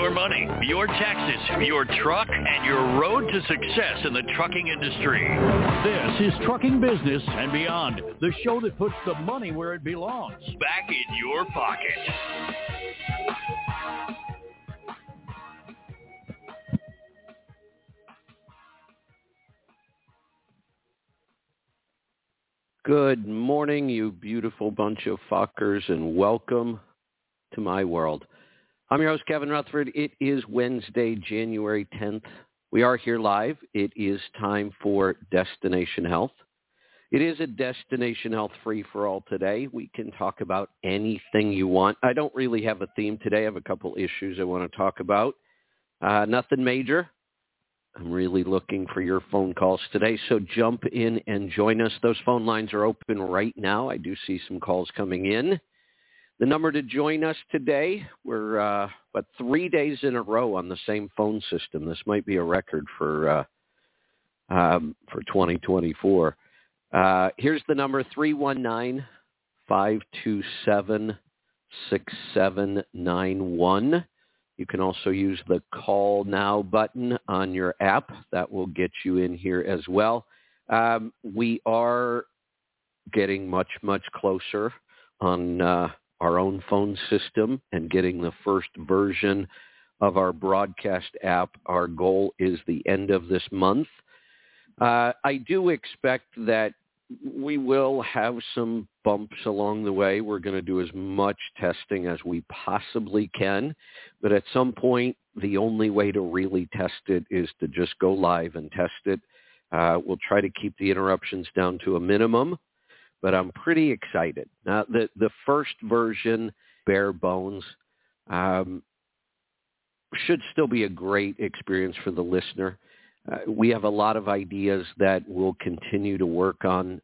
your money, your taxes, your truck, and your road to success in the trucking industry. This is Trucking Business and Beyond, the show that puts the money where it belongs. Back in your pocket. Good morning, you beautiful bunch of fuckers, and welcome to my world. I'm your host, Kevin Rutherford. It is Wednesday, January 10th. We are here live. It is time for Destination Health. It is a Destination Health free-for-all today. We can talk about anything you want. I don't really have a theme today. I have a couple issues I want to talk about. Nothing major. I'm really looking for your phone calls today, so jump in and join us. Those phone lines are open right now. I do see some calls coming in. The number to join us today, we're 3 days in a row on the same phone system. This might be a record for 2024. Here's the number, 319-527-6791. You can also use the Call Now button on your app. That will get you in here as well. We are getting much, much closer on our own phone system and getting the first version of our broadcast app. Our goal is the end of this month. I do expect that we will have some bumps along the way. We're going to do as much testing as we possibly can, but at some point, the only way to really test it is to just go live and test it. We'll try to keep the interruptions down to a minimum, but I'm pretty excited. Now, the first version, bare bones, should still be a great experience for the listener. We have a lot of ideas that we'll continue to work on.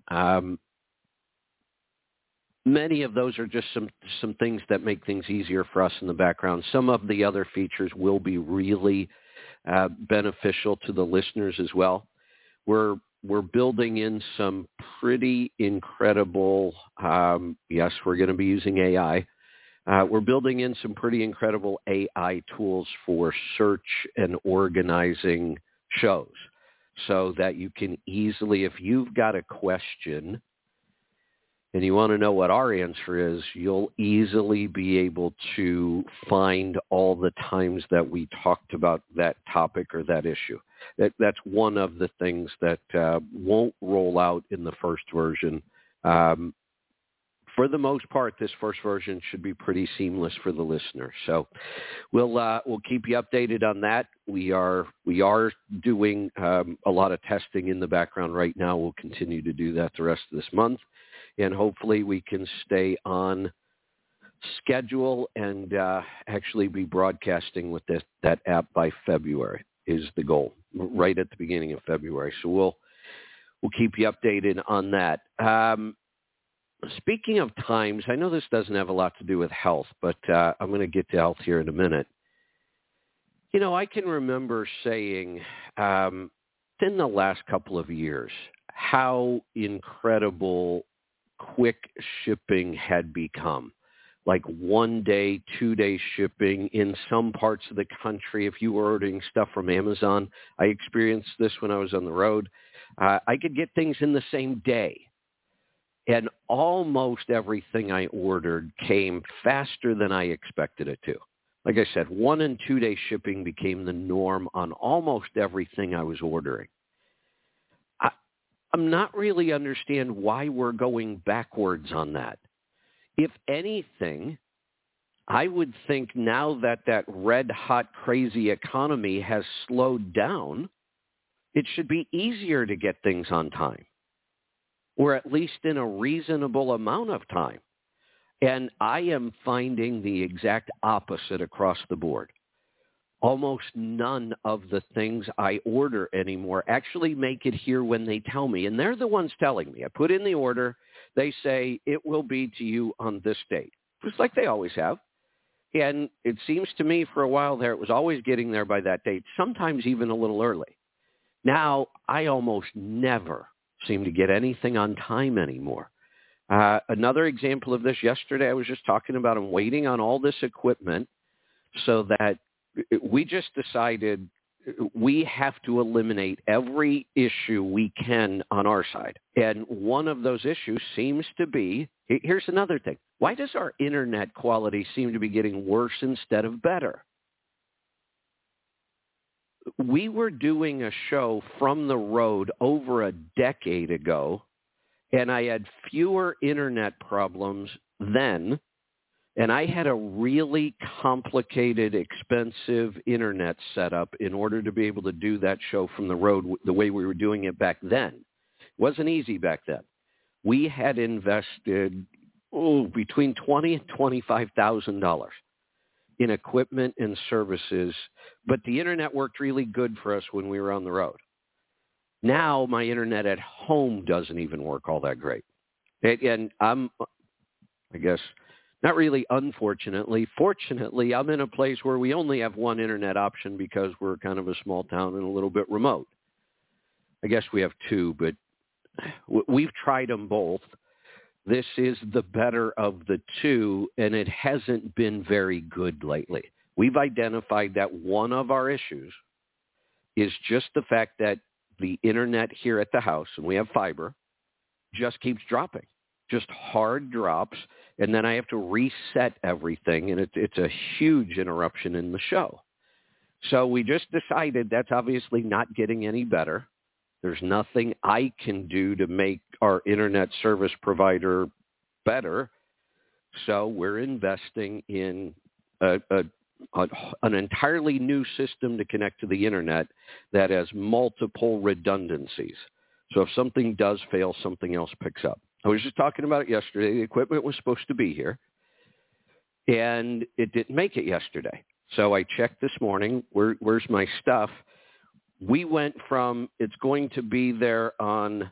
Many of those are just some things that make things easier for us in the background. Some of the other features will be really beneficial to the listeners as well. We're building in some pretty incredible, yes, we're going to be using AI. We're building in some pretty incredible AI tools for search and organizing shows so that you can easily, if you've got a question and you want to know what our answer is, you'll easily be able to find all the times that we talked about that topic or that issue. That's one of the things that won't roll out in the first version. For the most part, this first version should be pretty seamless for the listener. So we'll keep you updated on that. We are doing a lot of testing in the background right now. We'll continue to do that the rest of this month, and hopefully we can stay on schedule and actually be broadcasting with that app by February is the goal, right at the beginning of February. So we'll keep you updated on that. Speaking of times, I know this doesn't have a lot to do with health, but I'm going to get to health here in a minute. You know, I can remember saying in the last couple of years how incredible quick shipping had become. Like 1 day, 2 day shipping in some parts of the country. If you were ordering stuff from Amazon, I experienced this when I was on the road. I could get things in the same day. And almost everything I ordered came faster than I expected it to. Like I said, 1 and 2 day shipping became the norm on almost everything I was ordering. I'm not really understand why we're going backwards on that. If anything, I would think now that red hot crazy economy has slowed down, it should be easier to get things on time, or at least in a reasonable amount of time. And I am finding the exact opposite across the board. Almost none of the things I order anymore actually make it here when they tell me. And they're the ones telling me. I put in the order. They say it will be to you on this date, just like they always have. And it seems to me for a while there, it was always getting there by that date, sometimes even a little early. Now, I almost never seem to get anything on time anymore. Another example of this, yesterday I was just talking about I'm waiting on all this equipment so that we just decided we have to eliminate every issue we can on our side. And one of those issues seems to be, here's another thing. Why does our internet quality seem to be getting worse instead of better? We were doing a show from the road over a decade ago, and I had fewer internet problems then, and I had a really complicated, expensive internet setup in order to be able to do that show from the road the way we were doing it back then. It wasn't easy back then. We had invested between $20,000 and $25,000 in equipment and services, but the internet worked really good for us when we were on the road. Now my internet at home doesn't even work all that great. And I'm, I guess, not really unfortunately. Fortunately, I'm in a place where we only have one internet option because we're kind of a small town and a little bit remote. I guess we have two, but we've tried them both. This is the better of the two, and it hasn't been very good lately. We've identified that one of our issues is just the fact that the internet here at the house, and we have fiber, just keeps dropping. Just hard drops, and then I have to reset everything, and it's a huge interruption in the show. So we just decided that's obviously not getting any better. There's nothing I can do to make our internet service provider better. So we're investing in an entirely new system to connect to the internet that has multiple redundancies. So if something does fail, something else picks up. I was just talking about it yesterday. The equipment was supposed to be here, and it didn't make it yesterday. So I checked this morning, where's my stuff? We went from it's going to be there on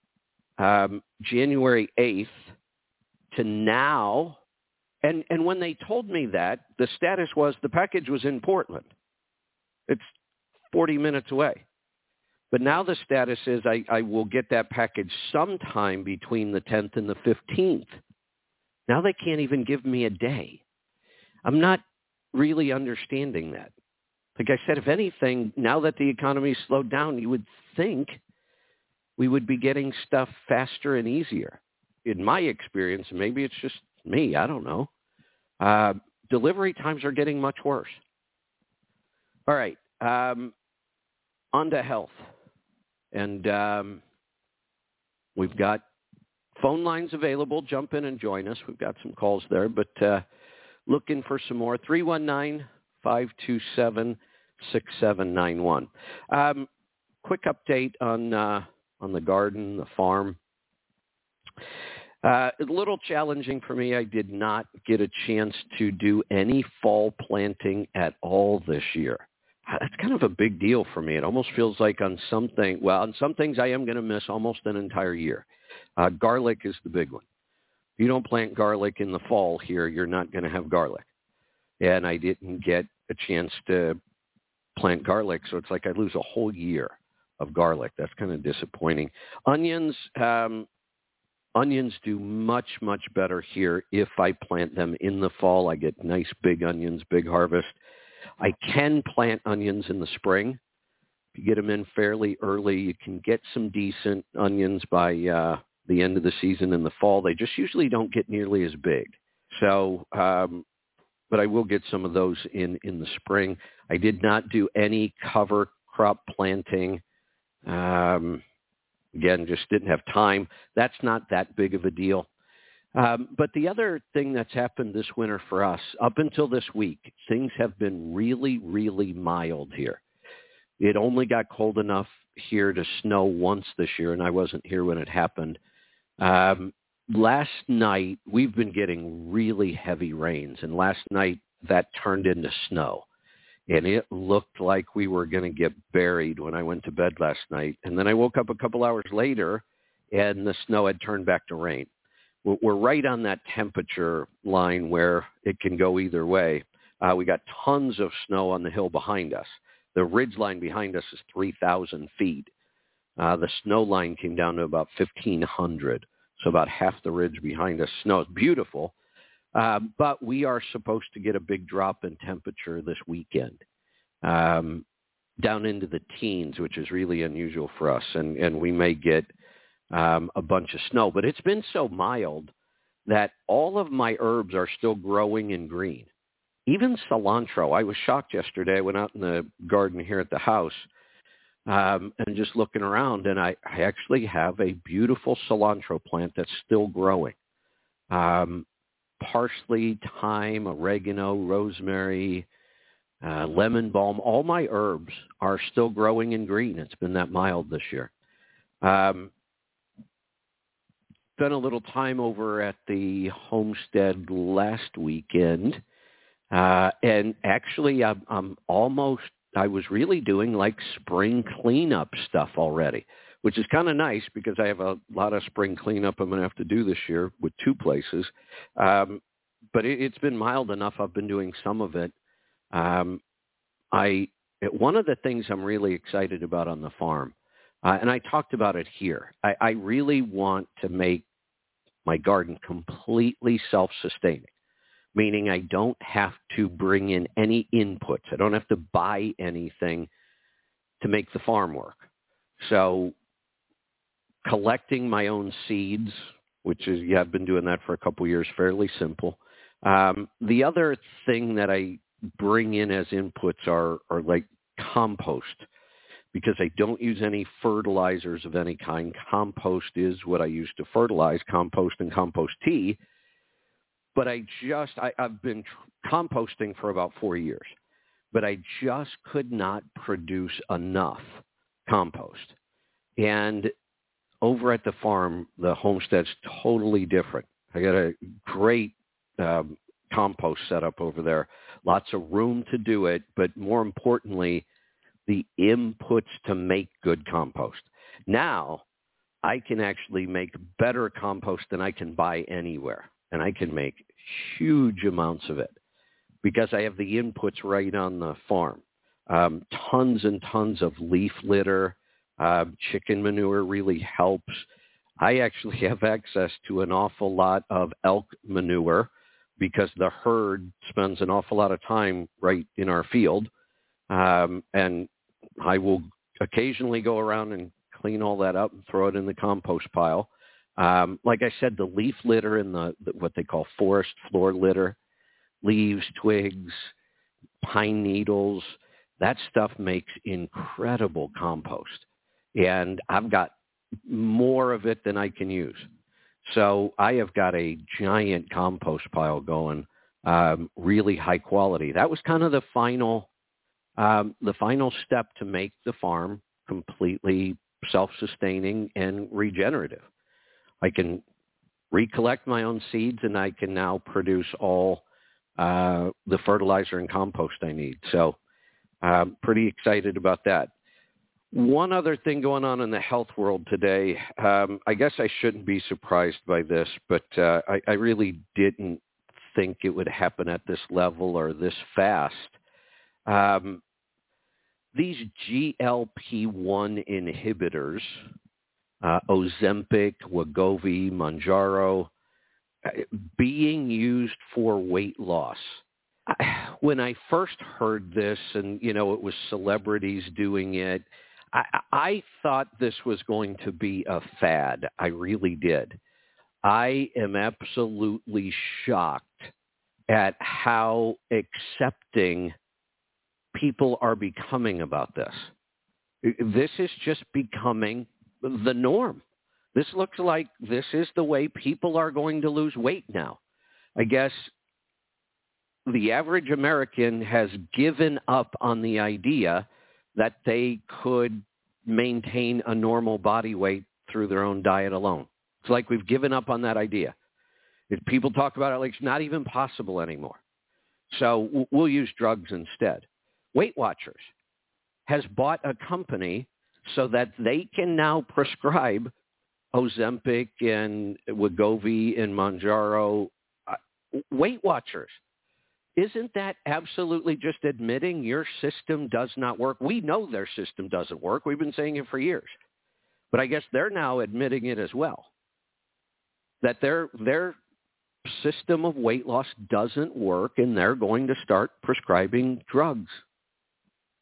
January 8th to now. And when they told me that, the status was the package was in Portland. It's 40 minutes away. But now the status is I will get that package sometime between the 10th and the 15th. Now they can't even give me a day. I'm not really understanding that. Like I said, if anything, now that the economy's slowed down, you would think we would be getting stuff faster and easier. In my experience, maybe it's just me, I don't know. Delivery times are getting much worse. All right, on to health. And we've got phone lines available. Jump in and join us. We've got some calls there, but looking for some more. 319-527-6791. Quick update on the garden, the farm. A little challenging for me. I did not get a chance to do any fall planting at all this year. That's kind of a big deal for me. It almost feels like on some things I am going to miss almost an entire year. Garlic is the big one. If you don't plant garlic in the fall here, you're not going to have garlic. And I didn't get a chance to plant garlic, so it's like I lose a whole year of garlic. That's kind of disappointing. Onions do much, much better here if I plant them in the fall. I get nice big onions, big harvest. I can plant onions in the spring. If you get them in fairly early, you can get some decent onions by the end of the season in the fall. They just usually don't get nearly as big. So, but I will get some of those in the spring. I did not do any cover crop planting. Again, just didn't have time. That's not that big of a deal. But the other thing that's happened this winter for us, up until this week, things have been really, really mild here. It only got cold enough here to snow once this year, and I wasn't here when it happened. Last night, we've been getting really heavy rains, and last night that turned into snow. And it looked like we were going to get buried when I went to bed last night. And then I woke up a couple hours later, and the snow had turned back to rain. We're right on that temperature line where it can go either way. We got tons of snow on the hill behind us. The ridge line behind us is 3,000 feet. The snow line came down to about 1,500, so about half the ridge behind us. Snow is beautiful, but we are supposed to get a big drop in temperature this weekend. down into the teens, which is really unusual for us. And we may get a bunch of snow. But it's been so mild that all of my herbs are still growing in green. Even cilantro. I was shocked yesterday. I went out in the garden here at the house and just looking around, and I actually have a beautiful cilantro plant that's still growing. Parsley, thyme, oregano, rosemary, lemon balm, all my herbs are still growing in green. It's been that mild this year. Spent a little time over at the homestead last weekend, and actually I was really doing like spring cleanup stuff already, which is kind of nice because I have a lot of spring cleanup I'm going to have to do this year with 2 places. But it's been mild enough. I've been doing some of it. One of the things I'm really excited about on the farm, and I talked about it here, I really want to make my garden completely self-sustaining, meaning I don't have to bring in any inputs. I don't have to buy anything to make the farm work. So collecting my own seeds, which is, I've been doing that for a couple years, fairly simple. The other thing that I bring in as inputs are like compost, because I don't use any fertilizers of any kind. Compost is what I use to fertilize, compost and compost tea. But I've been composting for about 4 years, but I just could not produce enough compost. And over at the farm, the homestead's totally different. I got a great compost set up over there, lots of room to do it, but more importantly, the inputs to make good compost. Now, I can actually make better compost than I can buy anywhere, and I can make huge amounts of it because I have the inputs right on the farm. Tons and tons of leaf litter. Chicken manure really helps. I actually have access to an awful lot of elk manure because the herd spends an awful lot of time right in our field. And I will occasionally go around and clean all that up and throw it in the compost pile. Like I said, the leaf litter and the what they call forest floor litter, leaves, twigs, pine needles, that stuff makes incredible compost. And I've got more of it than I can use. So I have got a giant compost pile going, really high quality. That was kind of the final step to make the farm completely self-sustaining and regenerative. I can recollect my own seeds, and I can now produce all the fertilizer and compost I need. So I'm pretty excited about that. One other thing going on in the health world today, I guess I shouldn't be surprised by this, but I really didn't think it would happen at this level or this fast. These GLP-1 inhibitors, Ozempic, Wegovy, Mounjaro, being used for weight loss. When I first heard this, and, it was celebrities doing it, I thought this was going to be a fad. I really did. I am absolutely shocked at how accepting people are becoming about this. This is just becoming the norm. This looks like this is the way people are going to lose weight now. I guess the average American has given up on the idea that they could maintain a normal body weight through their own diet alone. It's like we've given up on that idea. If people talk about it like it's not even possible anymore. So we'll use drugs instead. Weight Watchers has bought a company so that they can now prescribe Ozempic and Wegovy and Mounjaro. Weight Watchers. Isn't that absolutely just admitting your system does not work? We know their system doesn't work. We've been saying it for years. But I guess they're now admitting it as well, that their system of weight loss doesn't work, and they're going to start prescribing drugs.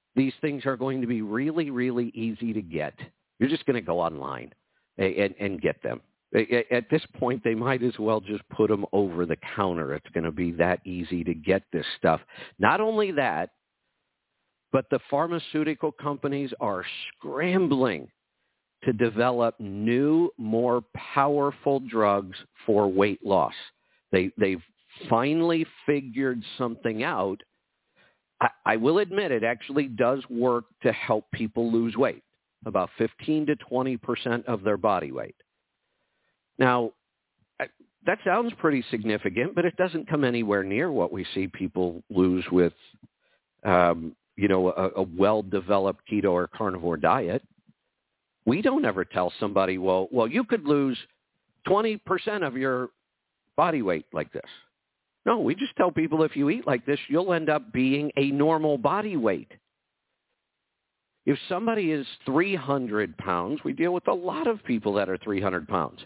these things are going to be really, really easy to get. You're just going to go online and get them. At this point, they might as well just put them over the counter. It's going to be that easy to get this stuff. Not only that, but the pharmaceutical companies are scrambling to develop new, more powerful drugs for weight loss. They've finally figured something out. I will admit it actually does work to help people lose weight, about 15 to 20% of their body weight. Now, that sounds pretty significant, but it doesn't come anywhere near what we see people lose with, a well-developed keto or carnivore diet. We don't ever tell somebody, well, you could lose 20% of your body weight like this. No, we just tell people if you eat like this, you'll end up being a normal body weight. If somebody is 300 pounds, we deal with a lot of people that are 300 pounds.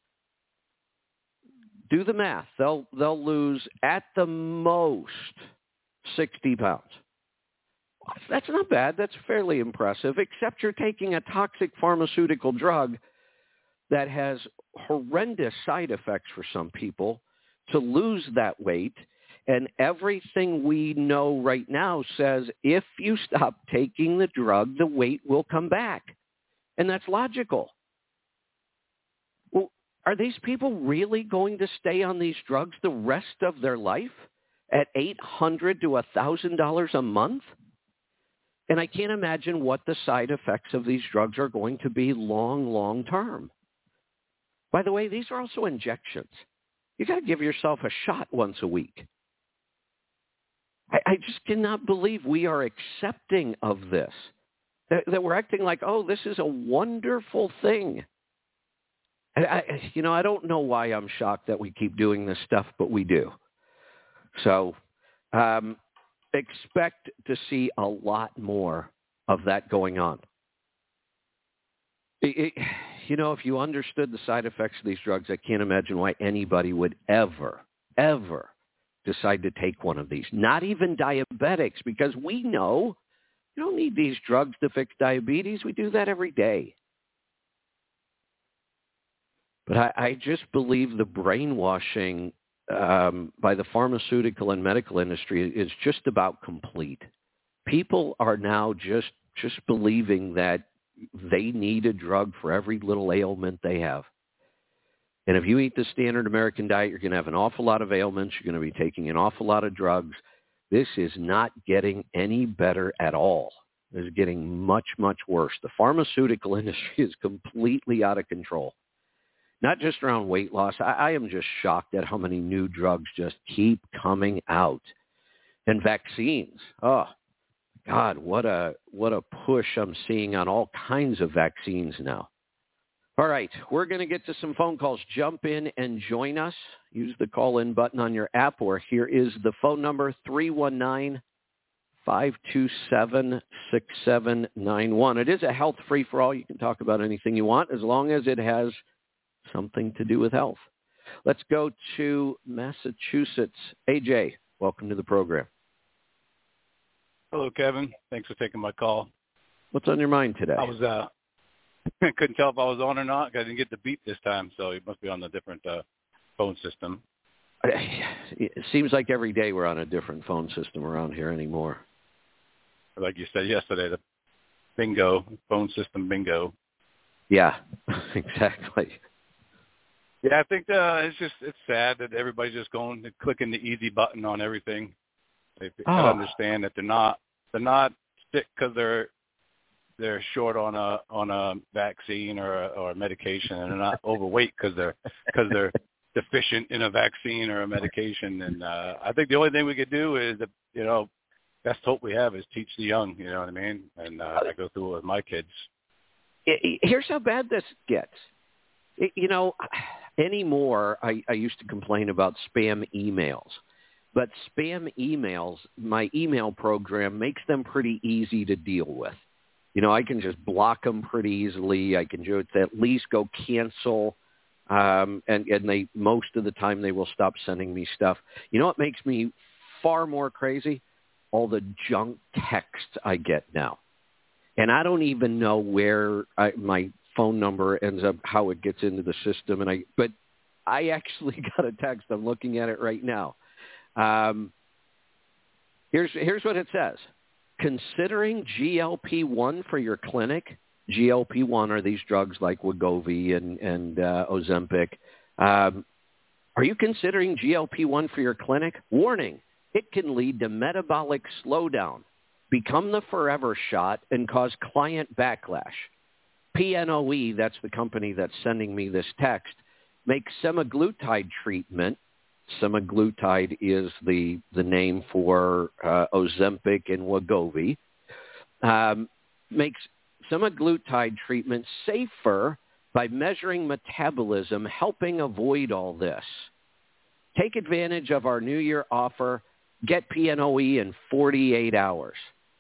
Do the math. They'll lose at the most 60 pounds. That's not bad. That's fairly impressive, except you're taking a toxic pharmaceutical drug that has horrendous side effects for some people to lose that weight. And everything we know right now says if you stop taking the drug, the weight will come back. And that's logical. Well, are these people really going to stay on these drugs the rest of their life at $800 to $1,000 a month? And I can't imagine what the side effects of these drugs are going to be long term. By the way, these are also injections. You got to give yourself a shot once a week. I just cannot believe we are accepting of this, that we're acting like, oh, this is a wonderful thing. I don't know why I'm shocked that we keep doing this stuff, but we do. So expect to see a lot more of that going on. If you understood the side effects of these drugs, I can't imagine why anybody would ever decide to take one of these. Not even diabetics, because we know you don't need these drugs to fix diabetes. We do that every day. But I just believe the brainwashing by the pharmaceutical and medical industry is just about complete. People are now just believing that they need a drug for every little ailment they have. And if you eat the standard American diet, you're going to have an awful lot of ailments. You're going to be taking an awful lot of drugs. This is not getting any better at all. It's getting much worse. The pharmaceutical industry is completely out of control. Not just around weight loss. I am just shocked at how many new drugs just keep coming out. And vaccines. Oh, God, what a push I'm seeing on all kinds of vaccines now. All right, we're going to get to some phone calls. Jump in and join us. Use the call-in button on your app, or here is the phone number, 319-527-6791. It is a health free-for-all. You can talk about anything you want as long as it has something to do with health. Let's go to Massachusetts. AJ, welcome to the program. Hello, Kevin. Thanks for taking my call. What's on your mind today? I was couldn't tell if I was on or not. I didn't get the beep this time, so it must be on a different phone system. It seems like every day we're on a different phone system around here anymore. Like you said yesterday, the bingo, phone system bingo. Yeah, exactly. Yeah, I think it's sad that everybody's just clicking the easy button on everything. They gotta understand that they're not sick because they're short on a vaccine or a medication, and they're not overweight because they're deficient in a vaccine or a medication. And I think the only thing we could do is, best hope we have is teach the young. You know what I mean? And I go through it with my kids. Here's how bad this gets. Anymore, I used to complain about spam emails. But spam emails, my email program makes them pretty easy to deal with. I can just block them pretty easily. I can just at least go cancel, and they most of the time they will stop sending me stuff. You know what makes me far more crazy? all the junk texts I get now. And I don't even know where my phone number ends up, how it gets into the system. But I actually got a text. I'm looking at it right now. Here's what it says. Considering GLP-1 for your clinic, GLP-1 are these drugs like Wegovy and Ozempic. Are you considering GLP-1 for your clinic? Warning, it can lead to metabolic slowdown, become the forever shot, and cause client backlash. PNOE, that's the company that's sending me this text, makes semaglutide treatment. Semaglutide is the name for Ozempic and Wegovy. Makes semaglutide treatment safer by measuring metabolism, helping avoid all this. Take advantage of our New Year offer. Get PNOE in 48 hours.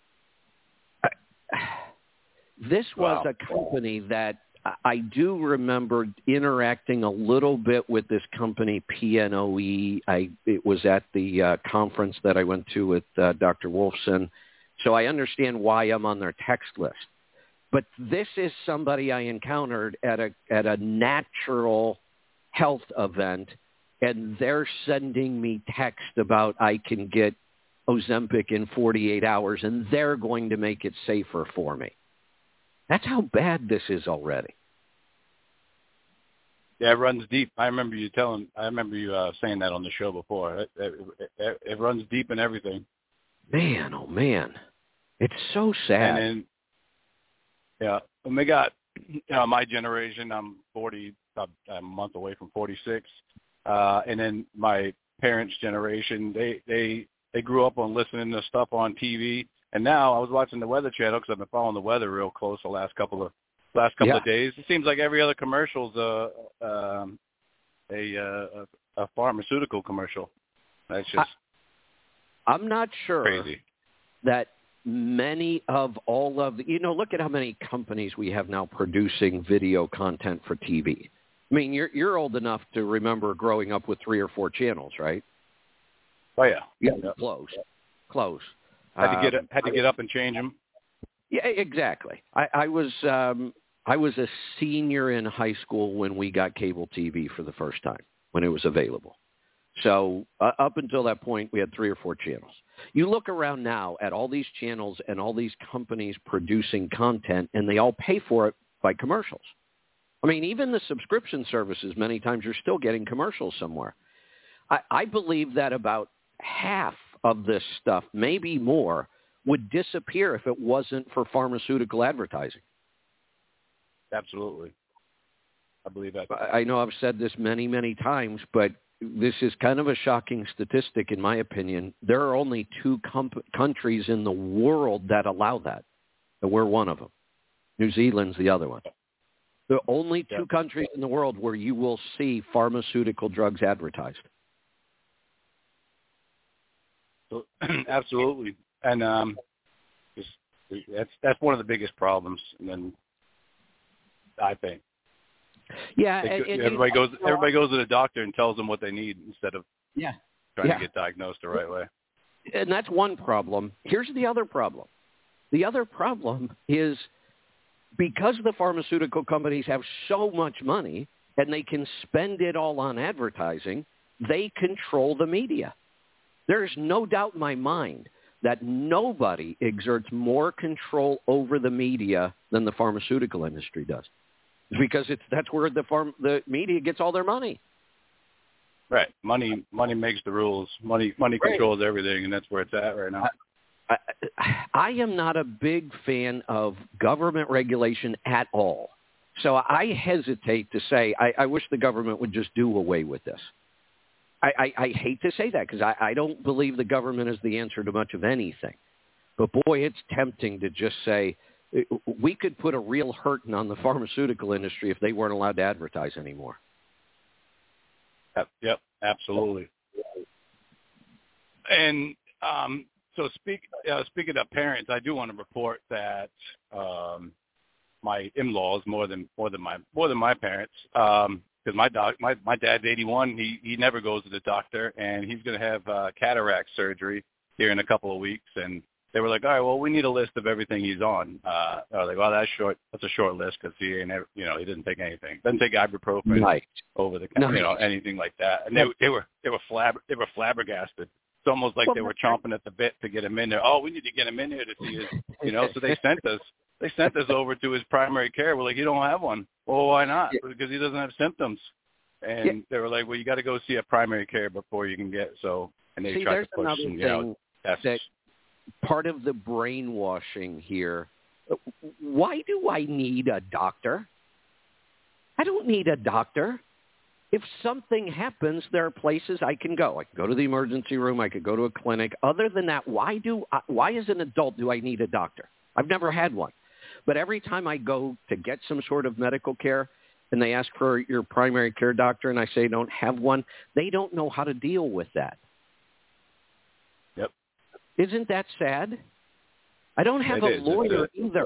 This was a company that I do remember interacting a little bit with this company, PNOE. It was at the conference that I went to with Dr. Wolfson. So I understand why I'm on their text list. But this is somebody I encountered at a natural health event, and they're sending me text about I can get Ozempic in 48 hours, and they're going to make it safer for me. That's how bad this is already. Yeah, it runs deep. I remember you saying that on the show before. It runs deep in everything. Man, oh man, it's so sad. And then, yeah, when they got, my generation, I'm 40, I'm a month away from 46, and then my parents' generation, they grew up on listening to stuff on TV, and now I was watching the Weather Channel because I've been following the weather real close the last couple of days. It seems like every other commercial's a pharmaceutical commercial. That's just I'm not sure crazy that many of all of the, look at how many companies we have now producing video content for TV. I mean, you're old enough to remember growing up with 3 or 4 channels, right? Oh yeah. Yeah. Close. Had to get up and change them. Yeah, exactly. I was a senior in high school when we got cable TV for the first time, when it was available. So up until that point, we had 3 or 4 channels. You look around now at all these channels and all these companies producing content, and they all pay for it by commercials. I mean, even the subscription services, many times you're still getting commercials somewhere. I believe that about half of this stuff, maybe more, would disappear if it wasn't for pharmaceutical advertising. Absolutely. I believe that. I know I've said this many, many times, but this is kind of a shocking statistic in my opinion. There are only 2 countries in the world that allow that, and we're one of them. New Zealand's the other one. There are only 2 countries in the world where you will see pharmaceutical drugs advertised. Absolutely, and that's one of the biggest problems. And then I think, everybody goes to the doctor and tells them what they need instead of trying to get diagnosed the right way. And that's one problem. Here's the other problem. The other problem is because the pharmaceutical companies have so much money and they can spend it all on advertising, they control the media. There's no doubt in my mind that nobody exerts more control over the media than the pharmaceutical industry does, because that's where the media gets all their money. Right. Money makes the rules. Money controls everything, and that's where it's at right now. I am not a big fan of government regulation at all. So I hesitate to say I wish the government would just do away with this. I hate to say that because I don't believe the government is the answer to much of anything. But, boy, it's tempting to just say we could put a real hurting on the pharmaceutical industry if they weren't allowed to advertise anymore. Yep, absolutely. And so speaking of parents, I do want to report that my in-laws more than my parents. Because my dad's 81, he never goes to the doctor, and he's going to have cataract surgery. here in a couple of weeks, and they were like, all right, well, we need a list of everything he's on. I was like, well, that's short. That's a short list because he ain't, he didn't take anything. Doesn't take ibuprofen over the counter, anything like that. And they were flabbergasted. It's almost like they were chomping at the bit to get him in there. Oh, we need to get him in here to see his, So they sent us over to his primary care. We're like, you don't have one. Well, why not? Because he doesn't have symptoms. And they were like, well, you got to go see a primary care before you can get so. And they tried to push some, that part of the brainwashing here. Why do I need a doctor? I don't need a doctor. If something happens, there are places I can go. I can go to the emergency room. I could go to a clinic. Other than that, why as an adult do I need a doctor? I've never had one. But every time I go to get some sort of medical care and they ask for your primary care doctor and I say don't have one, they don't know how to deal with that. Yep. Isn't that sad? I don't have a lawyer either.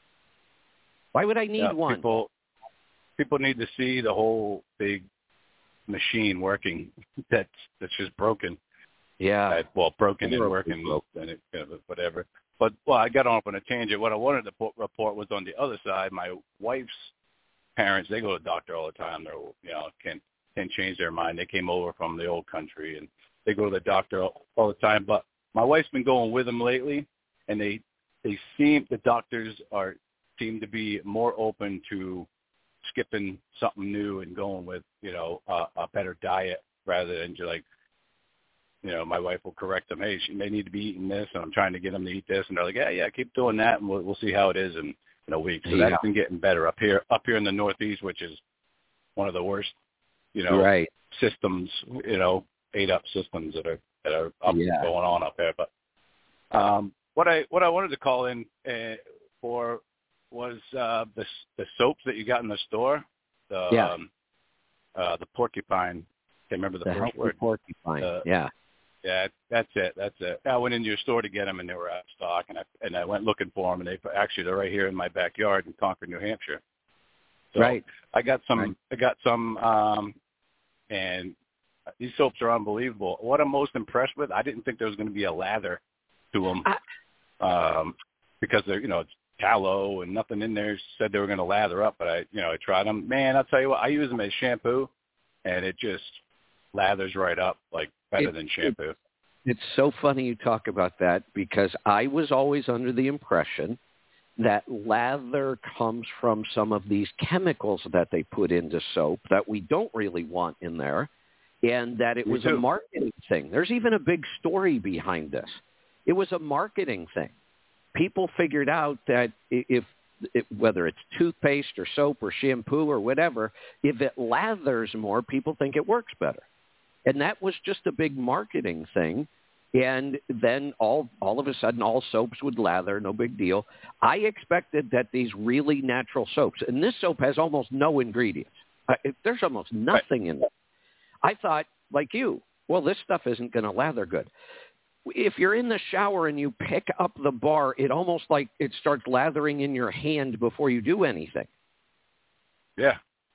Why would I need one? People need to see the whole big machine working that's just broken. Yeah. Broken and working, and whatever. But, I got off on a tangent. What I wanted to report was on the other side. My wife's parents, they go to the doctor all the time. They're, can't change their mind. They came over from the old country, and they go to the doctor all the time. But my wife's been going with them lately, and the doctors seem to be more open to skipping something new and going with, a better diet rather than just like, my wife will correct them. Hey, they need to be eating this, and I'm trying to get them to eat this. And they're like, yeah, keep doing that, and we'll see how it is in a week. So that's been getting better up here in the Northeast, which is one of the worst, systems, ate up systems that are up going on up there. But what I wanted to call in for was the soaps that you got in the store. The porcupine. Can't remember the first word. Porcupine. Yeah, that's it. I went into your store to get them, and they were out of stock, and I went looking for them, and they're right here in my backyard in Concord, New Hampshire. So I got some. I got some, and these soaps are unbelievable. What I'm most impressed with, I didn't think there was going to be a lather to them, because they're it's tallow and nothing in there said they were going to lather up. But I tried them. Man, I'll tell you what, I use them as shampoo, and it just lathers right up like better than shampoo. It's so funny you talk about that, because I was always under the impression that lather comes from some of these chemicals that they put into soap that we don't really want in there, and that it was a marketing thing. There's even a big story behind this. It was a marketing thing. People figured out that whether it's toothpaste or soap or shampoo or whatever, if it lathers more, people think it works better. And that was just a big marketing thing. And then all of a sudden, all soaps would lather, no big deal. I expected that these really natural soaps, and this soap has almost no ingredients. There's almost nothing in it. I thought, like you, well, this stuff isn't going to lather good. If you're in the shower and you pick up the bar, it almost like it starts lathering in your hand before you do anything. Yeah.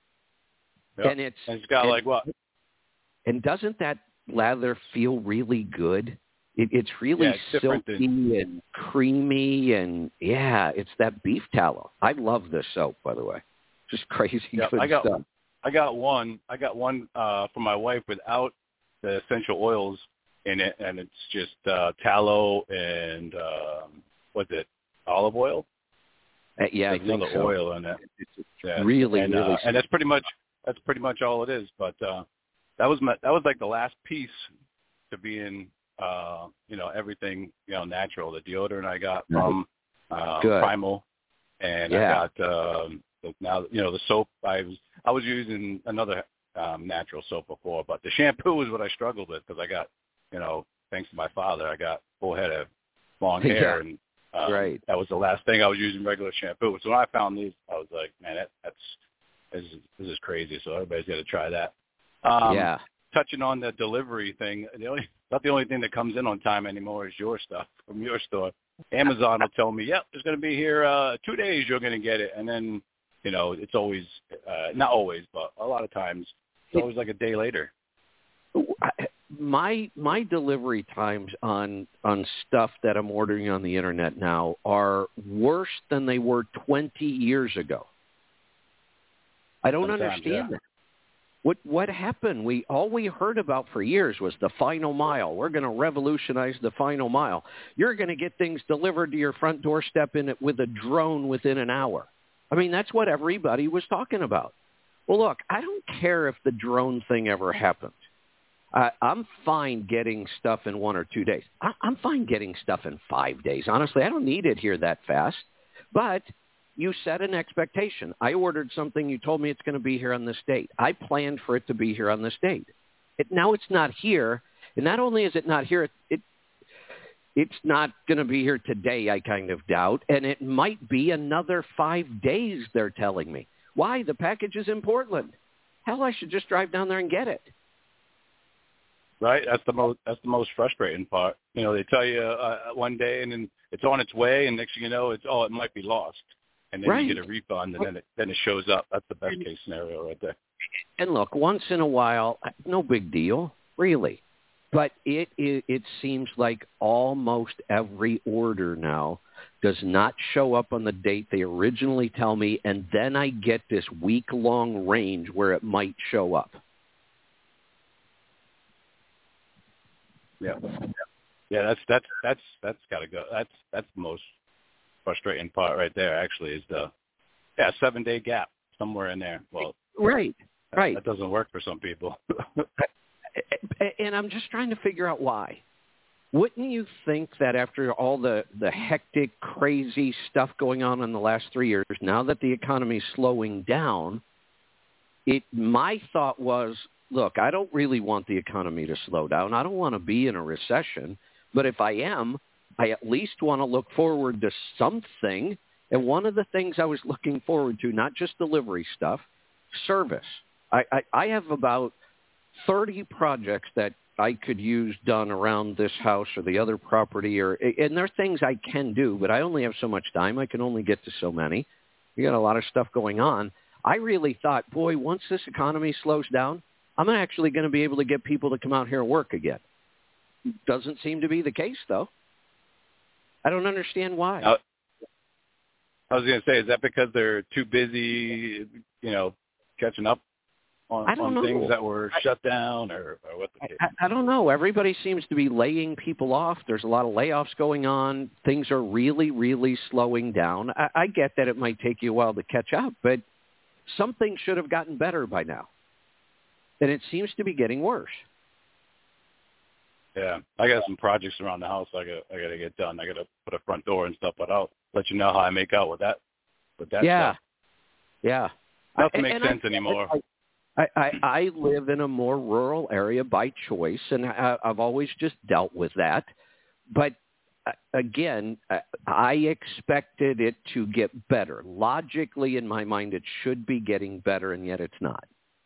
Yep. And it's got like what? And doesn't that lather feel really good? It's really silky and creamy, and it's that beef tallow. I love this soap, by the way. Just crazy good stuff. I got one for my wife without the essential oils in it, and it's just tallow and what's it, olive oil? I think another so. Oil in it. It's really and that's pretty much all it is. But that was like the last piece to be in everything natural. The deodorant I got from Primal, and I got now the soap. I was using another natural soap before, but the shampoo was what I struggled with, because I got thanks to my father, I got full head of long hair, and that was the last thing I was using regular shampoo. So when I found these, I was like, man, this is crazy. So everybody's got to try that. Touching on the delivery thing, not the only thing that comes in on time anymore is your stuff from your store. Amazon will tell me, yep, it's going to be here 2 days, you're going to get it. And then, it's always, not always, but a lot of times, it's always like a day later. my delivery times on stuff that I'm ordering on the internet now are worse than they were 20 years ago. I don't understand that. What happened? All we heard about for years was the final mile. We're going to revolutionize the final mile. You're going to get things delivered to your front doorstep with a drone within an hour. I mean, that's what everybody was talking about. Well, look, I don't care if the drone thing ever happened. I'm fine getting stuff in 1 or 2 days. I'm fine getting stuff in 5 days. Honestly, I don't need it here that fast. But you set an expectation. I ordered something. You told me it's going to be here on this date. I planned for it to be here on this date. Now it's not here. And not only is it not here, it's not going to be here today, I kind of doubt. And it might be another 5 days, they're telling me. Why? The package is in Portland. Hell, I should just drive down there and get it. Right, that's the most frustrating part. You know, they tell you one day, and then it's on its way, and next thing you know, it might be lost, and then you get a refund, and then it shows up. That's the best case scenario right there. And look, once in a while, no big deal, really. But it seems like almost every order now does not show up on the date they originally tell me, and then I get this week-long range where it might show up. Yeah. That's got to go. That's the most frustrating part right there. Actually, is the 7-day gap somewhere in there. Well, right. That doesn't work for some people. And I'm just trying to figure out why. Wouldn't you think that after all the hectic, crazy stuff going on in the last 3 years, now that the economy is slowing down, my thought was, look, I don't really want the economy to slow down. I don't want to be in a recession. But if I am, I at least want to look forward to something. And one of the things I was looking forward to, not just delivery stuff, service. I have about 30 projects that I could use done around this house or the other property. And there are things I can do, but I only have so much time. I can only get to so many. We got a lot of stuff going on. I really thought, boy, once this economy slows down, I'm actually going to be able to get people to come out here and work again. Doesn't seem to be the case, though. I don't understand why. I was going to say, is that because they're too busy, catching up on things that were shut down, or what the case? I don't know. Everybody seems to be laying people off. There's a lot of layoffs going on. Things are really, really slowing down. I get that it might take you a while to catch up, but something should have gotten better by now. And it seems to be getting worse. Yeah, I got some projects around the house I got to get done. I got to put a front door and stuff, but I'll let you know how I make out with that. Stuff. Yeah. Nothing makes sense anymore. I live in a more rural area by choice, and I've always just dealt with that. But again, I expected it to get better. Logically, in my mind, it should be getting better, and yet it's not.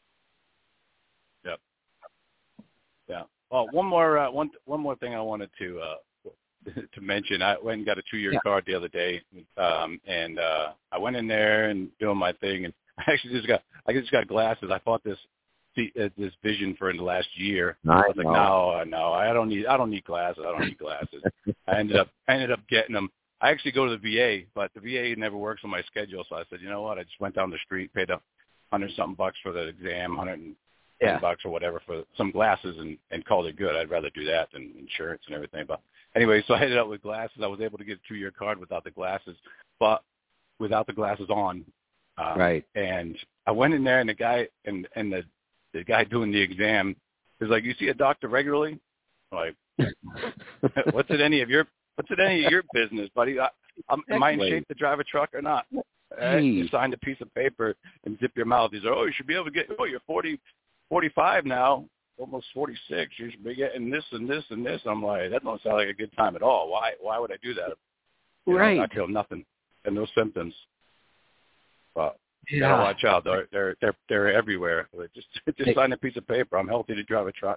Yeah. Well, one more thing I wanted to mention. I went and got a 2-year card the other day, and I went in there and doing my thing, and I just got glasses. I bought this vision for in the last year. I was like, no, I don't need glasses. I ended up getting them. I actually go to the VA, but the VA never works on my schedule, so I said, you know what? I just went down the street, paid $100-something for the exam, $110 or whatever for some glasses, and called it good. I'd rather do that than insurance and everything. But anyway, so I ended up with glasses. I was able to get a 2-year card without the glasses, but without the glasses on. Right. And I went in there, and the guy the guy doing the exam is like, "You see a doctor regularly?" I'm like, what's it any of your business, buddy? Am I in shape to drive a truck or not? You signed a piece of paper and zip your mouth. He's like, "Oh, you should be able to get. Oh, you're 45 now, almost 46. You should be getting this and this and this." I'm like, that don't sound like a good time at all. Why would I do that? Right. I feel nothing and no symptoms. But you gotta watch out. They're everywhere. Just sign a piece of paper. I'm healthy to drive a truck.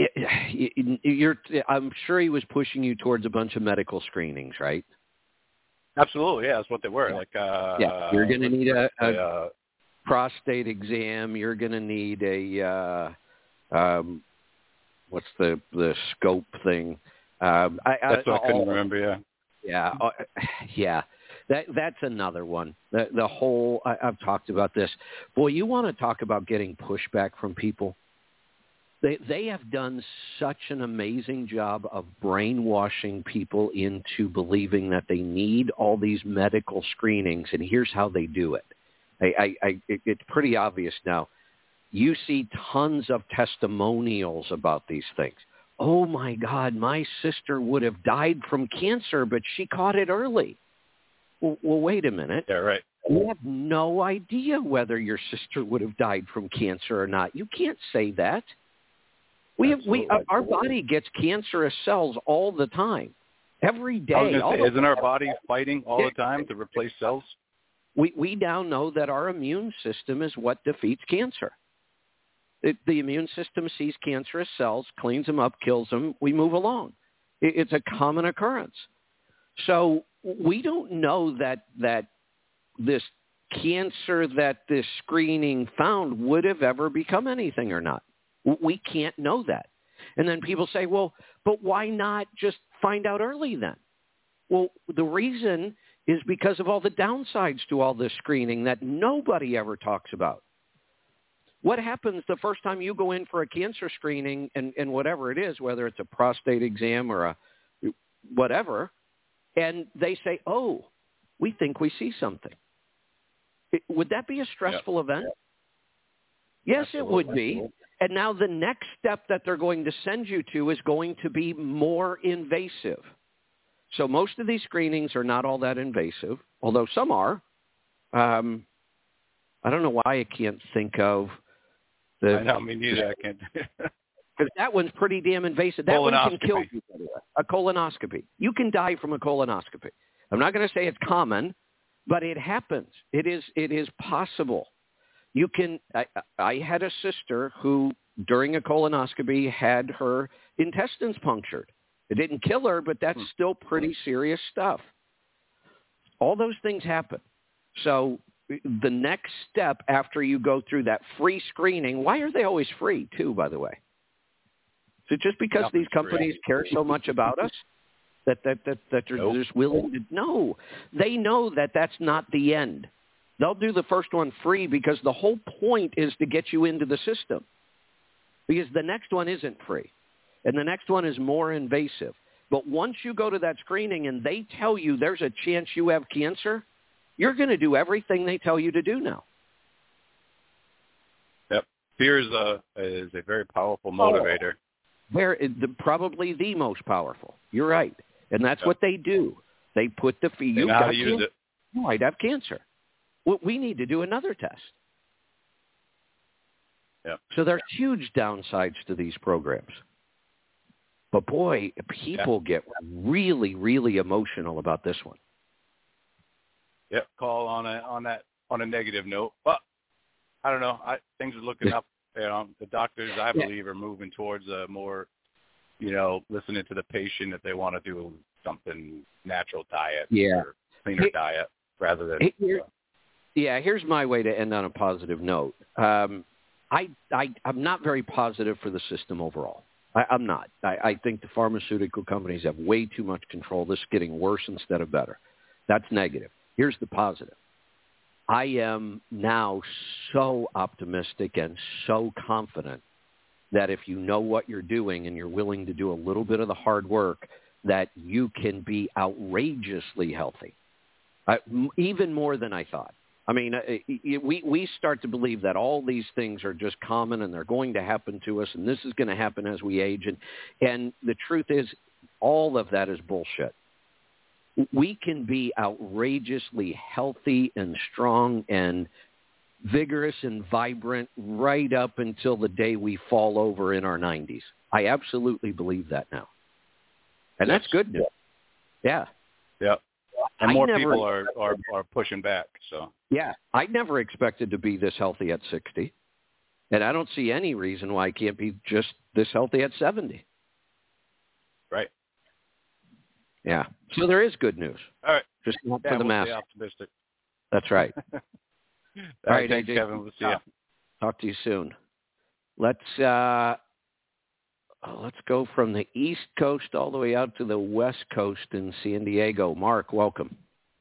I'm sure he was pushing you towards a bunch of medical screenings, right? Absolutely, yeah, that's what they were. Like, you're going to need a prostate exam. You're going to need a what's the scope thing? That's what I couldn't remember. Yeah. That's another one. The whole I've talked about this. Boy, you want to talk about getting pushback from people? They have done such an amazing job of brainwashing people into believing that they need all these medical screenings, and here's how they do it. It's pretty obvious now. You see tons of testimonials about these things. Oh, my God, my sister would have died from cancer, but she caught it early. Well, wait a minute. Yeah, right. You have no idea whether your sister would have died from cancer or not. You can't say that. Our body gets cancerous cells all the time, every day. I was going to say, isn't our body fighting all the time to replace cells? We now know that our immune system is what defeats cancer. The immune system sees cancerous cells, cleans them up, kills them. We move along. It's a common occurrence. So we don't know that this cancer that this screening found would have ever become anything or not. We can't know that. And then people say, well, but why not just find out early then? Well, the reason is because of all the downsides to all this screening that nobody ever talks about. What happens the first time you go in for a cancer screening and whatever it is, whether it's a prostate exam or a whatever, and they say, oh, we think we see something. Would that be a stressful event? Yes, absolutely. It would be. And now the next step that they're going to send you to is going to be more invasive. So most of these screenings are not all that invasive, although some are. I don't know why I can't think of the... I know, me neither. I can't. Because that one's pretty damn invasive. That one can kill you. A colonoscopy. You can die from a colonoscopy. I'm not going to say it's common, but it happens. It is possible. You can. I had a sister who, during a colonoscopy, had her intestines punctured. It didn't kill her, but that's still pretty serious stuff. All those things happen. So the next step after you go through that free screening, why are they always free, too, by the way? Is it just because these companies care so much about us that they're just willing to? No, they know that that's not the end. They'll do the first one free because the whole point is to get you into the system. Because the next one isn't free. And the next one is more invasive. But once you go to that screening and they tell you there's a chance you have cancer, you're going to do everything they tell you to do now. Yep. Fear is a very powerful motivator. Probably the most powerful. You're right. And that's what they do. They put the fear. You know how to use it. You might have cancer. We need to do another test. Yep. So there are huge downsides to these programs. But boy, people get really, really emotional about this one. Yep. Call on a negative note. Well, I don't know. Things are looking up. The doctors, I believe, are moving towards a more, listening to the patient if they want to do something natural diet or cleaner diet rather than. Here's my way to end on a positive note. I'm not very positive for the system overall. I'm not. I think the pharmaceutical companies have way too much control. This is getting worse instead of better. That's negative. Here's the positive. I am now so optimistic and so confident that if you know what you're doing and you're willing to do a little bit of the hard work, that you can be outrageously healthy, even more than I thought. I mean, we start to believe that all these things are just common and they're going to happen to us, and this is going to happen as we age. And the truth is, all of that is bullshit. We can be outrageously healthy and strong and vigorous and vibrant right up until the day we fall over in our 90s. I absolutely believe that now. And that's good news. Yeah. Yeah. And more people are pushing back. So yeah, I never expected to be this healthy at 60. And I don't see any reason why I can't be just this healthy at 70. Right. Yeah. So there is good news. All right. Just not for the mass. Stay optimistic. That's right. All right, thanks, Kevin. We'll see you. Talk to you soon. Let's let's go from the East Coast all the way out to the West Coast in San Diego. Mark, welcome.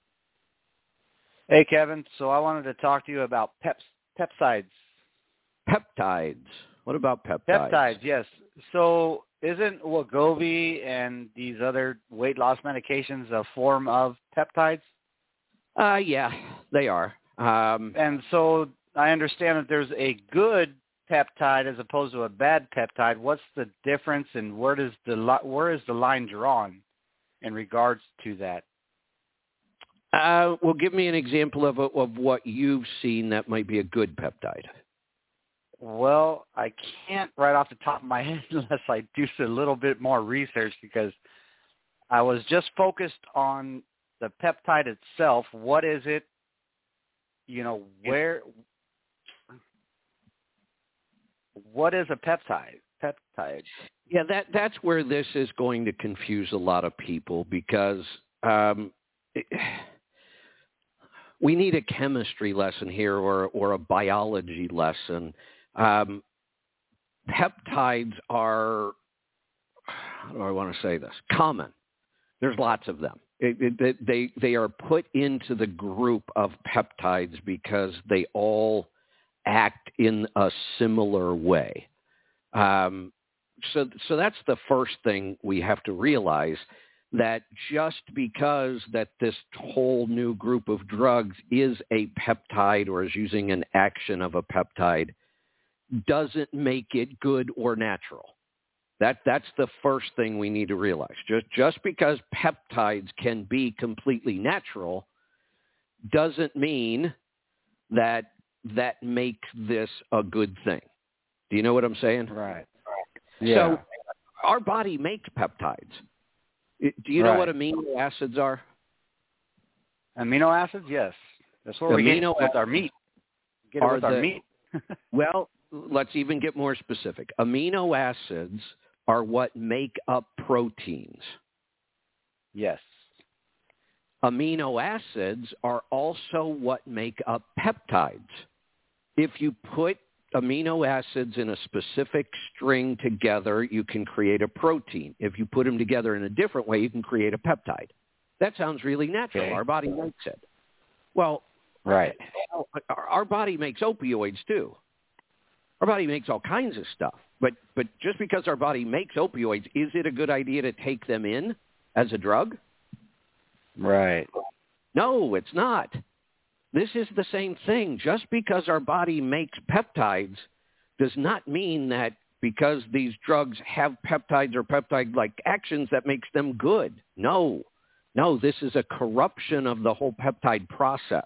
Hey, Kevin. So I wanted to talk to you about peptides. Peptides. What about peptides? Peptides, yes. So isn't Wegovy and these other weight loss medications a form of peptides? Yeah, they are. And so I understand that there's a good peptide as opposed to a bad peptide. What's the difference, and where is the line drawn in regards to that? Well, give me an example of what you've seen that might be a good peptide. Well, I can't right off the top of my head unless I do a little bit more research, because I was just focused on the peptide itself. What is it? What is a peptide? Yeah, that's where this is going to confuse a lot of people, because we need a chemistry lesson here or a biology lesson. Peptides are, how do I want to say this? Common. There's lots of them. They are put into the group of peptides because they all act in a similar way. So that's the first thing we have to realize, that just because that this whole new group of drugs is a peptide or is using an action of a peptide doesn't make it good or natural. That's the first thing we need to realize. Just because peptides can be completely natural doesn't mean that makes this a good thing. Do you know what I'm saying? Right. Yeah. So our body makes peptides. Do you know what amino acids are? Amino acids, yes. That's what we get with our meat. Get it with our meat. Well, let's even get more specific. Amino acids are what make up proteins. Yes. Amino acids are also what make up peptides. If you put amino acids in a specific string together, you can create a protein. If you put them together in a different way, you can create a peptide. That sounds really natural. Okay. Our body makes it. Well, right. Our body makes opioids too. Our body makes all kinds of stuff. But just because our body makes opioids, is it a good idea to take them in as a drug? Right. No, it's not. This is the same thing. Just because our body makes peptides does not mean that because these drugs have peptides or peptide-like actions that makes them good. No, this is a corruption of the whole peptide process.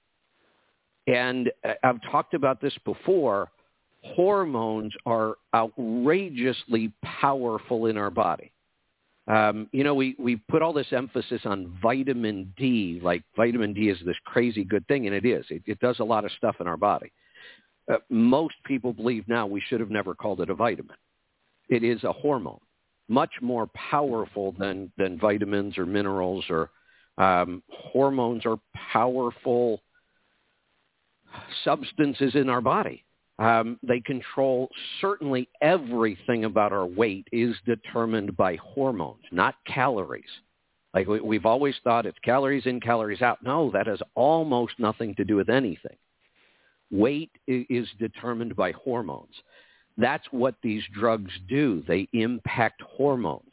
And I've talked about this before. Hormones are outrageously powerful in our body. We put all this emphasis on vitamin D, like vitamin D is this crazy good thing, and it is. It does a lot of stuff in our body. Most people believe now we should have never called it a vitamin. It is a hormone, much more powerful than vitamins or minerals or hormones are powerful substances in our body. They control certainly everything about our weight is determined by hormones, not calories. Like we've always thought it's calories in, calories out. No, that has almost nothing to do with anything. Weight is determined by hormones. That's what these drugs do. They impact hormones.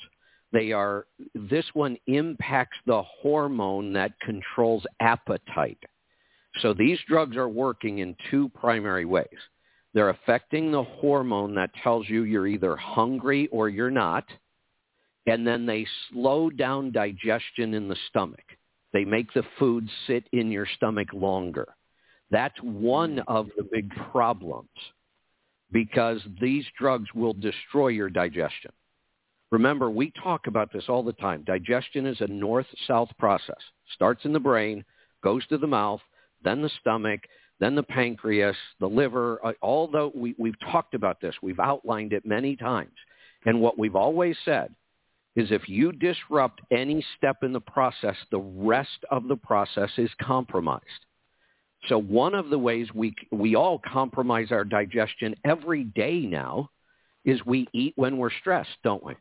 This one impacts the hormone that controls appetite. So these drugs are working in two primary ways. They're affecting the hormone that tells you you're either hungry or you're not, and then they slow down digestion in the stomach. They make the food sit in your stomach longer. That's one of the big problems because these drugs will destroy your digestion. Remember, we talk about this all the time. Digestion is a north-south process. Starts in the brain, goes to the mouth, then the stomach, then the pancreas, the liver. Although we've talked about this, we've outlined it many times. And what we've always said is if you disrupt any step in the process, the rest of the process is compromised. So one of the ways we all compromise our digestion every day now is we eat when we're stressed, don't we?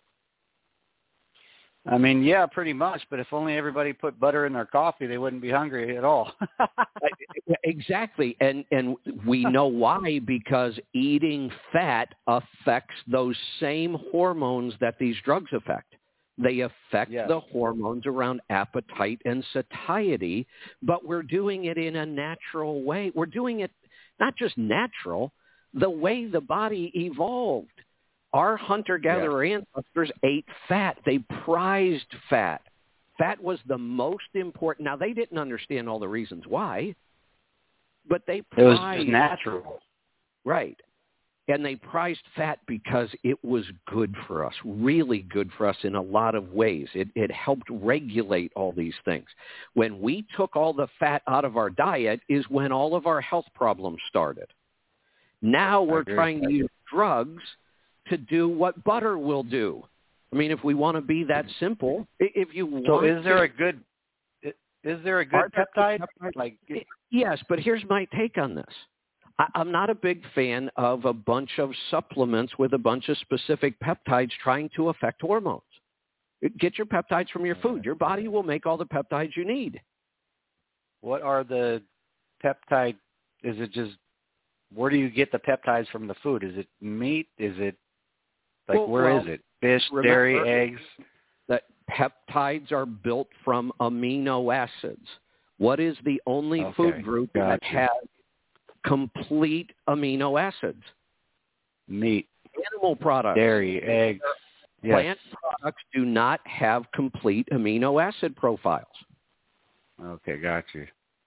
I mean, yeah, pretty much. But if only everybody put butter in their coffee, they wouldn't be hungry at all. Exactly. And we know why, because eating fat affects those same hormones that these drugs affect. They affect the hormones around appetite and satiety, but we're doing it in a natural way. We're doing it not just natural, the way the body evolved. Our hunter-gatherer ancestors ate fat. They prized fat. Fat was the most important. Now, they didn't understand all the reasons why, but they prized. It was just natural. Right. And they prized fat because it was good for us, really good for us in a lot of ways. It helped regulate all these things. When we took all the fat out of our diet is when all of our health problems started. Now we're trying to use drugs to do what butter will do. I mean, if we want to be that simple, if you want so is there a good peptide? Yes, but here's my take on this. I'm not a big fan of a bunch of supplements with a bunch of specific peptides trying to affect hormones. Get your peptides from your food. Your body will make all the peptides you need. What are the peptide? Is it just, where do you get the peptides from the food? Is it meat? Is it, where is it? Fish, dairy, eggs? That peptides are built from amino acids. What is the only food group that has complete amino acids? Meat. Animal products. Dairy, eggs. Plant products do not have complete amino acid profiles. Okay, got you.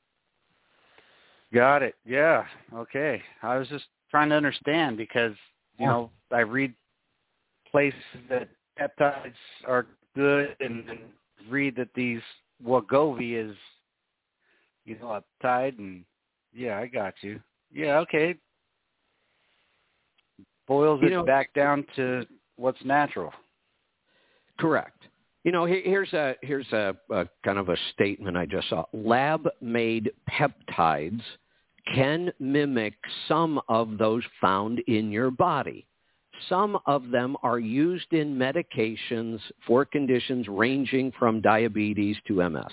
Got it. Yeah. Okay. I was just trying to understand because, you know, I read places that peptides are good and read that these Wegovy is, you know, a peptide, and yeah, I got you. Yeah, okay. Boils it back down to what's natural. Correct. You know, here's a kind of a statement I just saw. Lab-made peptides can mimic some of those found in your body. Some of them are used in medications for conditions ranging from diabetes to MS.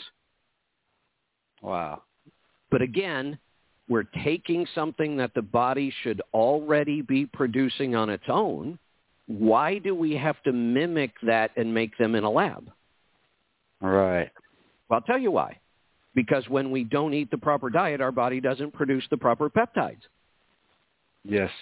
Wow. But again, we're taking something that the body should already be producing on its own. Why do we have to mimic that and make them in a lab? Right. Well, I'll tell you why. Because when we don't eat the proper diet, our body doesn't produce the proper peptides. Yes.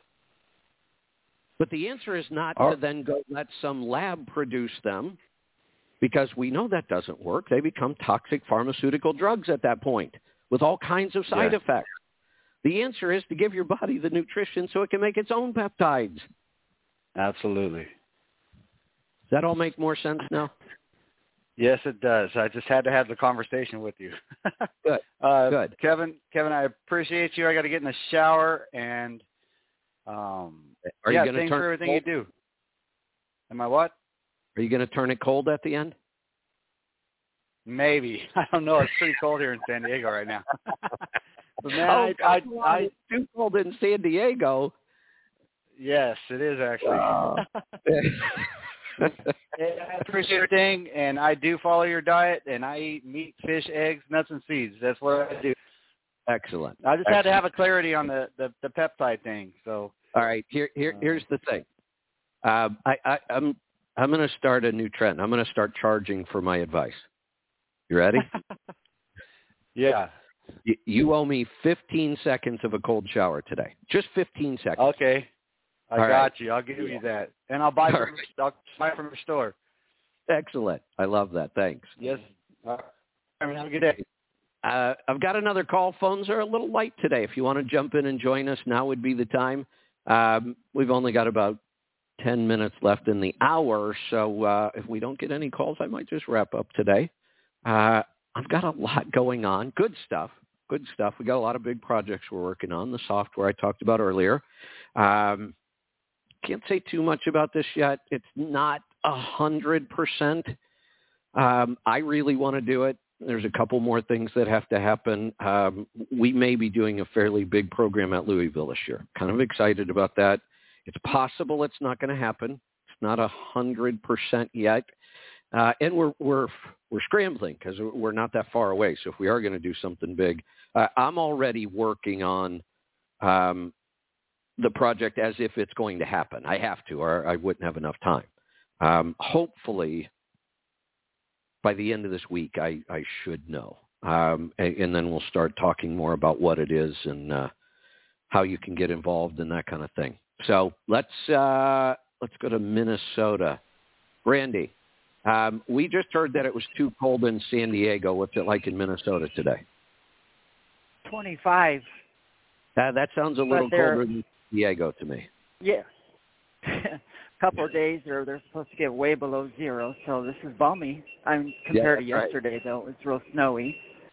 But the answer is not to then go let some lab produce them, because we know that doesn't work. They become toxic pharmaceutical drugs at that point with all kinds of side effects. The answer is to give your body the nutrition so it can make its own peptides. Absolutely. Does that all make more sense now? Yes, it does. I just had to have the conversation with you. Good. Good. Kevin, I appreciate you. I got to get in the shower, and are you going to thanks turn for everything cold? you do. Am I what? Are you going to turn it cold at the end? Maybe. I don't know. It's pretty cold here in San Diego right now. But man, it's too cold in San Diego. Yes, it is actually. I appreciate everything, and I do follow your diet, and I eat meat, fish, eggs, nuts, and seeds. That's what I do. Excellent. I just had to have a clarity on the peptide thing. So, all right, here's the thing. I'm going to start a new trend. I'm going to start charging for my advice. You ready? Yeah. You owe me 15 seconds of a cold shower today. Just 15 seconds. Okay. I got you. I'll give you that. And I'll buy from your store. Excellent. I love that. Thanks. Yes. Have a good day. I've got another call. Phones are a little light today. If you want to jump in and join us, now would be the time. We've only got about 10 minutes left in the hour, so if we don't get any calls, I might just wrap up today. I've got a lot going on. Good stuff. We got a lot of big projects we're working on. The software I talked about earlier. Can't say too much about this yet. It's not 100%. I really want to do it. There's a couple more things that have to happen. We may be doing a fairly big program at Louisville this year. Kind of excited about that. It's possible it's not going to happen. It's not 100% yet. And we're scrambling because we're not that far away. So if we are going to do something big, I'm already working on the project as if it's going to happen. I have to, or I wouldn't have enough time. Hopefully, by the end of this week, I should know. And then we'll start talking more about what it is and how you can get involved and that kind of thing. So let's go to Minnesota. Brandy, we just heard that it was too cold in San Diego. What's it like in Minnesota today? 25. That sounds a little colder than San Diego to me. Yeah. A couple of days they're supposed to get way below zero, so this is balmy. Compared to yesterday, though, it's real snowy.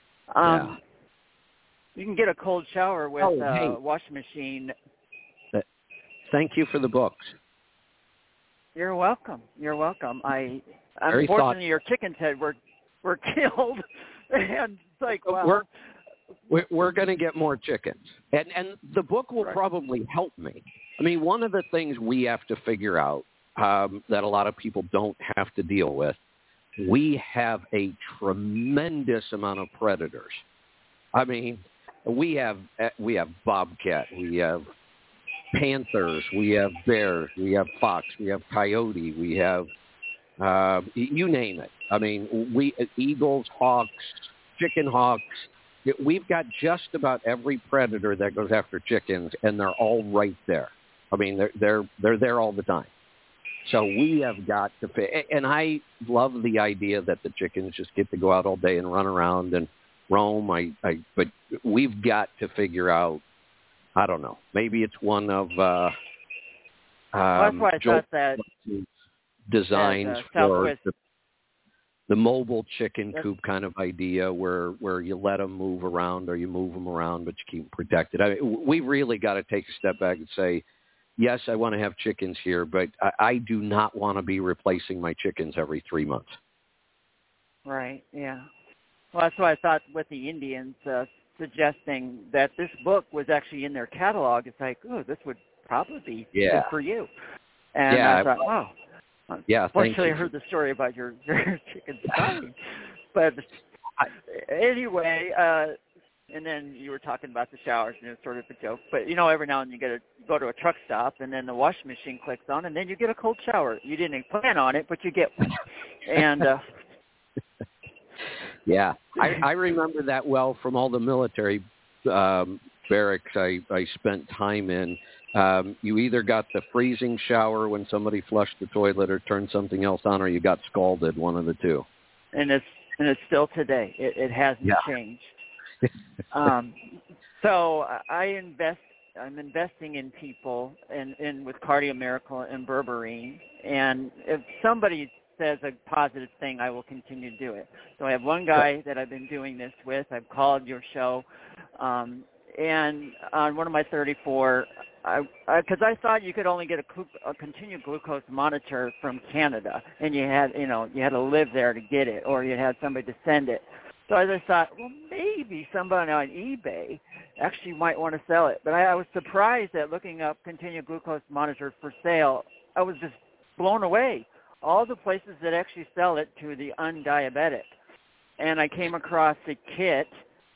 You can get a cold shower with a washing machine. Thank you for the books. You're welcome. Unfortunately, your chickens were killed, and it's like, wow. We're going to get more chickens, and the book will probably help me. I mean, one of the things we have to figure out that a lot of people don't have to deal with, we have a tremendous amount of predators. I mean, we have bobcat, we have panthers, we have bears, we have fox, we have coyote, we have you name it. I mean, eagles, hawks, chicken hawks. We've got just about every predator that goes after chickens, and they're all right there. I mean, they're there all the time. So we have got to – and I love the idea that the chickens just get to go out all day and run around and roam. But we've got to figure out, I don't know, maybe it's one of that's why I thought that designs for the mobile chicken coop kind of idea where you let them move around or you move them around, but you keep them protected. I mean, we really got to take a step back and say, yes, I want to have chickens here, but I do not want to be replacing my chickens every 3 months. Right, yeah. Well, that's why I thought with the Indians suggesting that this book was actually in their catalog. It's like, oh, this would probably be good for you. And I thought, wow. Yeah, fortunately, I heard the story about your chickens dying. But anyway, and then you were talking about the showers, and it's sort of a joke. But, every now and then you go to a truck stop, and then the washing machine clicks on, and then you get a cold shower. You didn't plan on it, but you get one. And yeah, I remember that well from all the military barracks I spent time in. You either got the freezing shower when somebody flushed the toilet or turned something else on, or you got scalded, one of the two. And it's still today. It hasn't changed. So I'm investing in people and with Cardio Miracle and Berberine. And if somebody says a positive thing, I will continue to do it. So I have one guy that I've been doing this with. I've called your show. And on one of my 34, because I thought you could only get a continued glucose monitor from Canada, and you had to live there to get it, or you had somebody to send it. So I just thought, well, maybe somebody on eBay actually might want to sell it. But I was surprised at looking up continued glucose monitor for sale. I was just blown away. All the places that actually sell it to the undiabetic. And I came across a kit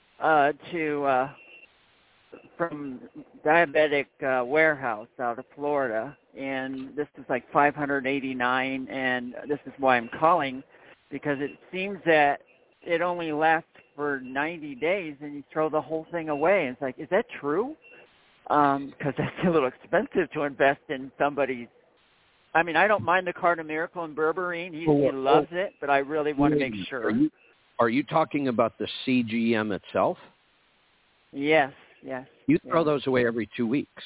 from Diabetic Warehouse out of Florida, and this is like $589, and this is why I'm calling, because it seems that it only lasts for 90 days, and you throw the whole thing away. And it's like, is that true? Because that's a little expensive to invest in somebody's. I mean, I don't mind the Cardio Miracle and Berberine. He loves it, but I really want to make sure. Are you talking about the CGM itself? Yes. You throw those away every 2 weeks.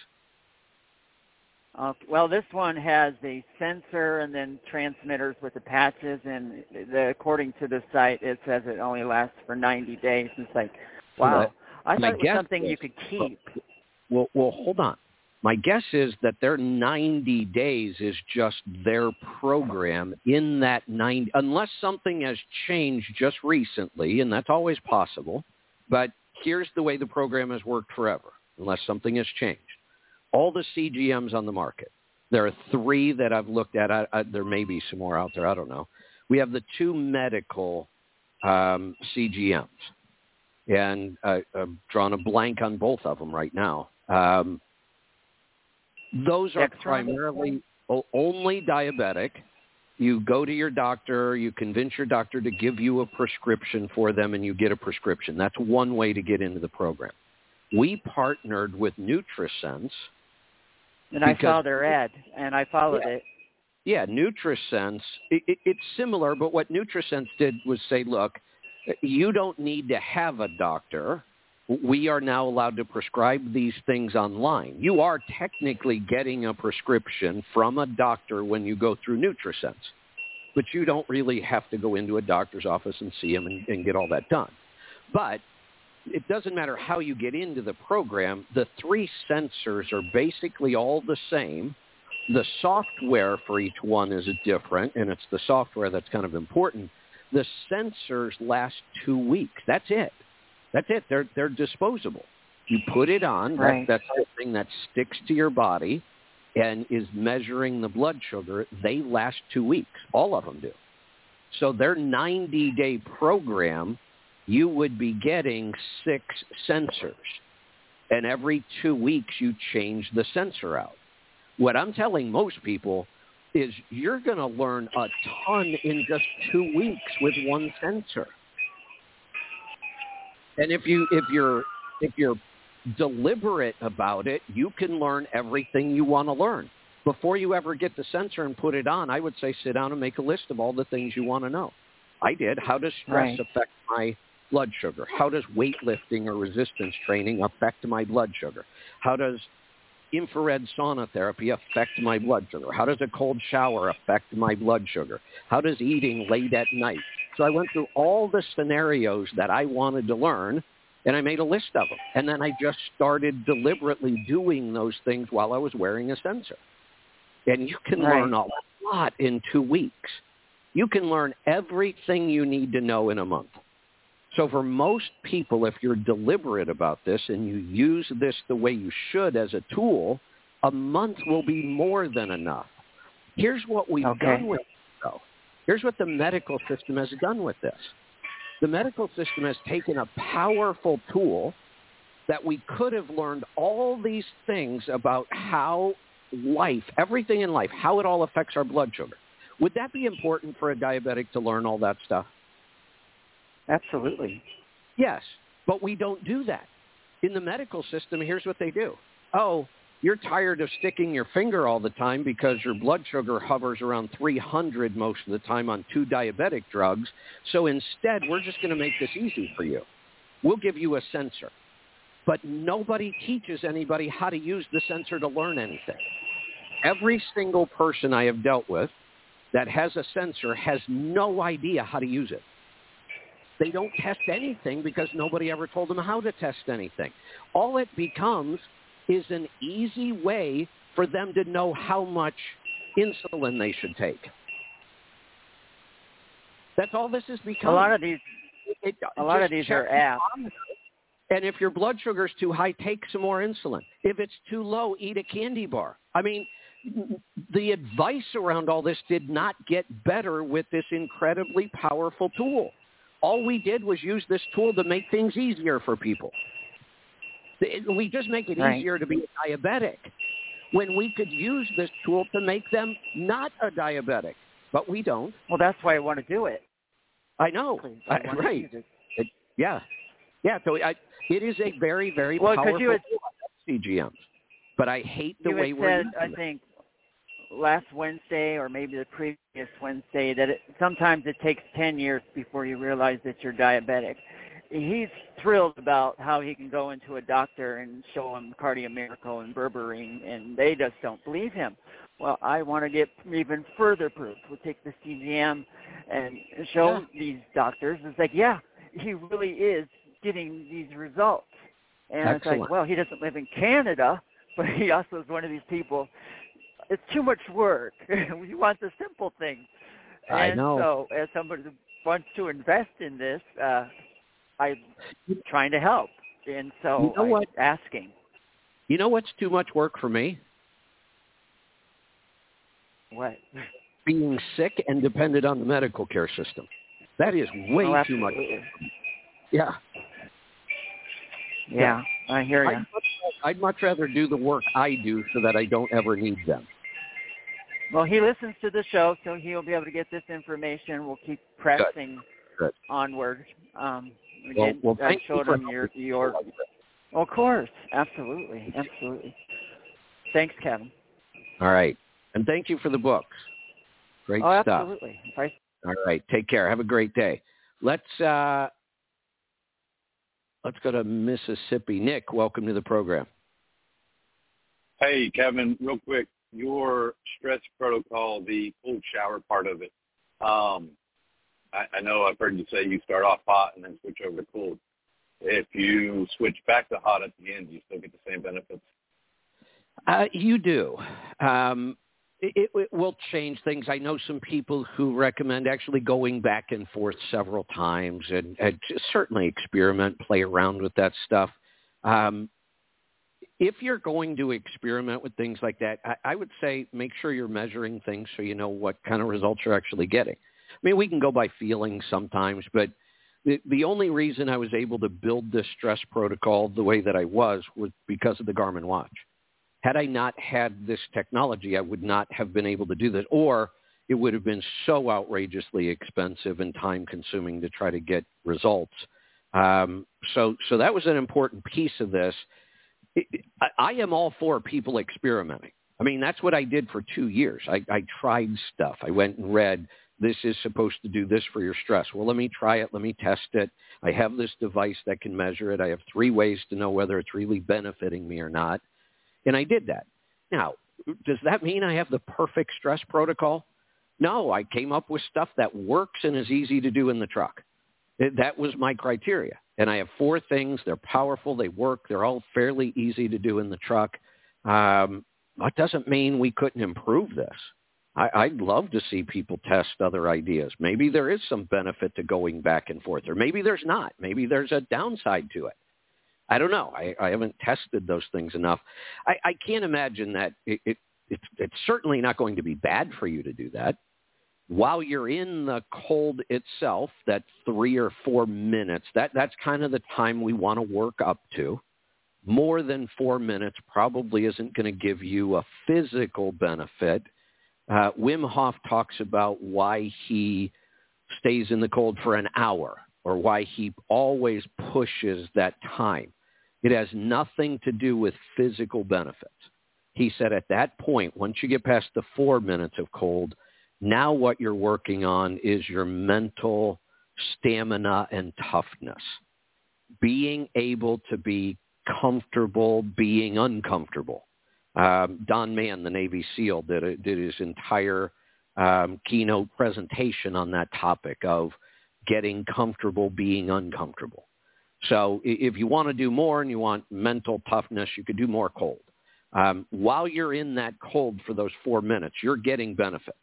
Well, this one has a sensor and then transmitters with the patches, and according to the site, it says it only lasts for 90 days. It's like, wow. I thought it was something you could keep. Well, hold on. My guess is that their 90 days is just their program in that 90, unless something has changed just recently, and that's always possible. But here's the way the program has worked forever, unless something has changed. all the CGMs on the market. There are 3 that I've looked at. There may be some more out there. I don't know. We have the 2 medical CGMs, and I've drawn a blank on both of them right now. Those are primarily only diabetic. You go to your doctor, you convince your doctor to give you a prescription for them, and you get a prescription. That's one way to get into the program. We partnered with NutriSense. And I saw their ad, and I followed it. Yeah, NutriSense, it's similar, but what NutriSense did was say, look, you don't need to have a doctor. We are now allowed to prescribe these things online. You are technically getting a prescription from a doctor when you go through NutriSense, but you don't really have to go into a doctor's office and see him and get all that done. But it doesn't matter how you get into the program. The 3 sensors are basically all the same. The software for each one is different, and it's the software that's kind of important. The sensors last 2 weeks. That's it. That's it. They're disposable. You put it on. Right. That's the thing that sticks to your body and is measuring the blood sugar. They last 2 weeks. All of them do. So their 90-day program, you would be getting 6 sensors. And every 2 weeks, you change the sensor out. What I'm telling most people is you're going to learn a ton in just 2 weeks with one sensor. And if you're deliberate about it, you can learn everything you want to learn. Before you ever get the sensor and put it on, I would say sit down and make a list of all the things you want to know. I did. How does stress affect my blood sugar? How does weightlifting or resistance training affect my blood sugar? How does infrared sauna therapy affect my blood sugar? How does a cold shower affect my blood sugar? How does eating late at night? So I went through all the scenarios that I wanted to learn, and I made a list of them. And then I just started deliberately doing those things while I was wearing a sensor. And you can learn a lot in 2 weeks. You can learn everything you need to know in a month. So for most people, if you're deliberate about this and you use this the way you should as a tool, a month will be more than enough. Here's what we've done with it, though. Here's what the medical system has done with this. The medical system has taken a powerful tool that we could have learned all these things about how life, everything in life, how it all affects our blood sugar. Would that be important for a diabetic to learn all that stuff? Absolutely. Yes, but we don't do that. In the medical system, here's what they do. Oh, you're tired of sticking your finger all the time because your blood sugar hovers around 300 most of the time on 2 diabetic drugs. So instead, we're just going to make this easy for you. We'll give you a sensor. But nobody teaches anybody how to use the sensor to learn anything. Every single person I have dealt with that has a sensor has no idea how to use it. They don't test anything because nobody ever told them how to test anything. All it becomes is an easy way for them to know how much insulin they should take. That's all this has become. A lot of these are apps. And if your blood sugar is too high, take some more insulin. If it's too low, eat a candy bar. I mean, the advice around all this did not get better with this incredibly powerful tool. All we did was use this tool to make things easier for people. We just make it easier to be a diabetic when we could use this tool to make them not a diabetic, but we don't. Well, that's why I want to do it. I know. Right. Yeah. So it is a very, very powerful tool, CGMs. But I hate the way we're using it. I think last Wednesday or maybe the previous Wednesday that sometimes it takes 10 years before you realize that you're diabetic. He's thrilled about how he can go into a doctor and show him Cardio Miracle and berberine, and they just don't believe him. Well, I want to get even further proof. We'll take the CGM and show these doctors. It's like, he really is getting these results. And Excellent. It's like, well, he doesn't live in Canada, but he also is one of these people. It's too much work. We want the simple things. I know. So as somebody who wants to invest in this, I'm trying to help. And so I'm asking. You know what's too much work for me? What? Being sick and dependent on the medical care system. That is way too much. Yeah. Yeah, I hear you. I'd much rather do the work I do so that I don't ever need them. Well, he listens to the show, so he'll be able to get this information. We'll keep pressing onward. Again, well, I showed him your. Of course, absolutely. Thanks, Kevin. All right, and thank you for the books. Great stuff. Absolutely. All right, take care. Have a great day. Let's go to Mississippi. Nick, welcome to the program. Hey, Kevin, real quick, your stress protocol, the cold shower part of it. I know I've heard you say you start off hot and then switch over to cold. If you switch back to hot at the end, do you still get the same benefits? You do. It will change things. I know some people who recommend actually going back and forth several times and certainly experiment, play around with that stuff. If you're going to experiment with things like that, I would say make sure you're measuring things so you know what kind of results you're actually getting. I mean, we can go by feelings sometimes, but the only reason I was able to build this stress protocol the way that I was because of the Garmin watch. Had I not had this technology, I would not have been able to do this, or it would have been so outrageously expensive and time-consuming to try to get results. So that was an important piece of this. I am all for people experimenting. I mean, that's what I did for 2 years. I tried stuff. I went and read, this is supposed to do this for your stress. Well, let me try it. Let me test it. I have this device that can measure it. I have 3 ways to know whether it's really benefiting me or not. And I did that. Now, does that mean I have the perfect stress protocol? No, I came up with stuff that works and is easy to do in the truck. That was my criteria. And I have 4 things. They're powerful. They work. They're all fairly easy to do in the truck. That doesn't mean we couldn't improve this. I'd love to see people test other ideas. Maybe there is some benefit to going back and forth, or maybe there's not. Maybe there's a downside to it. I don't know. I haven't tested those things enough. I can't imagine that it's certainly not going to be bad for you to do that. While you're in the cold itself, that 3 or 4 minutes, that's kind of the time we want to work up to. More than 4 minutes probably isn't going to give you a physical benefit. Wim Hof talks about why he stays in the cold for an hour, or why he always pushes that time. It has nothing to do with physical benefits. He said at that point, once you get past the 4 minutes of cold, now what you're working on is your mental stamina and toughness. Being able to be comfortable being uncomfortable. Don Mann, the Navy SEAL, did his entire keynote presentation on that topic of getting comfortable being uncomfortable. So if you want to do more and you want mental toughness, you could do more cold. While you're in that cold for those 4 minutes, you're getting benefits.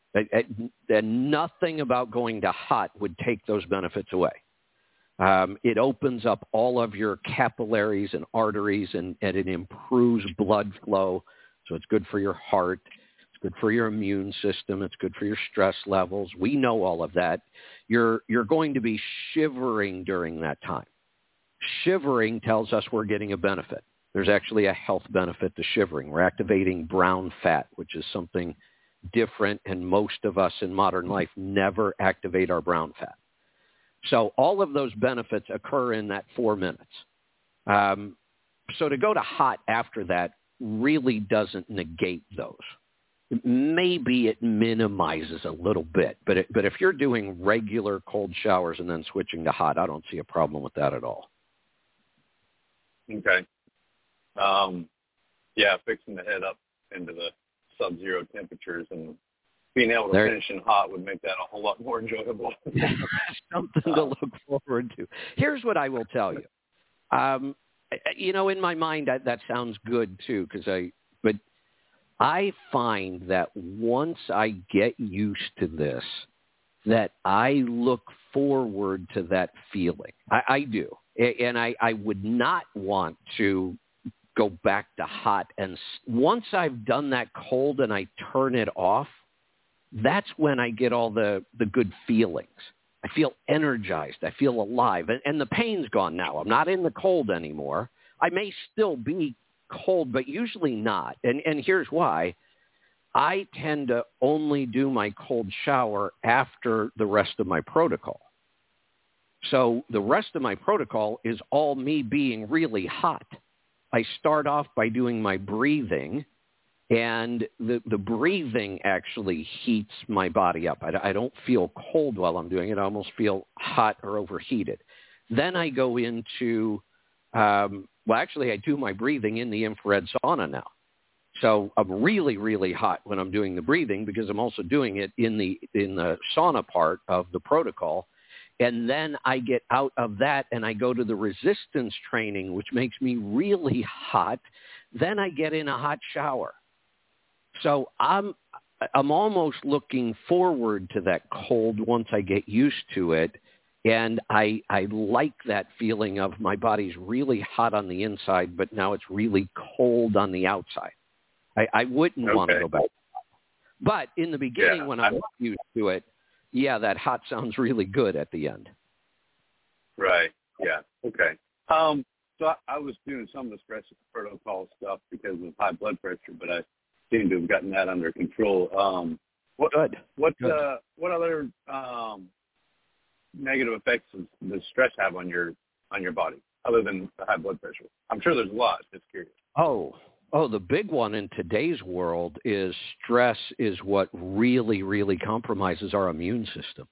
And nothing about going to hot would take those benefits away. It opens up all of your capillaries and arteries, and it improves blood flow. So it's good for your heart. It's good for your immune system. It's good for your stress levels. We know all of that. You're going to be shivering during that time. Shivering tells us we're getting a benefit. There's actually a health benefit to shivering. We're activating brown fat, which is something different, and most of us in modern life never activate our brown fat. So all of those benefits occur in that 4 minutes. So to go to hot after that really doesn't negate those. Maybe it minimizes a little bit, but if you're doing regular cold showers and then switching to hot, I don't see a problem with that at all. Okay. Fixing the head up into the sub-zero temperatures and being able to finish in hot would make that a whole lot more enjoyable. Something to look forward to. Here's what I will tell you. In my mind, that sounds good too, but I find that once I get used to this, that I look forward to that feeling. I do. And I would not want to go back to hot. And once I've done that cold and I turn it off, that's when I get all the good feelings. I feel energized. I feel alive. And the pain's gone now. I'm not in the cold anymore. I may still be cold, but usually not. And here's why. I tend to only do my cold shower after the rest of my protocol. So the rest of my protocol is all me being really hot. I start off by doing my breathing, and the breathing actually heats my body up. I don't feel cold while I'm doing it. I almost feel hot or overheated. Then I go into, I do my breathing in the infrared sauna now. So I'm really, really hot when I'm doing the breathing because I'm also doing it in the sauna part of the protocol. And then I get out of that and I go to the resistance training, which makes me really hot. Then I get in a hot shower. So I'm almost looking forward to that cold once I get used to it. And I like that feeling of my body's really hot on the inside, but now it's really cold on the outside. I wouldn't want to go back. But in the beginning, when I'm not used to it, that hot sounds really good at the end. Right. Yeah. Okay. So I was doing some of the stress protocol stuff because of high blood pressure, but I seem to have gotten that under control. What other negative effects does stress have on your body other than the high blood pressure? I'm sure there's a lot. Just curious. Oh, the big one in today's world is stress is what really, really compromises our immune system.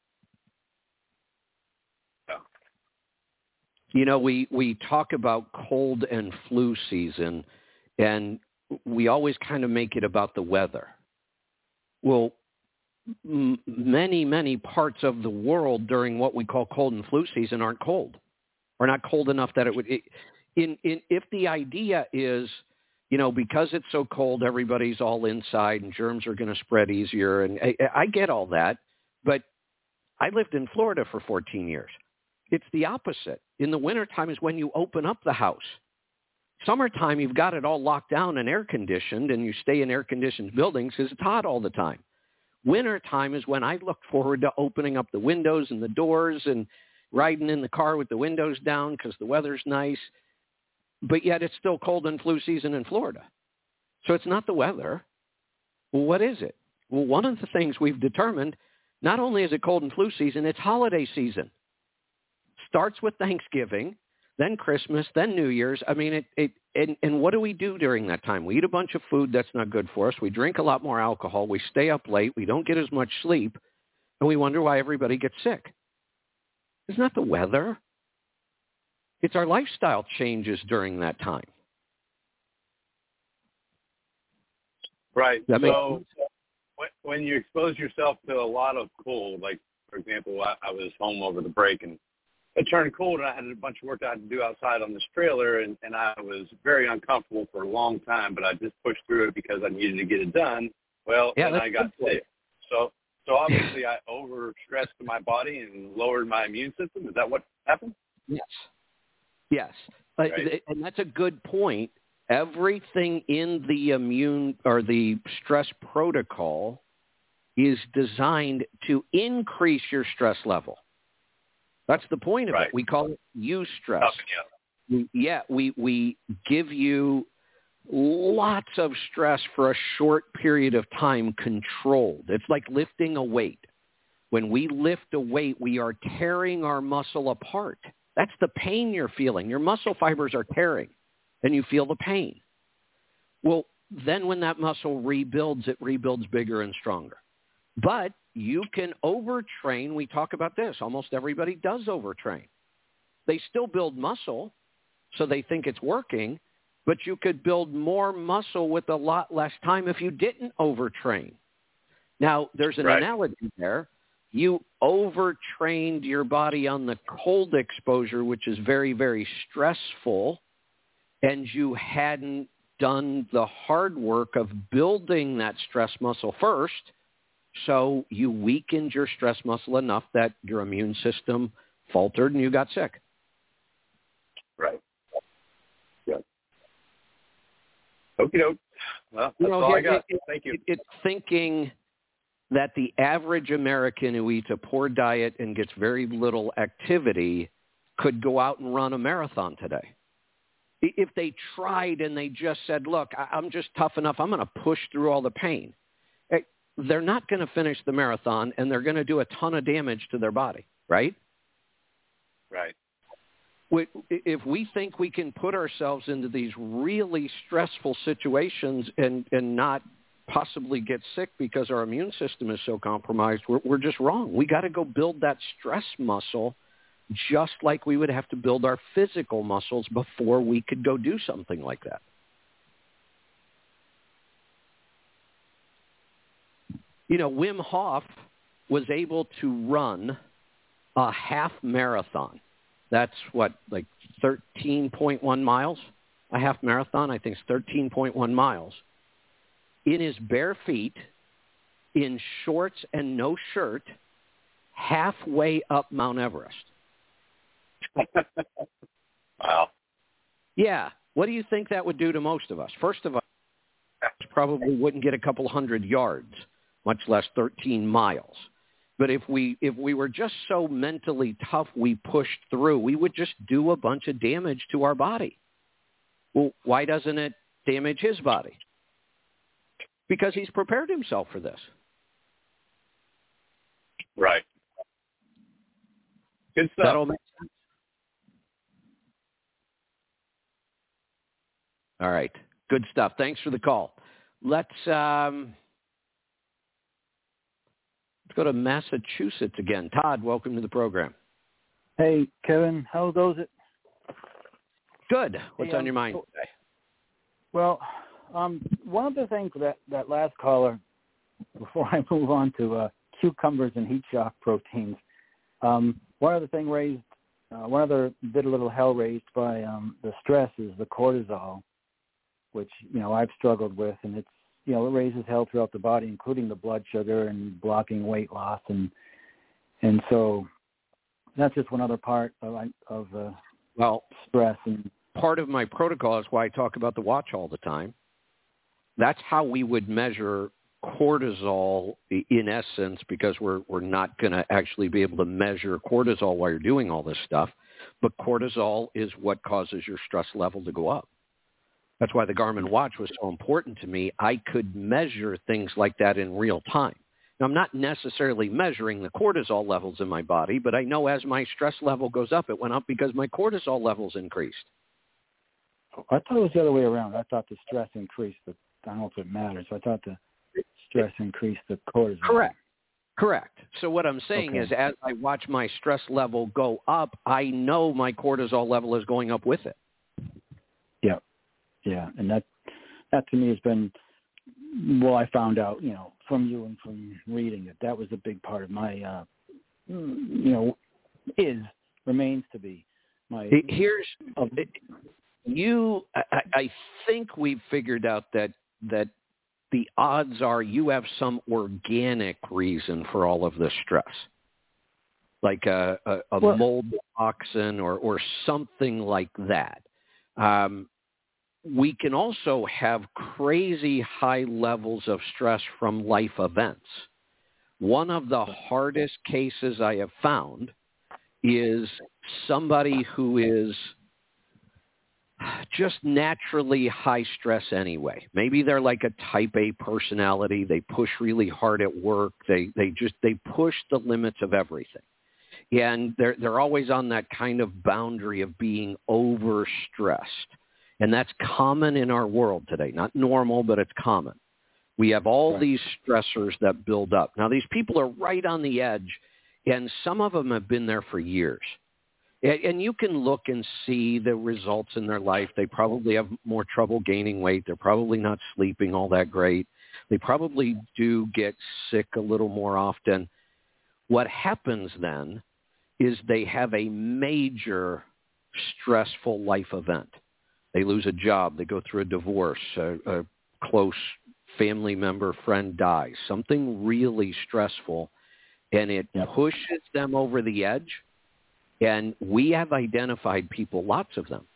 Yeah. You know, we talk about cold and flu season, and we always kind of make it about the weather. Well, many, many parts of the world during what we call cold and flu season aren't cold, or not cold enough that it would. If the idea is, you know, because it's so cold, everybody's all inside and germs are going to spread easier. And I get all that, but I lived in Florida for 14 years. It's the opposite. In the wintertime is when you open up the house. Summertime, you've got it all locked down and air conditioned, and you stay in air conditioned buildings because it's hot all the time. Wintertime is when I look forward to opening up the windows and the doors and riding in the car with the windows down because the weather's nice. But yet it's still cold and flu season in Florida. So it's not the weather. Well, what is it? Well, one of the things we've determined, not only is it cold and flu season, it's holiday season. Starts with Thanksgiving, then Christmas, then New Year's. I mean, and what do we do during that time? We eat a bunch of food that's not good for us. We drink a lot more alcohol. We stay up late. We don't get as much sleep. And we wonder why everybody gets sick. It's not the weather. It's our lifestyle changes during that time. Right. So when you expose yourself to a lot of cold, like, for example, I was home over the break and it turned cold and I had a bunch of work I had to do outside on this trailer and I was very uncomfortable for a long time, but I just pushed through it because I needed to get it done. Well, and I got sick. So obviously I overstressed my body and lowered my immune system. Is that what happened? Yes. Right. And that's a good point. Everything in the immune or the stress protocol is designed to increase your stress level. That's the point of it. We call it eustress. We give you lots of stress for a short period of time controlled. It's like lifting a weight. When we lift a weight, we are tearing our muscle apart. That's the pain you're feeling. Your muscle fibers are tearing, and you feel the pain. Well, then when that muscle rebuilds, it rebuilds bigger and stronger. But you can overtrain. We talk about this. Almost everybody does overtrain. They still build muscle, so they think it's working, but you could build more muscle with a lot less time if you didn't overtrain. Now, there's an analogy there. You overtrained your body on the cold exposure, which is very, very stressful, and you hadn't done the hard work of building that stress muscle first, so you weakened your stress muscle enough that your immune system faltered and you got sick. Right. Yeah. Okie doke. Well, that's all I got. Thank you. It's thinking that the average American who eats a poor diet and gets very little activity could go out and run a marathon today. If they tried and they just said, look, I'm just tough enough, I'm going to push through all the pain, they're not going to finish the marathon, and they're going to do a ton of damage to their body, right? Right. If we think we can put ourselves into these really stressful situations and not possibly get sick because our immune system is so compromised, we're just wrong. We got to go build that stress muscle just like we would have to build our physical muscles before we could go do something like that. You know, Wim Hof was able to run a half marathon. That's what, like 13.1 miles? A half marathon, I think it's 13.1 miles. In his bare feet, in shorts and no shirt, halfway up Mount Everest. Wow. Yeah. What do you think that would do to most of us? First of all, probably wouldn't get a couple hundred yards, much less 13 miles. But if we were just so mentally tough we pushed through, we would just do a bunch of damage to our body. Well, why doesn't it damage his body? Because he's prepared himself for this. Right. Good stuff. That all makes sense? All right. Good stuff. Thanks for the call. Let's go to Massachusetts again. Todd, welcome to the program. Hey, Kevin. How goes it? Good. What's on your mind today? Well, one of the things that last caller, before I move on to cucumbers and heat shock proteins, one other thing raised, one other bit of little hell raised by the stress is the cortisol, which, I've struggled with, and it's, it raises hell throughout the body, including the blood sugar and blocking weight loss. And so that's just one other part of stress. And part of my protocol is why I talk about the watch all the time. That's how we would measure cortisol in essence, because we're not going to actually be able to measure cortisol while you're doing all this stuff. But cortisol is what causes your stress level to go up. That's why the Garmin watch was so important to me. I could measure things like that in real time. Now, I'm not necessarily measuring the cortisol levels in my body, but I know as my stress level goes up, it went up because my cortisol levels increased. I thought it was the other way around. I thought the stress increased, but I don't know if it matters. I thought the stress increased the cortisol. Correct. So what I'm saying is as I watch my stress level go up, I know my cortisol level is going up with it. Yeah, and that to me has been, I found out, from you and from reading it, that was a big part of my, remains to be my. I think we've figured out that the odds are you have some organic reason for all of this stress, like a mold toxin or something like that. We can also have crazy high levels of stress from life events. One of the hardest cases I have found is somebody who is just naturally high stress anyway. Maybe they're like a type A personality. They push really hard at work. They push the limits of everything. And they're always on that kind of boundary of being overstressed. And that's common in our world today. Not normal, but it's common. We have all these stressors that build up. Now, these people are right on the edge, and some of them have been there for years. And you can look and see the results in their life. They probably have more trouble gaining weight. They're probably not sleeping all that great. They probably do get sick a little more often. What happens then is they have a major stressful life event. They lose a job. They go through a divorce. A close family member, friend dies. Something really stressful, and it pushes them over the edge. And we have identified people, lots of them,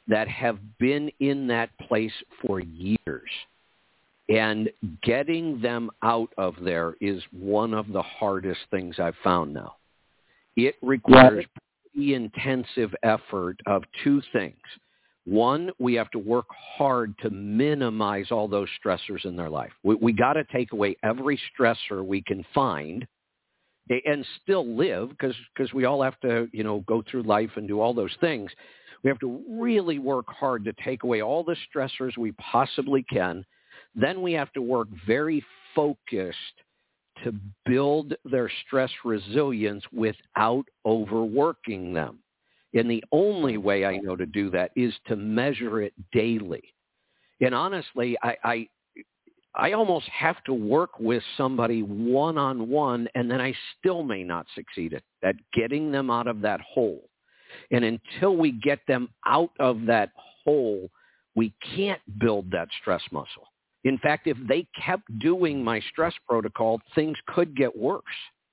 that have been in that place for years. And getting them out of there is one of the hardest things I've found now. It requires pretty intensive effort of two things. One, we have to work hard to minimize all those stressors in their life. We got to take away every stressor we can find and still live, because we all have to, go through life and do all those things. We have to really work hard to take away all the stressors we possibly can. Then we have to work very focused to build their stress resilience without overworking them. And the only way I know to do that is to measure it daily. And honestly, I almost have to work with somebody one-on-one, and then I still may not succeed at getting them out of that hole. And until we get them out of that hole, we can't build that stress muscle. In fact, if they kept doing my stress protocol, things could get worse.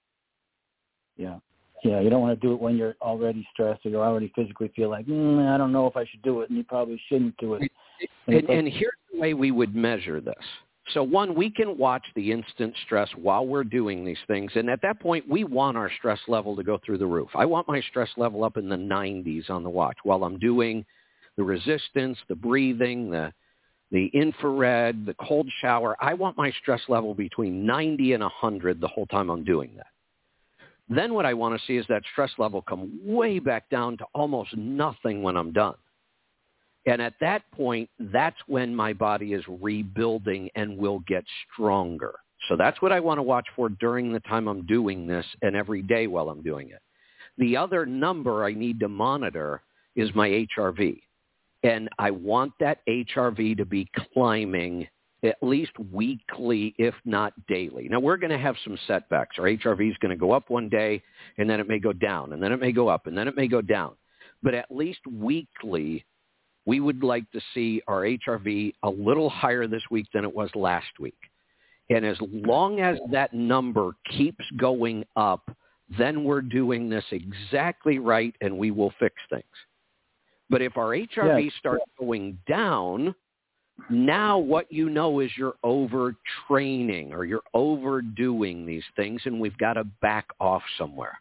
Yeah, you don't want to do it when you're already stressed or you already physically feel like, I don't know if I should do it, and you probably shouldn't do it. And here's the way we would measure this. So one, we can watch the instant stress while we're doing these things. And at that point, we want our stress level to go through the roof. I want my stress level up in the 90s on the watch while I'm doing the resistance, the breathing, the infrared, the cold shower. I want my stress level between 90 and 100 the whole time I'm doing that. Then what I want to see is that stress level come way back down to almost nothing when I'm done. And at that point, that's when my body is rebuilding and will get stronger. So that's what I want to watch for during the time I'm doing this and every day while I'm doing it. The other number I need to monitor is my HRV. And I want that HRV to be climbing at least weekly, if not daily. Now, we're going to have some setbacks. Our HRV is going to go up one day, and then it may go down, and then it may go up, and then it may go down. But at least weekly, we would like to see our HRV a little higher this week than it was last week. And as long as that number keeps going up, then we're doing this exactly right, and we will fix things. But if our HRV starts going down, now what you know is you're overtraining or you're overdoing these things, and we've got to back off somewhere.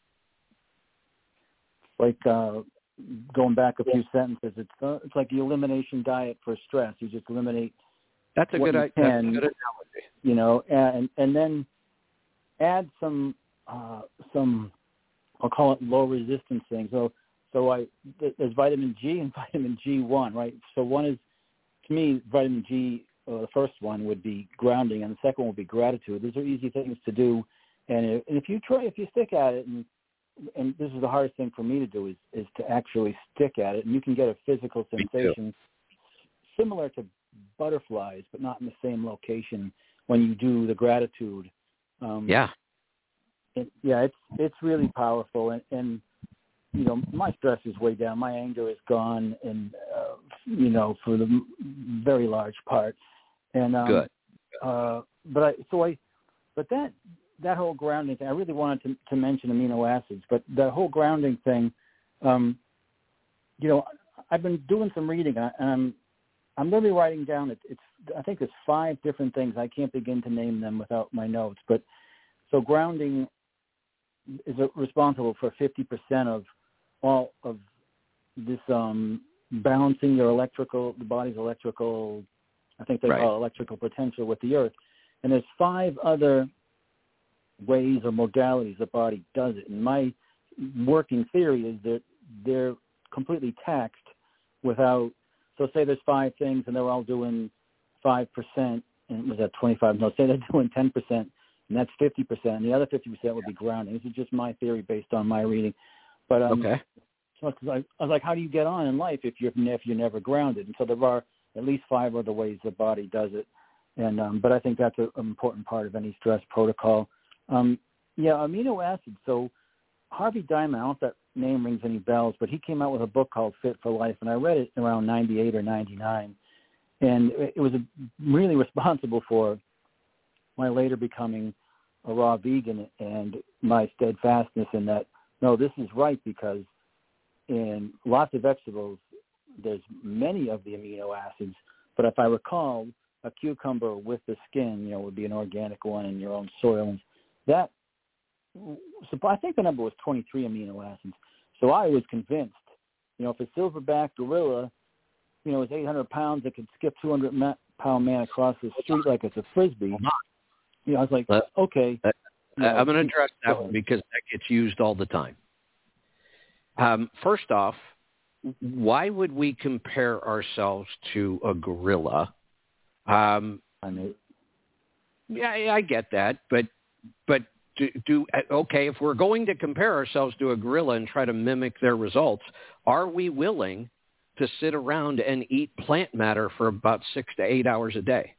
Like going back a few sentences, it's like the elimination diet for stress. You just eliminate. That's a good analogy. And then add some I'll call it low resistance things. So there's vitamin G and vitamin G1, right? So one is, to me, vitamin G, the first one would be grounding, and the second one would be gratitude. These are easy things to do, and if you stick at it, and this is the hardest thing for me to do, is to actually stick at it, and you can get a physical sensation similar to butterflies, but not in the same location when you do the gratitude. It's really powerful, and my stress is way down. My anger is gone, and for the very large part. And good. But that whole grounding thing, I really wanted to mention amino acids. But the whole grounding thing, I've been doing some reading, and I'm really writing down. I think it's 5 different things. I can't begin to name them without my notes. But so grounding is responsible for 50% of all of this balancing the body's electrical, I think they call it electrical potential with the earth. And there's 5 other ways or modalities the body does it. And my working theory is that they're completely taxed without, so say there's 5 things and they're all doing 5%, and was that 25? No, say they're doing 10%, and that's 50%. And the other 50% would be grounding. This is just my theory based on my reading. But okay. So I was like, how do you get on in life if you're never grounded? And so there are at least 5 other ways the body does it. And but I think that's an important part of any stress protocol. Amino acids. So Harvey Diamond, I don't know if that name rings any bells, but he came out with a book called Fit for Life, and I read it around 98 or 99. And it was really responsible for my later becoming a raw vegan and my steadfastness in that, no, this is right, because in lots of vegetables, there's many of the amino acids, but if I recall, a cucumber with the skin, would be an organic one in your own soil. That, so I think the number was 23 amino acids. So I was convinced, if a silverback gorilla, is 800 pounds that could skip 200-pound man across the street like it's a Frisbee, I was like, okay. I'm going to address that one because that gets used all the time. First off, why would we compare ourselves to a gorilla? I get that, but okay, if we're going to compare ourselves to a gorilla and try to mimic their results, are we willing to sit around and eat plant matter for about 6 to 8 hours a day?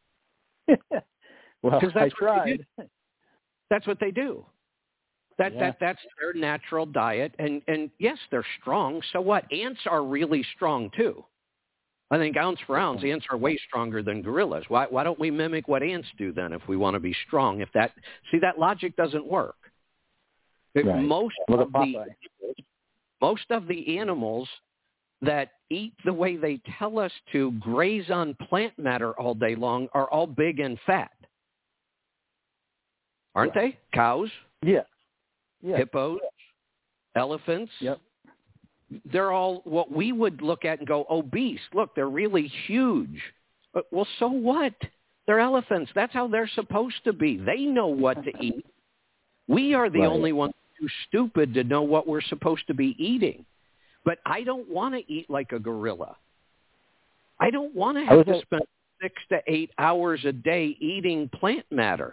Well, I tried. That's what they do. That's their natural diet, and yes, they're strong. So what? Ants are really strong too. I think ounce for ounce, ants are way stronger than gorillas. Why don't we mimic what ants do then if we want to be strong? That logic doesn't work. Right. Most of the animals that eat the way they tell us to, graze on plant matter all day long, are all big and fat. Aren't they? Cows? Yeah. Hippos? Elephants? Yep. They're all what we would look at and go, obese. Look, they're really huge. Well, so what? They're elephants. That's how they're supposed to be. They know what to eat. We are the only ones too stupid to know what we're supposed to be eating. But I don't want to eat like a gorilla. I don't want to have to spend 6 to 8 hours a day eating plant matter.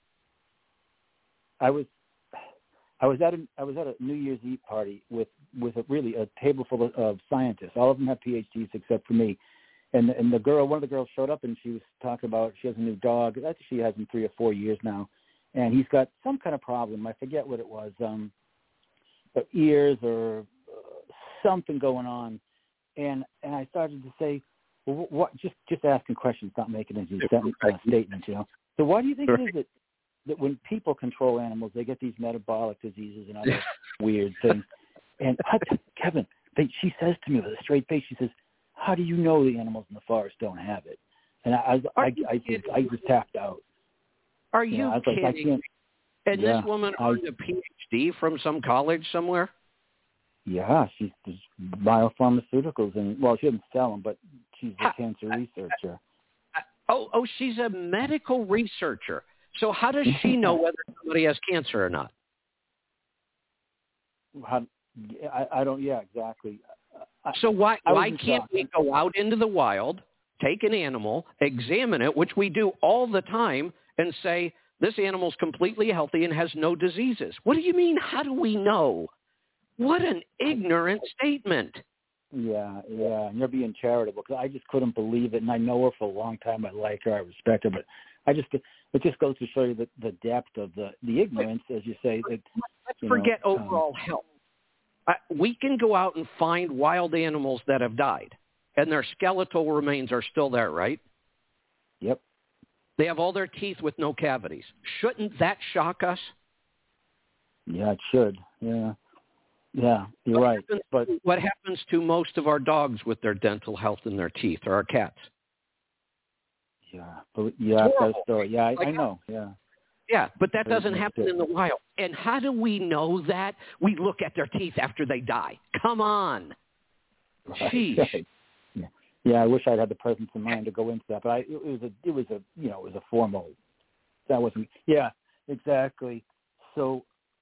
I was at a New Year's Eve party with a table full of scientists. All of them have PhDs except for me. And one of the girls showed up and she was talking about she has a new dog. I think she has him 3 or 4 years now, and he's got some kind of problem. I forget what it was, ears or something going on. And I started to say, well, what? Just asking questions, not making any statements. So why do you think it is that when people control animals, they get these metabolic diseases and other weird things? And Kevin, she says to me with a straight face, she says, "How do you know the animals in the forest don't have it?" And I just tapped out. Are you kidding? Like, I can't. And this woman earned a PhD from some college somewhere? Yeah, she's biopharmaceuticals, and she doesn't sell them, but she's a cancer researcher. She's a medical researcher. So how does she know whether somebody has cancer or not? I don't. Yeah, exactly. So why can't we go out into the wild, take an animal, examine it, which we do all the time, and say this animal's completely healthy and has no diseases? What do you mean? How do we know? What an ignorant statement. Yeah, and you're being charitable because I just couldn't believe it, and I know her for a long time. I like her, I respect her, but it just goes to show you the depth of the ignorance, as you say. Let's forget overall health. We can go out and find wild animals that have died, and their skeletal remains are still there, right? Yep. They have all their teeth with no cavities. Shouldn't that shock us? Yeah, it should. Yeah, you're right. But what happens to most of our dogs with their dental health in their teeth, or our cats? Yeah, that's a story. Yeah, I know. Yeah. Yeah, but that doesn't happen in the wild. And how do we know that? We look at their teeth after they die. Come on. Sheesh. Yeah, I wish I'd had the presence of mind to go into that, but it was a formal. That wasn't. Yeah, exactly. So,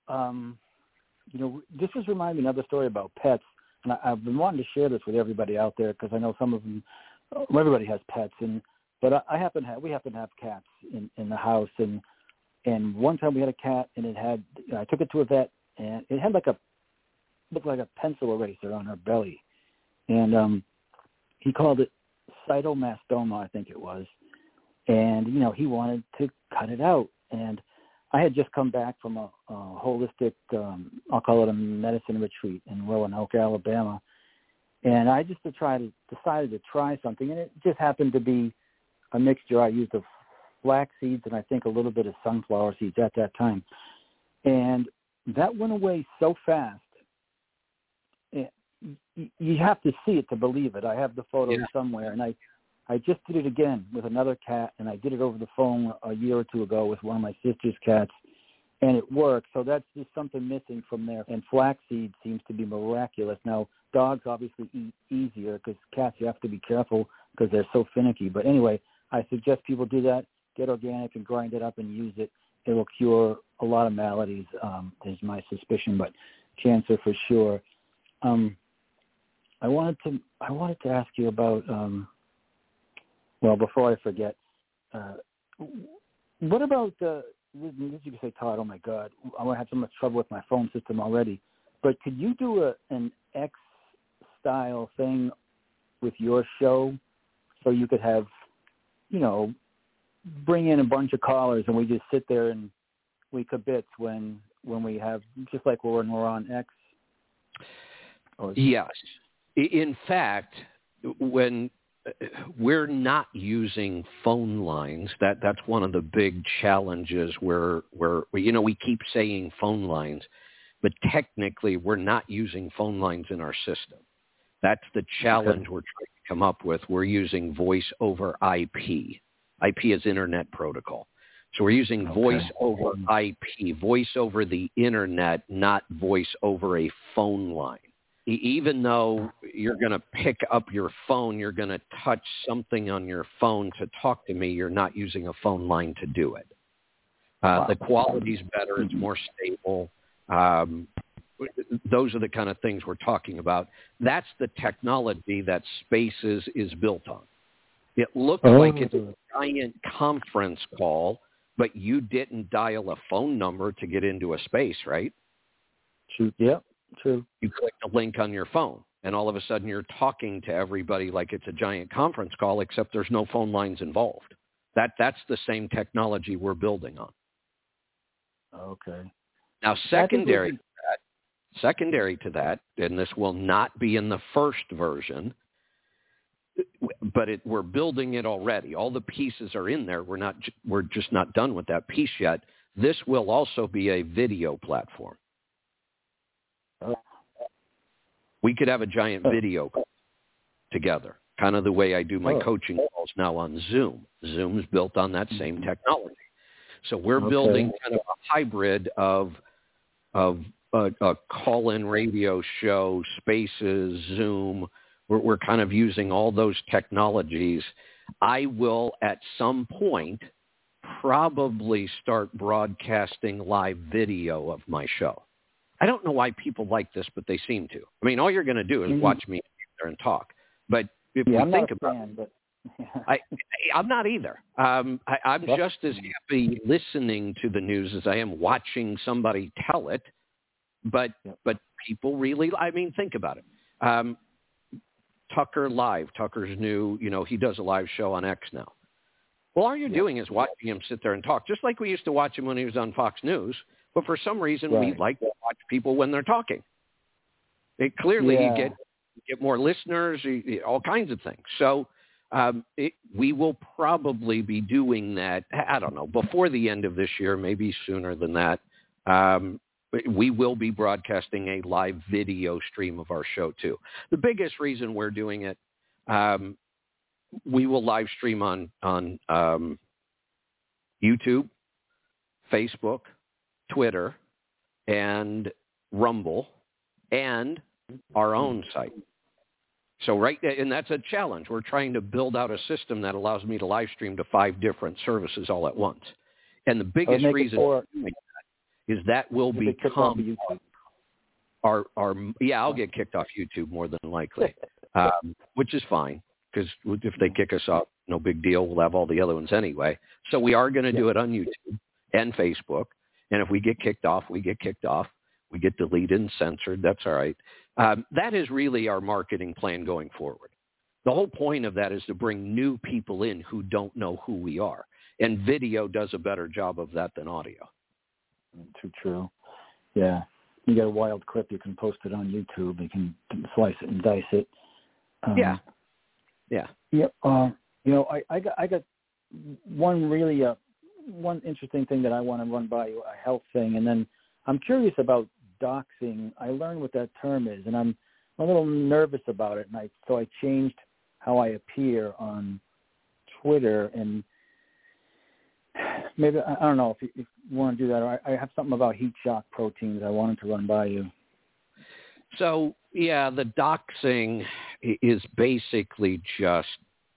this was reminding me of another story about pets, and I've been wanting to share this with everybody out there because I know some of them. Everybody has pets, but we happen to have cats in the house, and one time we had a cat, and it had. I took it to a vet, and it had looked like a pencil eraser on her belly, and he called it cytomastoma, I think it was, and he wanted to cut it out, and I had just come back from a holistic, I'll call it a medicine retreat in Roanoke, Alabama, and I just decided to try something, and it just happened to be a mixture. I used of flax seeds and I think a little bit of sunflower seeds at that time. And that went away so fast. you have to see it to believe it. I have the photos somewhere, and I just did it again with another cat, and I did it over the phone a year or two ago with one of my sister's cats, and it worked. So that's just something missing from there. And flaxseed seems to be miraculous. Now, dogs obviously eat easier because cats, you have to be careful because they're so finicky. But anyway, I suggest people do that, get organic and grind it up and use it. It will cure a lot of maladies, is my suspicion, but cancer for sure. I wanted to ask you about, well, before I forget, what about you can say, Todd, oh my God, I'm going to have so much trouble with my phone system already, but could you do an X-style thing with your show so you could have, bring in a bunch of callers and we just sit there and we kibitz when we have, just like when we're on X? Yes. In fact, when we're not using phone lines, that's one of the big challenges where we keep saying phone lines, but technically we're not using phone lines in our system. That's the challenge we're trying to come up with. We're using voice over IP. IP is Internet Protocol. So we're using voice over IP, voice over the Internet, not voice over a phone line. Even though you're going to pick up your phone, you're going to touch something on your phone to talk to me, you're not using a phone line to do it. The quality's better. It's more stable. Those are the kind of things we're talking about. That's the technology that Spaces is built on. It looks like it's a giant conference call, but you didn't dial a phone number to get into a space, right? Yeah. True. You click a link on your phone, and all of a sudden you're talking to everybody like it's a giant conference call, except there's no phone lines involved. That's the same technology we're building on. Okay. Now, secondary to that, and this will not be in the first version, but we're building it already. All the pieces are in there. We're just not done with that piece yet. This will also be a video platform. We could have a giant video call together, kind of the way I do my coaching calls now on Zoom. Zoom's built on that same technology. So we're building kind of a hybrid of a call-in radio show, Spaces, Zoom. We're kind of using all those technologies. I will, at some point, probably start broadcasting live video of my show. I don't know why people like this, but they seem to. I mean, all you're going to do is watch me sit there and talk. But if we think about it, I'm not either. I'm just as happy listening to the news as I am watching somebody tell it. But people really, think about it. Tucker Live, Tucker's new, he does a live show on X now. Well, all you're doing is watching him sit there and talk, just like we used to watch him when he was on Fox News. But for some reason, we like to watch people when they're talking. Clearly, you get more listeners, all kinds of things. So we will probably be doing that, I don't know, before the end of this year, maybe sooner than that. We will be broadcasting a live video stream of our show, too. The biggest reason we're doing it, we will live stream on YouTube, Facebook, Twitter, and Rumble, and our own site. So and that's a challenge. We're trying to build out a system that allows me to live stream to 5 different services all at once. And the biggest reason is that will become our I'll get kicked off YouTube more than likely, which is fine, because if they kick us off, no big deal. We'll have all the other ones anyway. So we are going to do it on YouTube and Facebook. And if we get kicked off, we get kicked off. We get deleted and censored. That's all right. That is really our marketing plan going forward. The whole point of that is to bring new people in who don't know who we are. And video does a better job of that than audio. Too true. Yeah. You got a wild clip, you can post it on YouTube. You can slice it and dice it. Yeah. Yep. I got one really one interesting thing that I want to run by you, a health thing, and then I'm curious about doxing. I learned what that term is, and a little nervous about it, and so I changed how I appear on Twitter, and maybe I don't know if you want to do that. Or I have something about heat shock proteins I wanted to run by you. So yeah, the doxing is basically just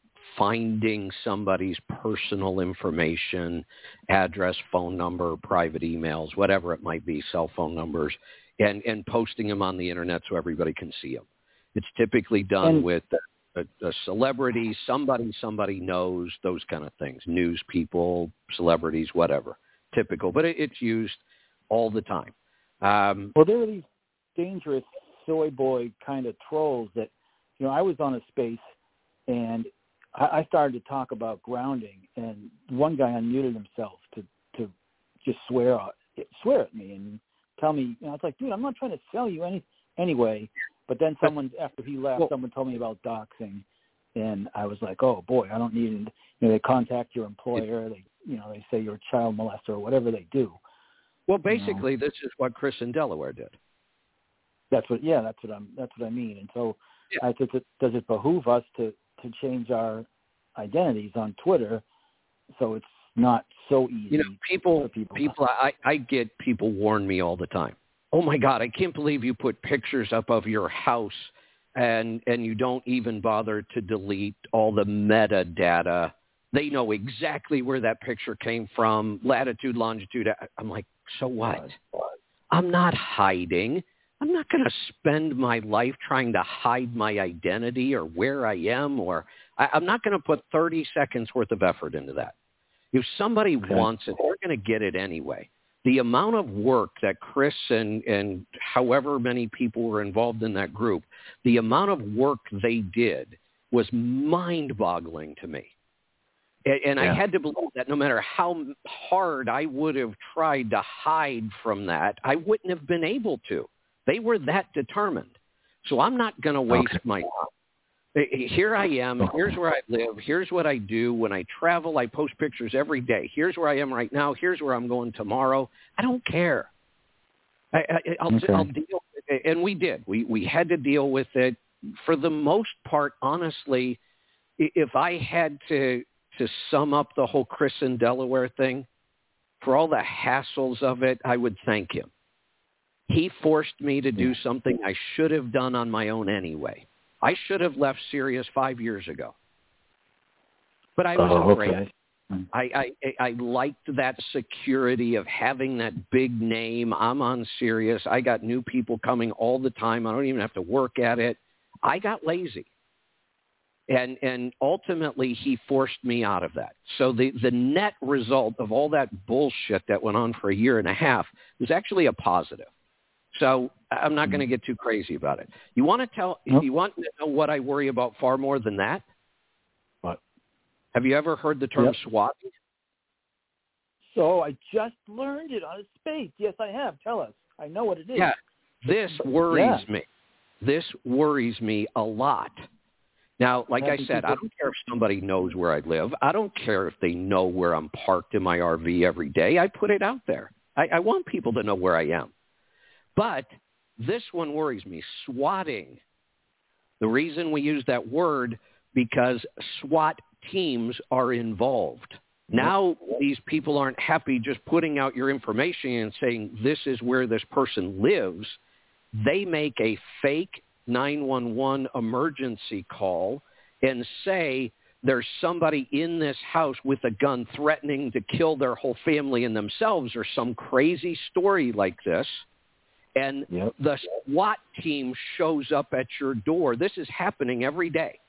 finding somebody's personal information, address, phone number, private emails, whatever it might be, cell phone numbers, and posting them on the internet so everybody can see them. It's typically done with a celebrity, somebody knows, those kind of things, news people, celebrities, whatever, typical. But it's used all the time. Well, there are these dangerous soy boy kind of trolls that, I was on a space and I started to talk about grounding, and one guy unmuted himself to just swear at me and tell me, it's like, dude, I'm not trying to sell you anyway. But then after he left, someone told me about doxing, and I was like, oh boy, I don't need it. They contact your employer, they say you're a child molester or whatever they do. Well, basically, this is what Chris in Delaware did. That's what I mean. And so, I think does it behoove us to change our identities on Twitter so it's not so easy. People I get people warn me all the time. Oh my God, I can't believe you put pictures up of your house and you don't even bother to delete all the metadata. They know exactly where that picture came from, latitude, longitude. I'm like, so what? I'm not hiding. I'm not going to spend my life trying to hide my identity or where I am, or I'm not going to put 30 seconds worth of effort into that. If somebody wants it, they're going to get it anyway. The amount of work that Chris and however many people were involved in that group, the amount of work they did was mind-boggling to me. And I had to believe that no matter how hard I would have tried to hide from that, I wouldn't have been able to. They were that determined. So I'm not going to waste my time. Here I am. Here's where I live. Here's what I do. When I travel, I post pictures every day. Here's where I am right now. Here's where I'm going tomorrow. I don't care. I'll deal with it. And we did. We had to deal with it. For the most part, honestly, if I had to sum up the whole Chris in Delaware thing, for all the hassles of it, I would thank him. He forced me to do something I should have done on my own anyway. I should have left Sirius 5 years ago. But I was afraid. I liked that security of having that big name. I'm on Sirius. I got new people coming all the time. I don't even have to work at it. I got lazy. And ultimately, he forced me out of that. So the net result of all that bullshit that went on for a year and a half was actually a positive. So I'm not going to get too crazy about it. You want to know what I worry about far more than that? What? Have you ever heard the term swatting? So I just learned it on a space. Yes, I have. Tell us. I know what it is. Yeah. This worries me. This worries me a lot. Now, like I said, I don't care if somebody knows where I live. I don't care if they know where I'm parked in my RV every day. I put it out there. I want people to know where I am. But this one worries me, swatting. The reason we use that word, because SWAT teams are involved. Now these people aren't happy just putting out your information and saying this is where this person lives. They make a fake 911 emergency call and say there's somebody in this house with a gun threatening to kill their whole family and themselves, or some crazy story like this. And the SWAT team shows up at your door. This is happening every day.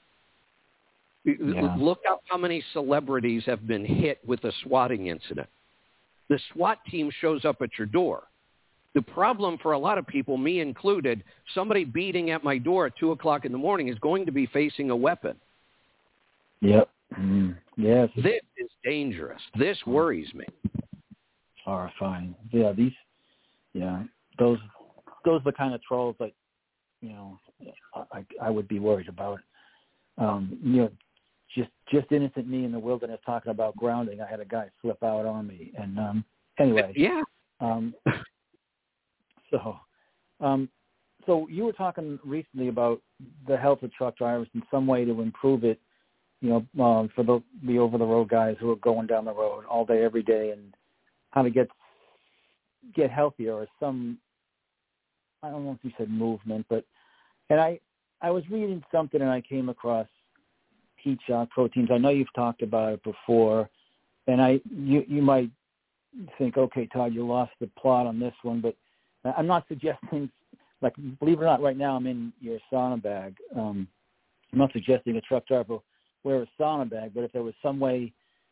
Look up how many celebrities have been hit with a swatting incident. The SWAT team shows up at your door. The problem for a lot of people, me included, somebody beating at my door at 2 o'clock in the morning is going to be facing a weapon. Yep. Yes. This is dangerous. This worries me. Horrifying. Yeah, those are the kind of trolls that, I would be worried about. Just innocent me in the wilderness talking about grounding. I had a guy flip out on me, and anyway. Yeah. So So you were talking recently about the health of truck drivers and some way to improve it, for the over-the-road guys who are going down the road all day, every day, and how to get healthier, or some, I don't know if you said movement, and I was reading something and I came across heat shock proteins. I know you've talked about it before, and you might think, okay, Todd, you lost the plot on this one, but I'm not suggesting, like, believe it or not, right now I'm in your sauna bag. I'm not suggesting a truck driver wear a sauna bag, but if there was some way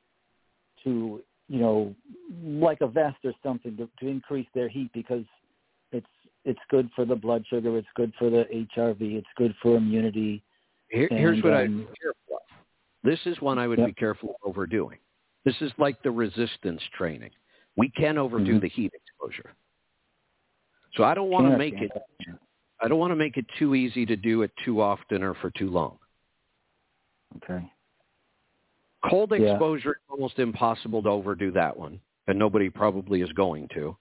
to, like a vest or something to increase their heat, because it's good for the blood sugar, it's good for the HRV, it's good for immunity. Here's what I'd be careful of. This is one I would be careful of overdoing. This is like the resistance training. We can overdo the heat exposure. So I don't want to make it. I don't want to make it too easy to do it too often or for too long. Okay. Cold exposure is almost impossible to overdo that one, and nobody probably is going to.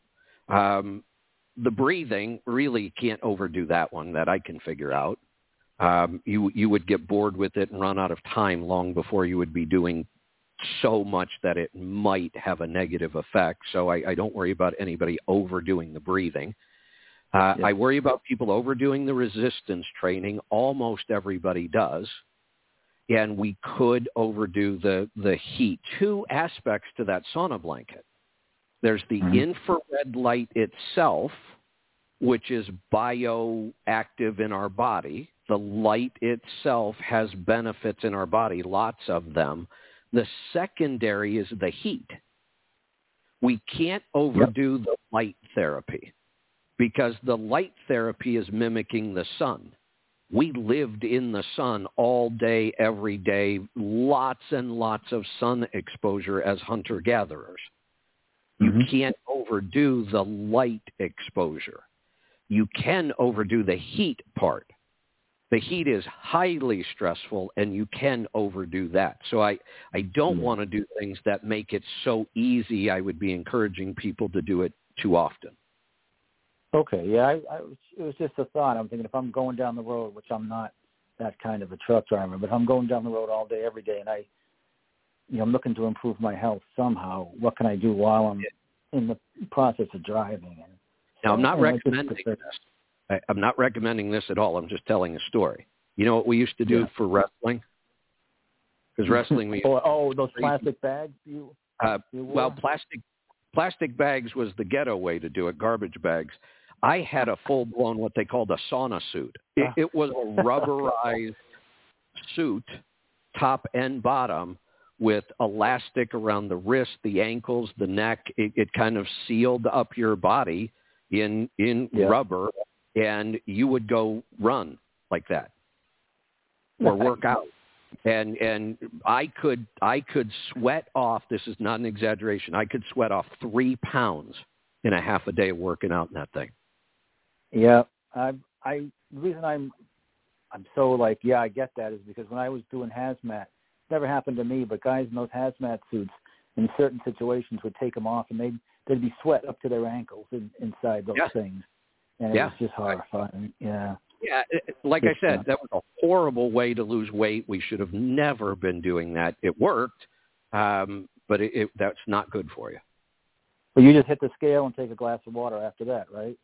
The breathing, really can't overdo that one that I can figure out. You would get bored with it and run out of time long before you would be doing so much that it might have a negative effect. So I don't worry about anybody overdoing the breathing. I worry about people overdoing the resistance training. Almost everybody does. And we could overdo the heat. Two aspects to that sauna blanket. There's the infrared light itself, which is bioactive in our body. The light itself has benefits in our body, lots of them. The secondary is the heat. We can't overdo the light therapy because the light therapy is mimicking the sun. We lived in the sun all day, every day, lots and lots of sun exposure as hunter-gatherers. You can't overdo the light exposure. You can overdo the heat part. The heat is highly stressful, and you can overdo that. So I don't want to do things that make it so easy. I would be encouraging people to do it too often. Okay, it was just a thought. I'm thinking if I'm going down the road, which I'm not that kind of a truck driver, but if I'm going down the road all day, every day, and I'm looking to improve my health somehow, what can I do while I'm in the process of driving? Now, I'm not recommending this. I'm not recommending this at all. I'm just telling a story. You know what we used to do for wrestling? Because wrestling, we those plastic bags. Plastic bags was the ghetto way to do it. Garbage bags. I had a full-blown what they called a sauna suit. It was a rubberized suit, top and bottom, with elastic around the wrist, the ankles, the neck. It kind of sealed up your body in rubber, and you would go run like that or work out. And I could sweat off, this is not an exaggeration, I could sweat off 3 pounds in a half a day of working out in that thing. Yeah. The reason I'm so I get that is because when I was doing hazmat, it never happened to me, but guys in those hazmat suits in certain situations would take them off and they'd be sweat up to their ankles inside those things. And it was just horrifying. Yeah. Yeah, like I said, that was a horrible way to lose weight. We should have never been doing that. It worked, but that's not good for you. But you just hit the scale and take a glass of water after that, right?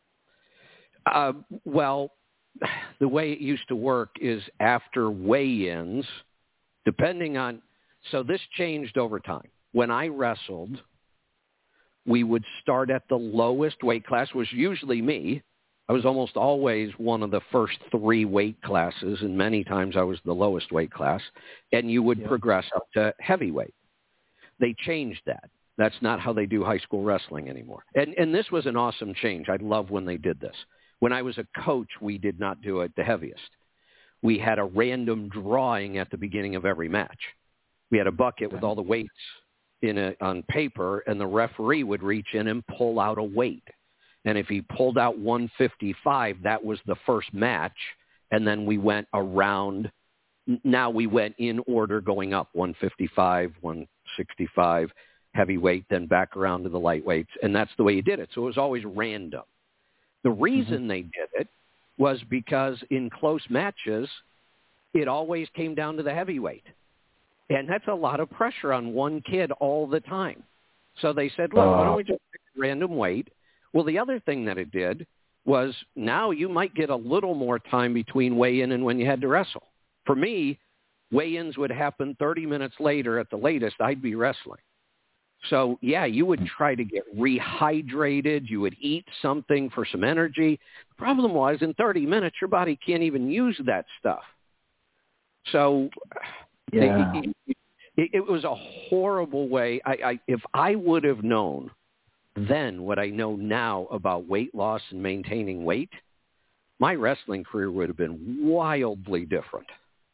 Well, the way it used to work is after weigh-ins, depending on – so this changed over time. When I wrestled, we would start at the lowest weight class, was usually me. I was almost always one of the first 3 weight classes, and many times I was the lowest weight class, and you would progress up to heavyweight. They changed that. That's not how they do high school wrestling anymore. And this was an awesome change. I love when they did this. When I was a coach, we did not do it the heaviest. We had a random drawing at the beginning of every match. We had a bucket with all the weights on paper, and the referee would reach in and pull out a weight. And if he pulled out 155, that was the first match. And then we went around. Now we went in order going up, 155, 165, heavyweight, then back around to the lightweights. And that's the way you did it. So it was always random. The reason they did it was because in close matches, it always came down to the heavyweight. And that's a lot of pressure on one kid all the time. So they said, look, why don't we just pick a random weight? Well, the other thing that it did was now you might get a little more time between weigh-in and when you had to wrestle. For me, weigh-ins would happen 30 minutes later at the latest. I'd be wrestling. So, yeah, you would try to get rehydrated. You would eat something for some energy. The problem was in 30 minutes, your body can't even use that stuff. So it was a horrible way. If I would have known then what I know now about weight loss and maintaining weight, my wrestling career would have been wildly different.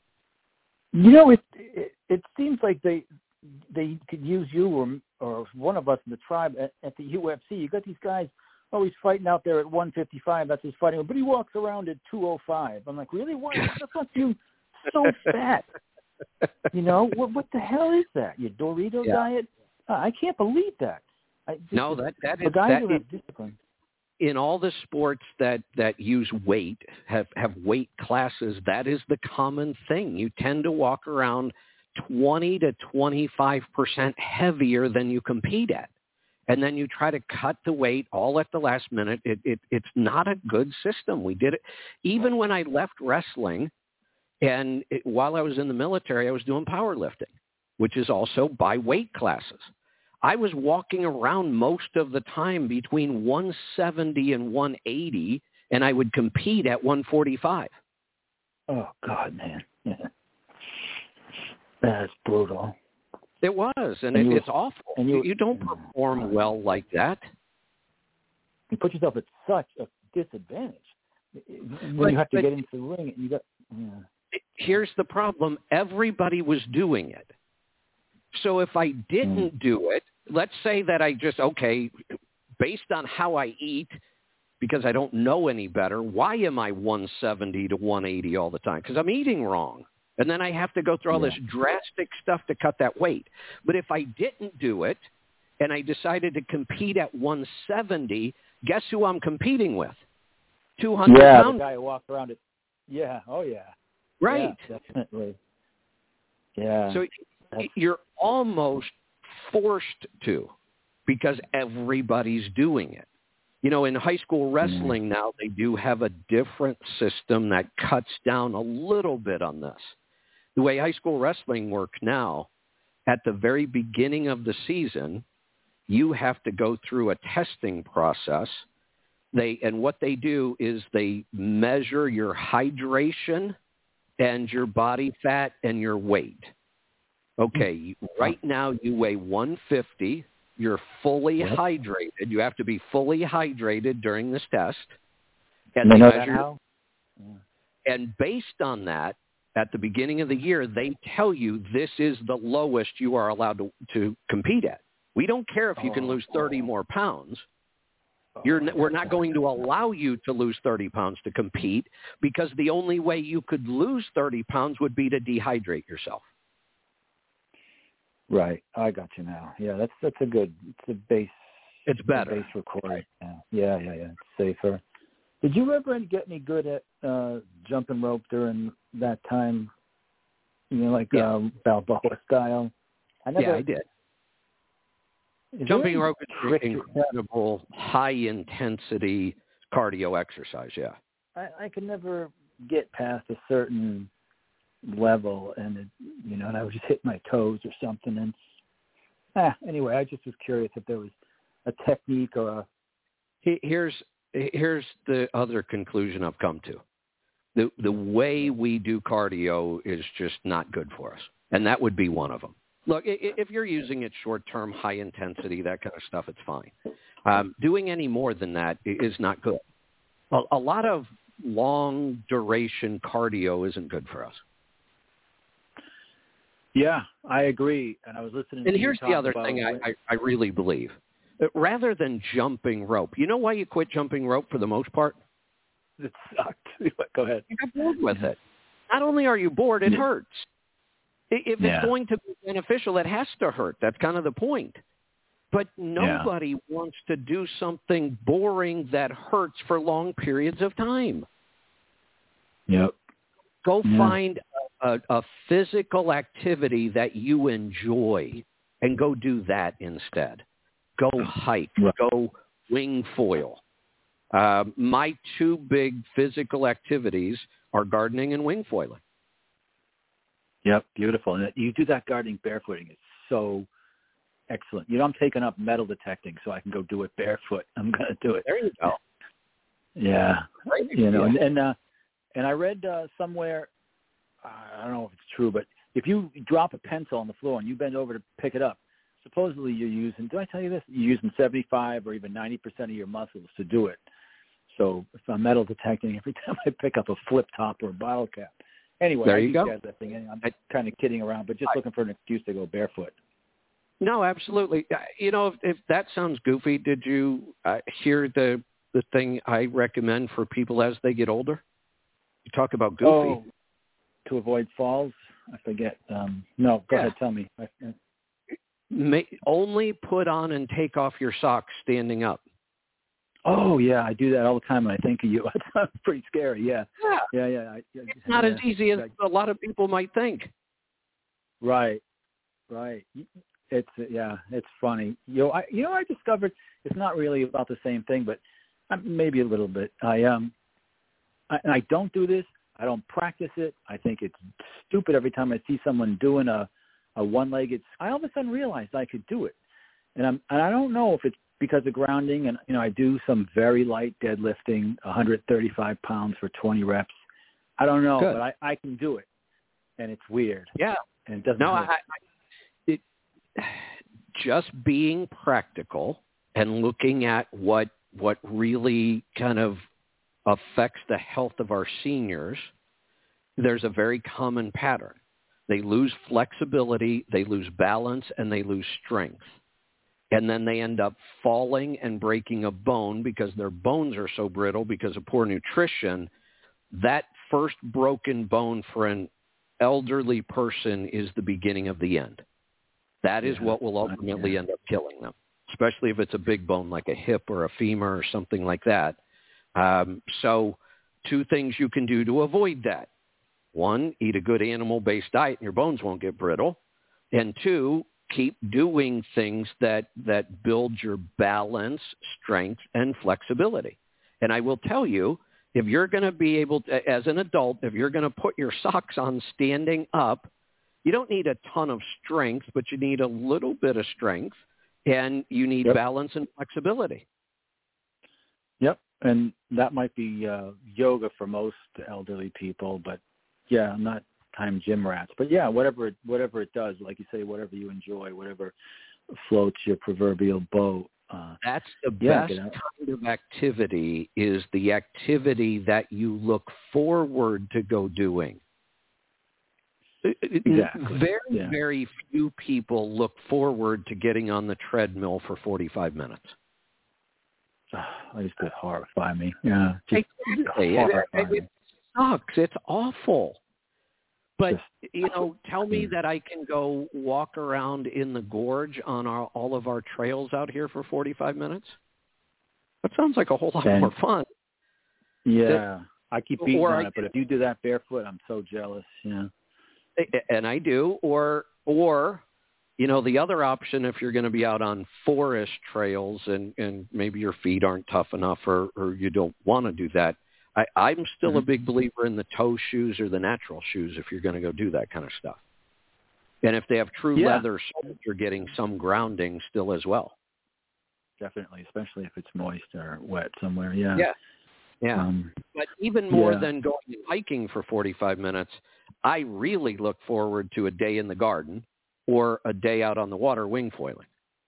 You know, it seems like they could use you or one of us in the tribe at the UFC. You got these guys always fighting out there at 155. That's his fighting, but he walks around at 205. I'm like, really? Why the fuck you so fat? You know, what the hell is that? Your Dorito diet? I can't believe that. That is discipline. In all the sports that use weight, have weight classes, that is the common thing. You tend to walk around 20 to 25% heavier than you compete at. And then you try to cut the weight all at the last minute. It's not a good system. We did it. Even when I left wrestling, and while I was in the military, I was doing powerlifting, which is also by weight classes. I was walking around most of the time between 170 and 180, and I would compete at 145. Oh, God, man. Yeah. That's brutal. It was, and it's awful. And you don't perform well like that. You put yourself at such a disadvantage. When you have to get into the ring, and you got... Yeah. Here's the problem. Everybody was doing it. So if I didn't do it, let's say that I just, based on how I eat, because I don't know any better, why am I 170 to 180 all the time? Because I'm eating wrong. And then I have to go through all this drastic stuff to cut that weight. But if I didn't do it and I decided to compete at 170, guess who I'm competing with? 200 pounds. Yeah, the guy who walked around it. Yeah, oh yeah. Right. Yeah, definitely. Yeah. So you're almost forced to because everybody's doing it. You know, in high school wrestling now, they do have a different system that cuts down a little bit on this. The way high school wrestling works now, at the very beginning of the season, you have to go through a testing process. And what they do is they measure your hydration and your body fat and your weight. Okay, right now you weigh 150. You're fully hydrated. You have to be fully hydrated during this test. And they measure. And based on that, at the beginning of the year, they tell you this is the lowest you are allowed to compete at. We don't care if you can lose 30 more pounds. We're not going to allow you to lose 30 pounds to compete because the only way you could lose 30 pounds would be to dehydrate yourself. Right. I got you now. Yeah, that's a good, it's a base. It's better. Base recording. Yeah. It's safer. Did you ever get any good at jumping rope during that time? You know, like Balboa style? I did. Jumping rope is incredible, high-intensity cardio exercise, yeah. I could never get past a certain level, and and I would just hit my toes or something. And anyway, I just was curious if there was a technique or a... Here's the other conclusion I've come to. The way we do cardio is just not good for us, and that would be one of them. Look, if you're using it short-term, high-intensity, that kind of stuff, it's fine. Doing any more than that is not good. A lot of long-duration cardio isn't good for us. Yeah, I agree. And I was listening to you. And here's the other thing I really believe. Rather than jumping rope, you know why you quit jumping rope for the most part? It sucked. Go ahead. You got bored with it. Not only are you bored, it hurts. If it's going to be beneficial, it has to hurt. That's kind of the point. But nobody wants to do something boring that hurts for long periods of time. Yep. Go find a physical activity that you enjoy and go do that instead. Go hike. Right. Go wing foil. My two big physical activities are gardening and wing foiling. Yep, beautiful. And you do that gardening barefooting. It's so excellent. I'm taking up metal detecting so I can go do it barefoot. I'm going to do it. There you go. Yeah. And I read somewhere, I don't know if it's true, but if you drop a pencil on the floor and you bend over to pick it up, supposedly you're using, did I tell you this? You're using 75 or even 90% of your muscles to do it. So if I'm metal detecting every time I pick up a flip top or a bottle cap. Anyway, there you go. That thing. I'm kind of kidding around, but just looking for an excuse to go barefoot. No, absolutely. If that sounds goofy, did you hear the thing I recommend for people as they get older? You talk about goofy. Oh, to avoid falls? I forget. No, go ahead. Tell me. Only put on and take off your socks standing up. Oh, yeah, I do that all the time when I think of you. It's pretty scary, yeah. It's not as easy as a lot of people might think. Right. It's funny. I discovered it's not really about the same thing, but maybe a little bit. I don't do this. I don't practice it. I think it's stupid every time I see someone doing a one-legged. I all of a sudden realized I could do it, and I don't know if it's because of grounding, and I do some very light deadlifting, 135 pounds for 20 reps. I don't know, but I can do it, and it's weird. Yeah, and it doesn't. No, just being practical and looking at what really kind of affects the health of our seniors. There's a very common pattern. They lose flexibility, they lose balance, and they lose strength. And then they end up falling and breaking a bone because their bones are so brittle because of poor nutrition. That first broken bone for an elderly person is the beginning of the end. That is what will ultimately end up killing them, especially if it's a big bone like a hip or a femur or something like that. So two things you can do to avoid that. One, eat a good animal-based diet and your bones won't get brittle. And two, keep doing things that build your balance, strength, and flexibility. And I will tell you, if you're going to be able to, as an adult, if you're going to put your socks on standing up, you don't need a ton of strength, but you need a little bit of strength, and you need balance and flexibility. Yep, and that might be yoga for most elderly people, but yeah, I'm not time gym rats, but yeah, whatever it does, like you say, whatever you enjoy, whatever floats your proverbial boat. That's the best kind of activity, is the activity that you look forward to go doing. Exactly. Very few people look forward to getting on the treadmill for 45 minutes. That used to horrify me. Yeah, exactly. It sucks. It's awful. But, tell me that I can go walk around in the gorge on all of our trails out here for 45 minutes? That sounds like a whole lot more fun. Yeah. I keep beating on it, but if you do that barefoot, I'm so jealous. Yeah. And I do. Or the other option, if you're going to be out on forest trails and maybe your feet aren't tough enough or you don't want to do that, I'm still a big believer in the toe shoes or the natural shoes if you're going to go do that kind of stuff. And if they have true leather soles, you're getting some grounding still as well. Definitely, especially if it's moist or wet somewhere. Yeah. Yeah. But even more than going hiking for 45 minutes, I really look forward to a day in the garden or a day out on the water wing foiling.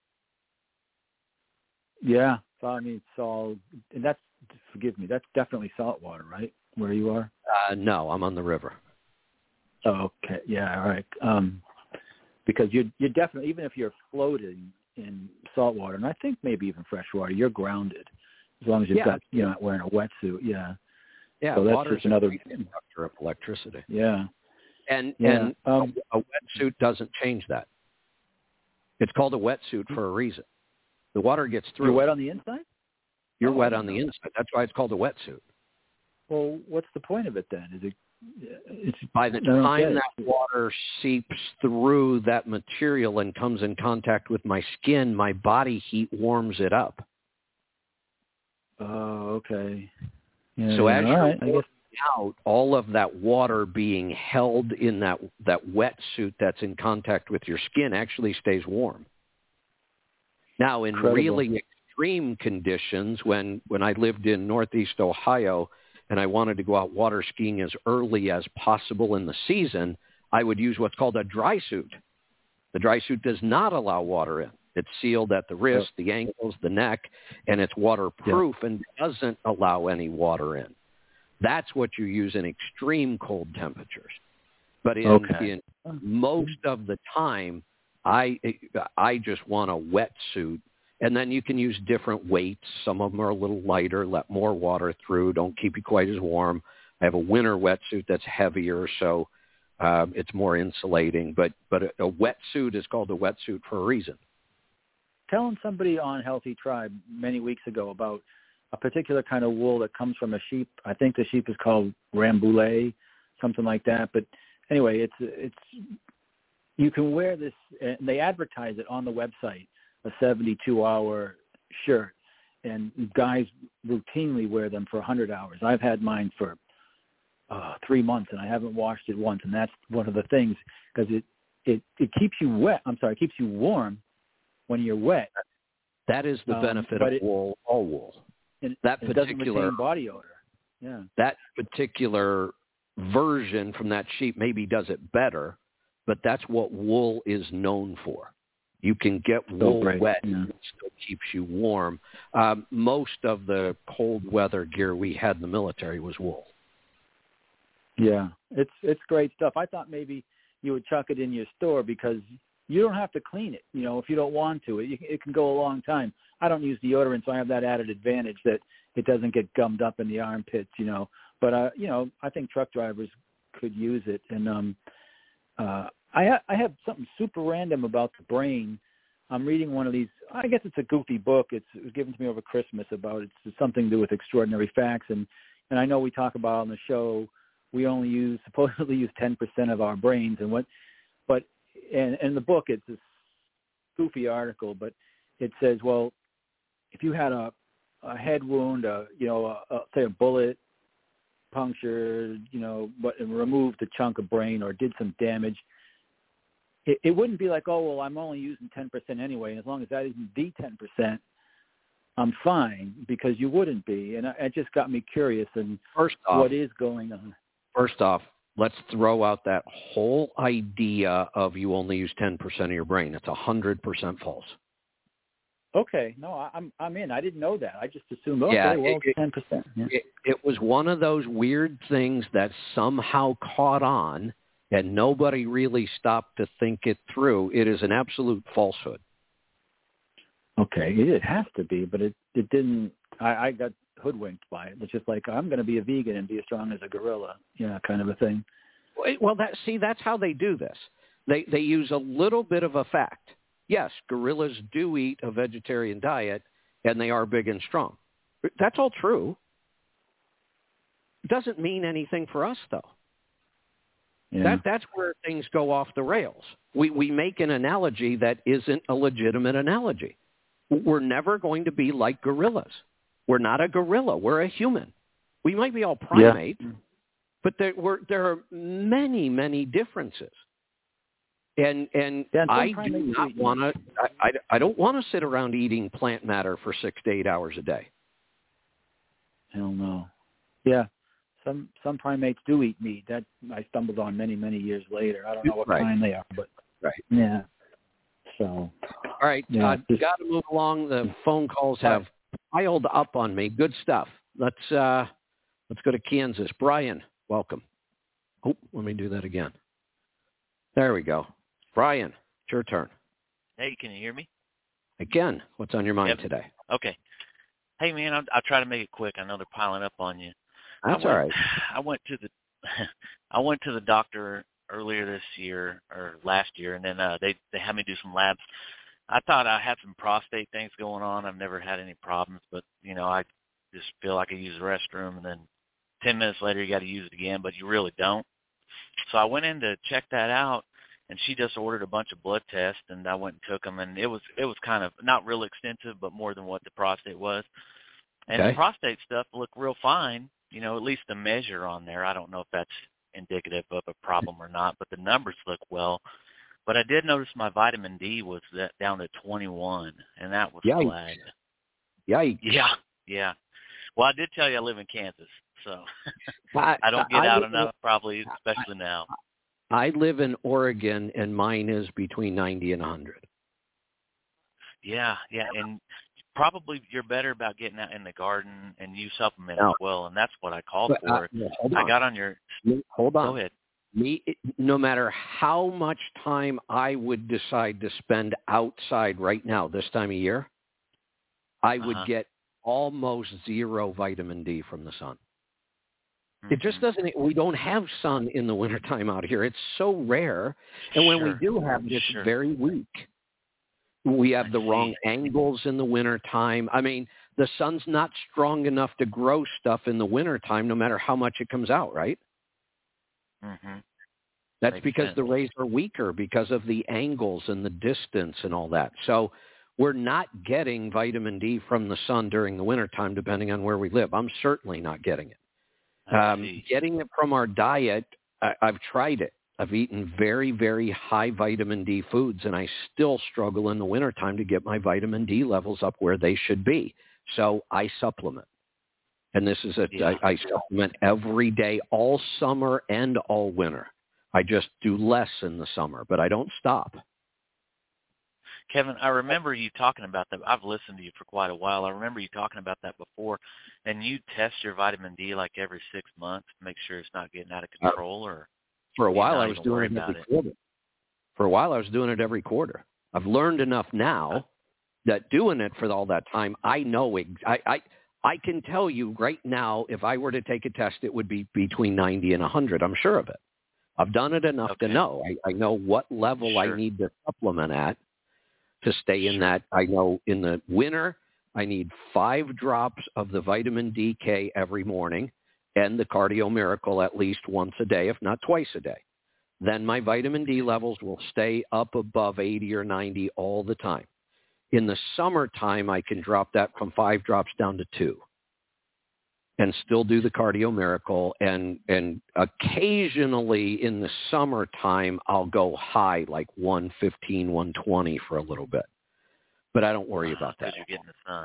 Yeah. So, I mean, and that's, forgive me, that's definitely saltwater, right, where you are? No, I'm on the river. Oh, okay. Yeah, all right. Because you're definitely, even if you're floating in saltwater, and I think maybe even freshwater, you're grounded as long as you've got, not wearing a wetsuit. Yeah. Yeah, so that's water just another conductor of electricity. Yeah. And a wetsuit doesn't change that. It's called a wetsuit for a reason. The water gets through. You're wet on the inside? You're wet on the inside. That's why it's called a wetsuit. well, what's the point of it then? Is it? It's by the time that water seeps through that material and comes in contact with my skin, my body heat warms it up. Oh, okay. Yeah, so as you're working out, all of that water being held in that wetsuit that's in contact with your skin actually stays warm. Now, in really extreme conditions, when I lived in Northeast Ohio, and I wanted to go out water skiing as early as possible in the season, I would use what's called a dry suit. The dry suit does not allow water in. It's sealed at the wrist, the ankles, the neck, and it's waterproof and doesn't allow any water in. That's what you use in extreme cold temperatures. But in most of the time, I just want a wetsuit. And then you can use different weights. Some of them are a little lighter, let more water through, don't keep you quite as warm. I have a winter wetsuit that's heavier, so it's more insulating. But a wetsuit is called a wetsuit for a reason. Telling somebody on Healthy Tribe many weeks ago about a particular kind of wool that comes from a sheep. I think the sheep is called Rambouillet, something like that. But anyway, it's you can wear this, and they advertise it on the website, a 72-hour shirt, and guys routinely wear them for 100 hours. I've had mine for 3 months, and I haven't washed it once, and that's one of the things, because it keeps you wet. I'm sorry, it keeps you warm when you're wet. That is the benefit of wool, all wool. It doesn't retain body odor. Yeah. That particular version from that sheep maybe does it better, but that's what wool is known for. You can get wool wet and it still keeps you warm. Most of the cold weather gear we had in the military was wool. Yeah, it's great stuff. I thought maybe you would chuck it in your store because you don't have to clean it. You know, if you don't want to, it can go a long time. I don't use deodorant, so I have that added advantage that it doesn't get gummed up in the armpits. You know, but I think truck drivers could use it. And I have something super random about the brain. I'm reading one of these. I guess it's a goofy book. It was given to me over Christmas about it's something to do with extraordinary facts. And I know we talk about on the show we only supposedly use 10% of our brains. And in the book it's this goofy article, but it says, well, if you had a head wound, say a bullet punctured, but removed a chunk of brain or did some damage, it wouldn't be like, oh, well, I'm only using 10% anyway, and as long as that isn't the 10%, I'm fine, because you wouldn't be. And it just got me curious and what is going on. First off, let's throw out that whole idea of you only use 10% of your brain. It's 100% false. Okay, no, I'm in. I didn't know that. I just assumed, it's 10%. Yeah. It was one of those weird things that somehow caught on, and nobody really stopped to think it through. It is an absolute falsehood. Okay, it has to be, but it didn't. I got hoodwinked by it. It's just like, I'm going to be a vegan and be as strong as a gorilla, kind of a thing. Well, that's how they do this. They use a little bit of a fact. Yes, gorillas do eat a vegetarian diet, and they are big and strong. That's all true. It doesn't mean anything for us, though. Yeah. That's where things go off the rails. We make an analogy that isn't a legitimate analogy. We're never going to be like gorillas. We're not a gorilla. We're a human. We might be all primates, but there are many, many differences. And I do not want to. I don't want to sit around eating plant matter for 6 to 8 hours a day. Hell no. Yeah, some primates do eat meat. That I stumbled on many, many years later. I don't know what kind they are, but yeah. So. All right, got to move along. The phone calls have piled up on me. Good stuff. Let's go to Kansas. Brian, welcome. Oh, let me do that again. There we go. Brian, it's your turn. Hey, can you hear me? Again, what's on your mind today? Okay. Hey, man, I'll try to make it quick. I know they're piling up on you. That's all right. I went to the doctor earlier this year or last year, and then they had me do some labs. I thought I had some prostate things going on. I've never had any problems, but I just feel like I use the restroom and then 10 minutes later you got to use it again, but you really don't. So I went in to check that out, and she just ordered a bunch of blood tests, and I went and took them, and it was kind of not real extensive, but more than what the prostate was. And the prostate stuff looked real fine, at least the measure on there. I don't know if that's indicative of a problem or not, but the numbers look well. But I did notice my vitamin D was down to 21, and that was flagged. Yikes. Yeah. Well, I did tell you I live in Kansas, so I don't get out enough, probably, especially now. I live in Oregon, and mine is between 90 and 100. Yeah, and probably you're better about getting out in the garden and use supplements as well, and that's what I called for. I got on your... Hold on. Go ahead. No matter how much time I would decide to spend outside right now, this time of year, I would get almost zero vitamin D from the sun. It just doesn't. We don't have sun in the wintertime out here. It's so rare. And when we do have it, it's very weak. We have the wrong angles in the wintertime. I mean, the sun's not strong enough to grow stuff in the wintertime, no matter how much it comes out, right? Mm-hmm. That's because the rays are weaker because of the angles and the distance and all that. So we're not getting vitamin D from the sun during the wintertime, depending on where we live. I'm certainly not getting it. Getting it from our diet, I've tried it. I've eaten very, very high vitamin D foods, and I still struggle in the wintertime to get my vitamin D levels up where they should be. So I supplement. And this is I supplement every day, all summer and all winter. I just do less in the summer, but I don't stop. Kevin, I remember you talking about that. I've listened to you for quite a while. I remember you talking about that before. And you test your vitamin D like every 6 months to make sure it's not getting out of control, or for a while I was doing it every quarter. For a while I was doing it every quarter. I've learned enough now that doing it for all that time, I know I can tell you right now, if I were to take a test, it would be between 90 and 100. I'm sure of it. I've done it enough to know. I know what level I need to supplement at to stay in that. I know in the winter, I need 5 drops of the vitamin DK every morning and the Cardio Miracle at least once a day, if not twice a day. Then my vitamin D levels will stay up above 80 or 90 all the time. In the summertime, I can drop that from 5 drops down to 2 and still do the Cardio Miracle. And occasionally in the summertime, I'll go high, like 115, 120 for a little bit. But I don't worry about that. You're getting the sun.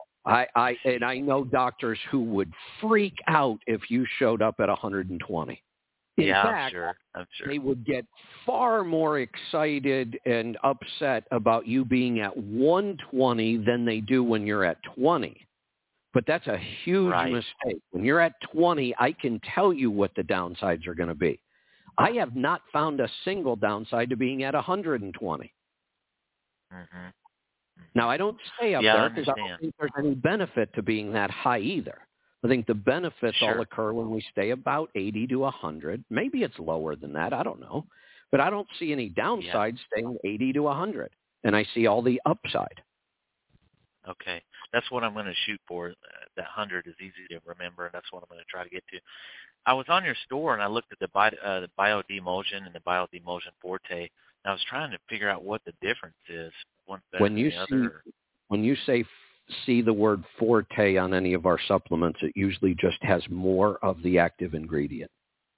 I know doctors who would freak out if you showed up at 120. In fact, I'm sure. They would get far more excited and upset about you being at 120 than they do when you're at 20. But that's a huge mistake. When you're at 20, I can tell you what the downsides are going to be. I have not found a single downside to being at 120. Mm-hmm. Now, I don't stay up there because I don't think there's any benefit to being that high either. I think the benefits all occur when we stay about 80 to 100. Maybe it's lower than that. I don't know. But I don't see any downside staying 80 to 100. And I see all the upside. Okay. That's what I'm going to shoot for. That 100 is easy to remember, and that's what I'm going to try to get to. I was on your store, and I looked at the Bio-D-Emulsion and the Bio-D-Emulsion Forte, and I was trying to figure out what the difference is. One better than the other. When you see the word Forte on any of our supplements, it usually just has more of the active ingredient.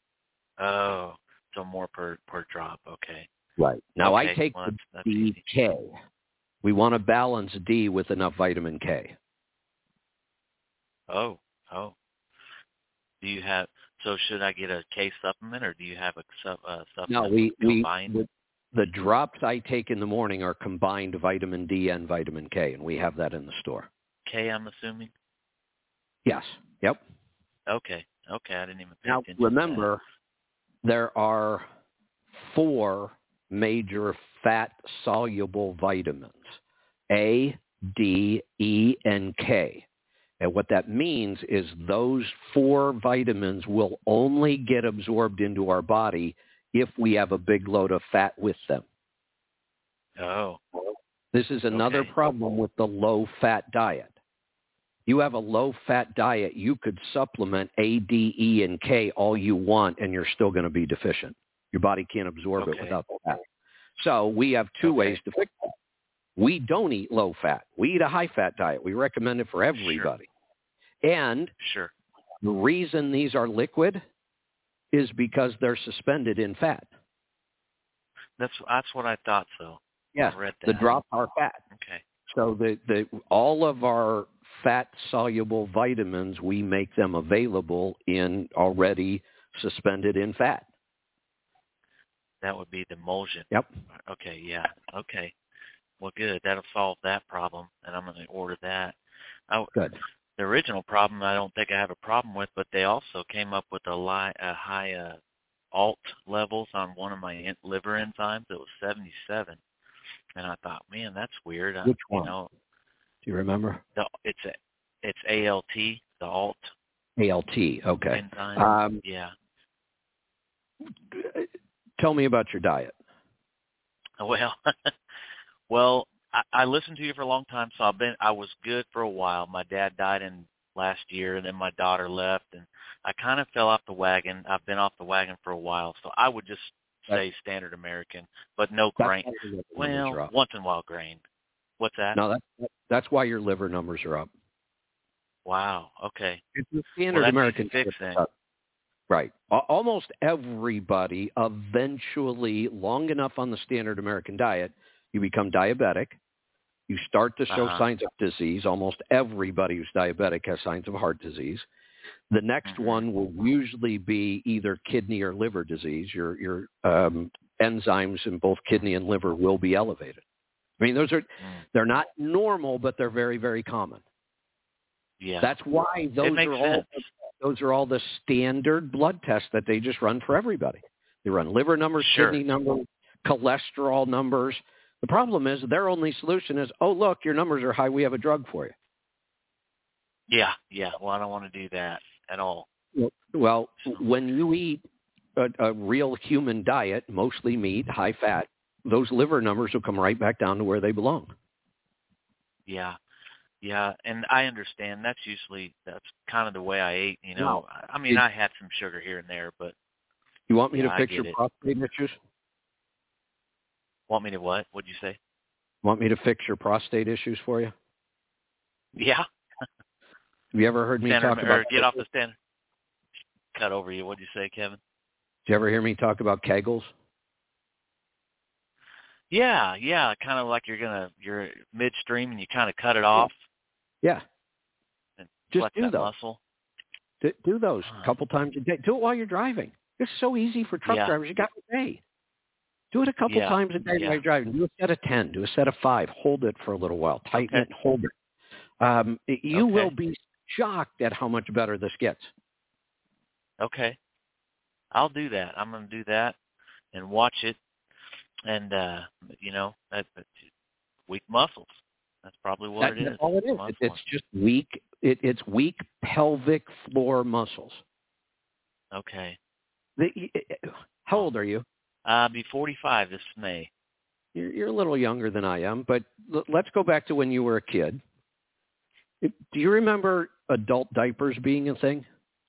Oh, so more per drop. Okay. Right. Now I take the DK. We want to balance D with enough vitamin K. Oh. Do you have? So should I get a K supplement, or do you have a supplement? No, we the drops I take in the morning are combined vitamin D and vitamin K, and we have that in the store. K, I'm assuming? Yes. Yep. Okay. I didn't even pay attention. Now, remember, there are 4 major fat-soluble vitamins, A, D, E, and K. And what that means is those 4 vitamins will only get absorbed into our body if we have a big load of fat with them. Oh. This is another problem with the low-fat diet. You have a low-fat diet. You could supplement A, D, E, and K all you want, and you're still going to be deficient. Your body can't absorb it without the fat. So we have two ways to fix that. We don't eat low-fat. We eat a high-fat diet. We recommend it for everybody. And the reason these are liquid is because they're suspended in fat. That's what I thought. So yes, I read that. The drops are fat. Okay. So all of our fat-soluble vitamins, we make them available in already suspended in fat. That would be the emulsion. Yep. Okay. Yeah. Okay. Well, good. That'll solve that problem, and I'm going to order that. Good. The original problem, I don't think I have a problem with, but they also came up with a high alt levels on one of my liver enzymes. It was 77, and I thought, man, that's weird. Which one? Do you remember? It's ALT, the alt. ALT. Okay. Enzyme. Yeah. Tell me about your diet. Well, I listened to you for a long time, so I was good for a while. My dad died in last year, and then my daughter left, and I kind of fell off the wagon. I've been off the wagon for a while, so I would just say standard American, but no grain. Well, once in a while grain. What's that? No, that's why your liver numbers are up. Wow. Okay. It's the standard American fix thing. Right. Almost everybody eventually, long enough on the standard American diet, you become diabetic. You start to show signs of disease. Almost everybody who's diabetic has signs of heart disease. The next one will usually be either kidney or liver disease. Your enzymes in both kidney and liver will be elevated. I mean, they're not normal, but they're very, very common. Yeah. That's why those are all the standard blood tests that they just run for everybody. They run liver numbers, kidney numbers, cholesterol numbers. The problem is their only solution is, oh, look, your numbers are high. We have a drug for you. Yeah. Well, I don't want to do that at all. Well, when you eat a real human diet, mostly meat, high fat, those liver numbers will come right back down to where they belong. Yeah, and I understand. That's kind of the way I ate. You know, I mean, I had some sugar here and there, but you want me to fix your prostate issues? Want me to what? What'd you say? Want me to fix your prostate issues for you? Yeah. Have you ever heard me talk about? Get off the stand. Cut over you. What'd you say, Kevin? Did you ever hear me talk about Kegels? Yeah, kind of like you're midstream and you kind of cut it off. Yeah. And just do that those. Muscle. Do those a couple times a day. Do it while you're driving. It's so easy for truck drivers. You got to pay. Do it a couple times a day while you're driving. Do a set of 10. Do a set of 5. Hold it for a little while. Tighten it and hold it. You will be shocked at how much better this gets. Okay. I'll do that. I'm going to do that and watch it. And, that's weak muscles. That's probably what it is. That's all it is. It's just weak. It's weak pelvic floor muscles. Okay. How old are you? I'll be 45 this May. You're a little younger than I am, but let's go back to when you were a kid. Do you remember adult diapers being a thing?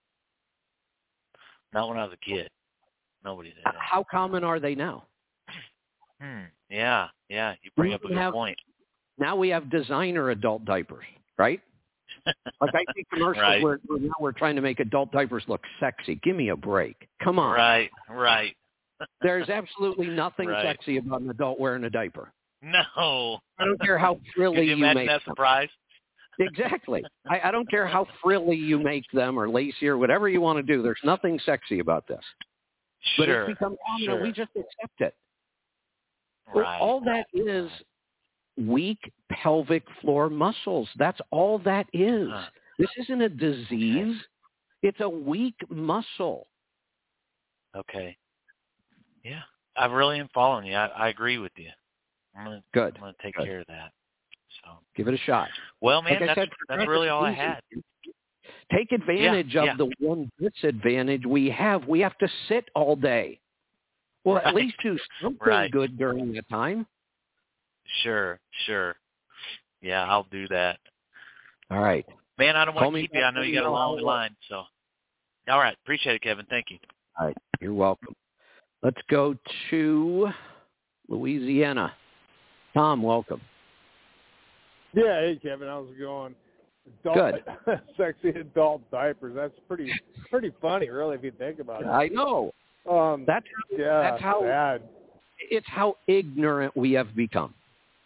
Not when I was a kid. Nobody did. How common are they now? Yeah. You bring up a good point. Now we have designer adult diapers, right? Like I see commercials where now we're trying to make adult diapers look sexy. Give me a break. Come on. Right. There's absolutely nothing sexy about an adult wearing a diaper. No. I don't care how frilly you make that surprise? Exactly. I don't care how frilly you make them or lacy or whatever you want to do. There's nothing sexy about this. But it's become common and we just accept it. Right. All that is weak pelvic floor muscles. That's all that is. This isn't a disease. It's a weak muscle. Okay. Yeah. I really am following you. I agree with you. I'm going to take care of that. So give it a shot. Well, man, like that's really all I had. Take advantage of the one disadvantage we have. We have to sit all day. Well, at least do something good during that time. Sure. Yeah, I'll do that. All right. Man, I don't want to keep you. I know you got a long line. So, all right. Appreciate it, Kevin. Thank you. All right. You're welcome. Let's go to Louisiana. Tom, welcome. Yeah, hey, Kevin. How's it going? Good. Sexy adult diapers. That's pretty funny, really, if you think about it. I know. That's how sad. It's how ignorant we have become.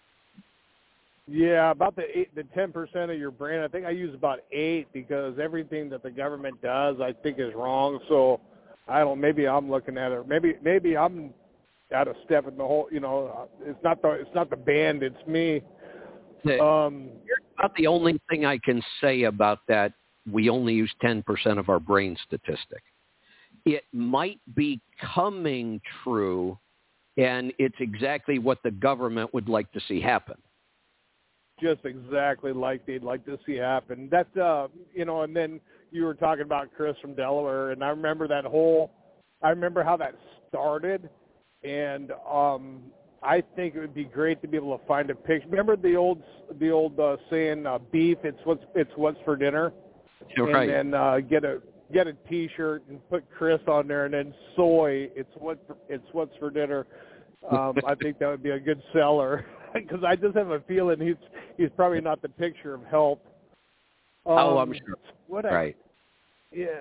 Yeah, about the 10% of your brain. I think I use about 8 because everything that the government does, I think, is wrong. So I don't. Maybe I'm looking at it. Maybe I'm out of step with the whole. It's not the band. It's me. Here's about the only thing I can say about that. We only use 10% of our brain statistic. It might be coming true, and it's exactly what the government would like to see happen. Just exactly like they'd like to see happen. That's and then you were talking about Chris from Delaware, and I remember how that started, and I think it would be great to be able to find a picture. Remember the old saying, beef, it's what's for dinner? Right. And then get a T-shirt and put Chris on there, and then soy, it's what's for dinner. I think that would be a good seller because I just have a feeling he's probably not the picture of health. I'm sure. Right. Yeah.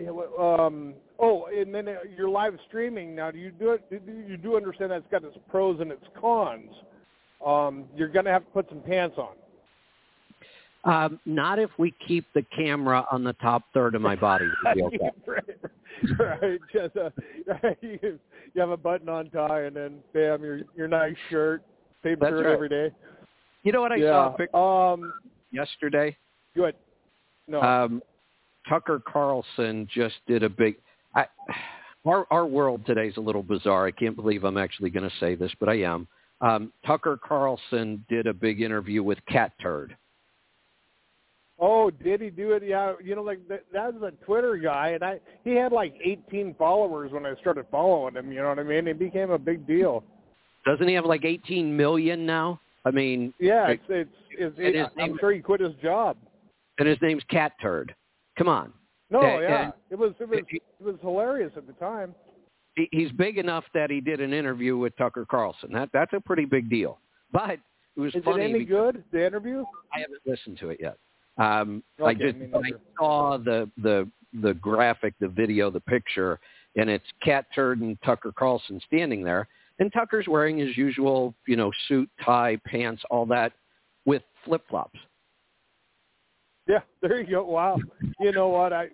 And then you're live streaming now. Do you do it? You do understand that it's got its pros and its cons. You're going to have to put some pants on. Not if we keep the camera on the top third of my body. Okay. Right. Just you have a button-on tie, and then bam, your nice shirt, same That's shirt right. every day. You know what I saw a picture yesterday? Good. No. Tucker Carlson just did a big. Our world today is a little bizarre. I can't believe I'm actually going to say this, but I am. Tucker Carlson did a big interview with Cat Turd. Oh, did he do it? Yeah, that was a Twitter guy, and he had like 18 followers when I started following him. You know what I mean? It became a big deal. Doesn't he have like 18 million now? I mean, yeah, I'm sure he quit his job. And his name's Cat Turd. Come on. No, yeah, it was hilarious at the time. He's big enough that he did an interview with Tucker Carlson. That's a pretty big deal. But it was funny. Is it any good, the interview? I haven't listened to it yet. I saw the graphic, the video, the picture, and it's Cat Turd and Tucker Carlson standing there, and Tucker's wearing his usual, suit, tie, pants, all that, with flip-flops. Yeah, there you go. Wow. You know what? I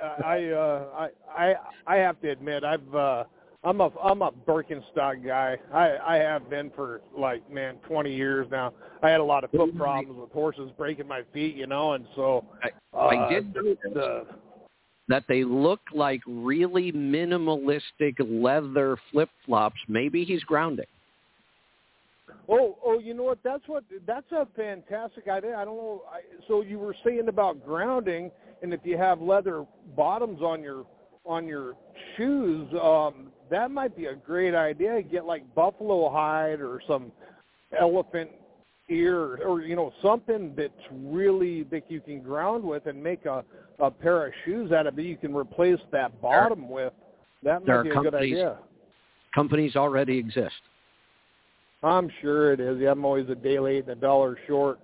have to admit I'm a Birkenstock guy. I have been for 20 years now. I had a lot of foot problems with horses breaking my feet, and so I did notice that they look like really minimalistic leather flip-flops. Maybe he's grounding. Oh, you know what? That's a fantastic idea. I don't know. So you were saying about grounding, and if you have leather bottoms on your shoes, that might be a great idea. Get like buffalo hide or some elephant ear, or something that's really that you can ground with, and make a pair of shoes out of it. You can replace that bottom with. That might be a good idea. Companies already exist. I'm sure it is. Yeah, I'm always a day late and a dollar short.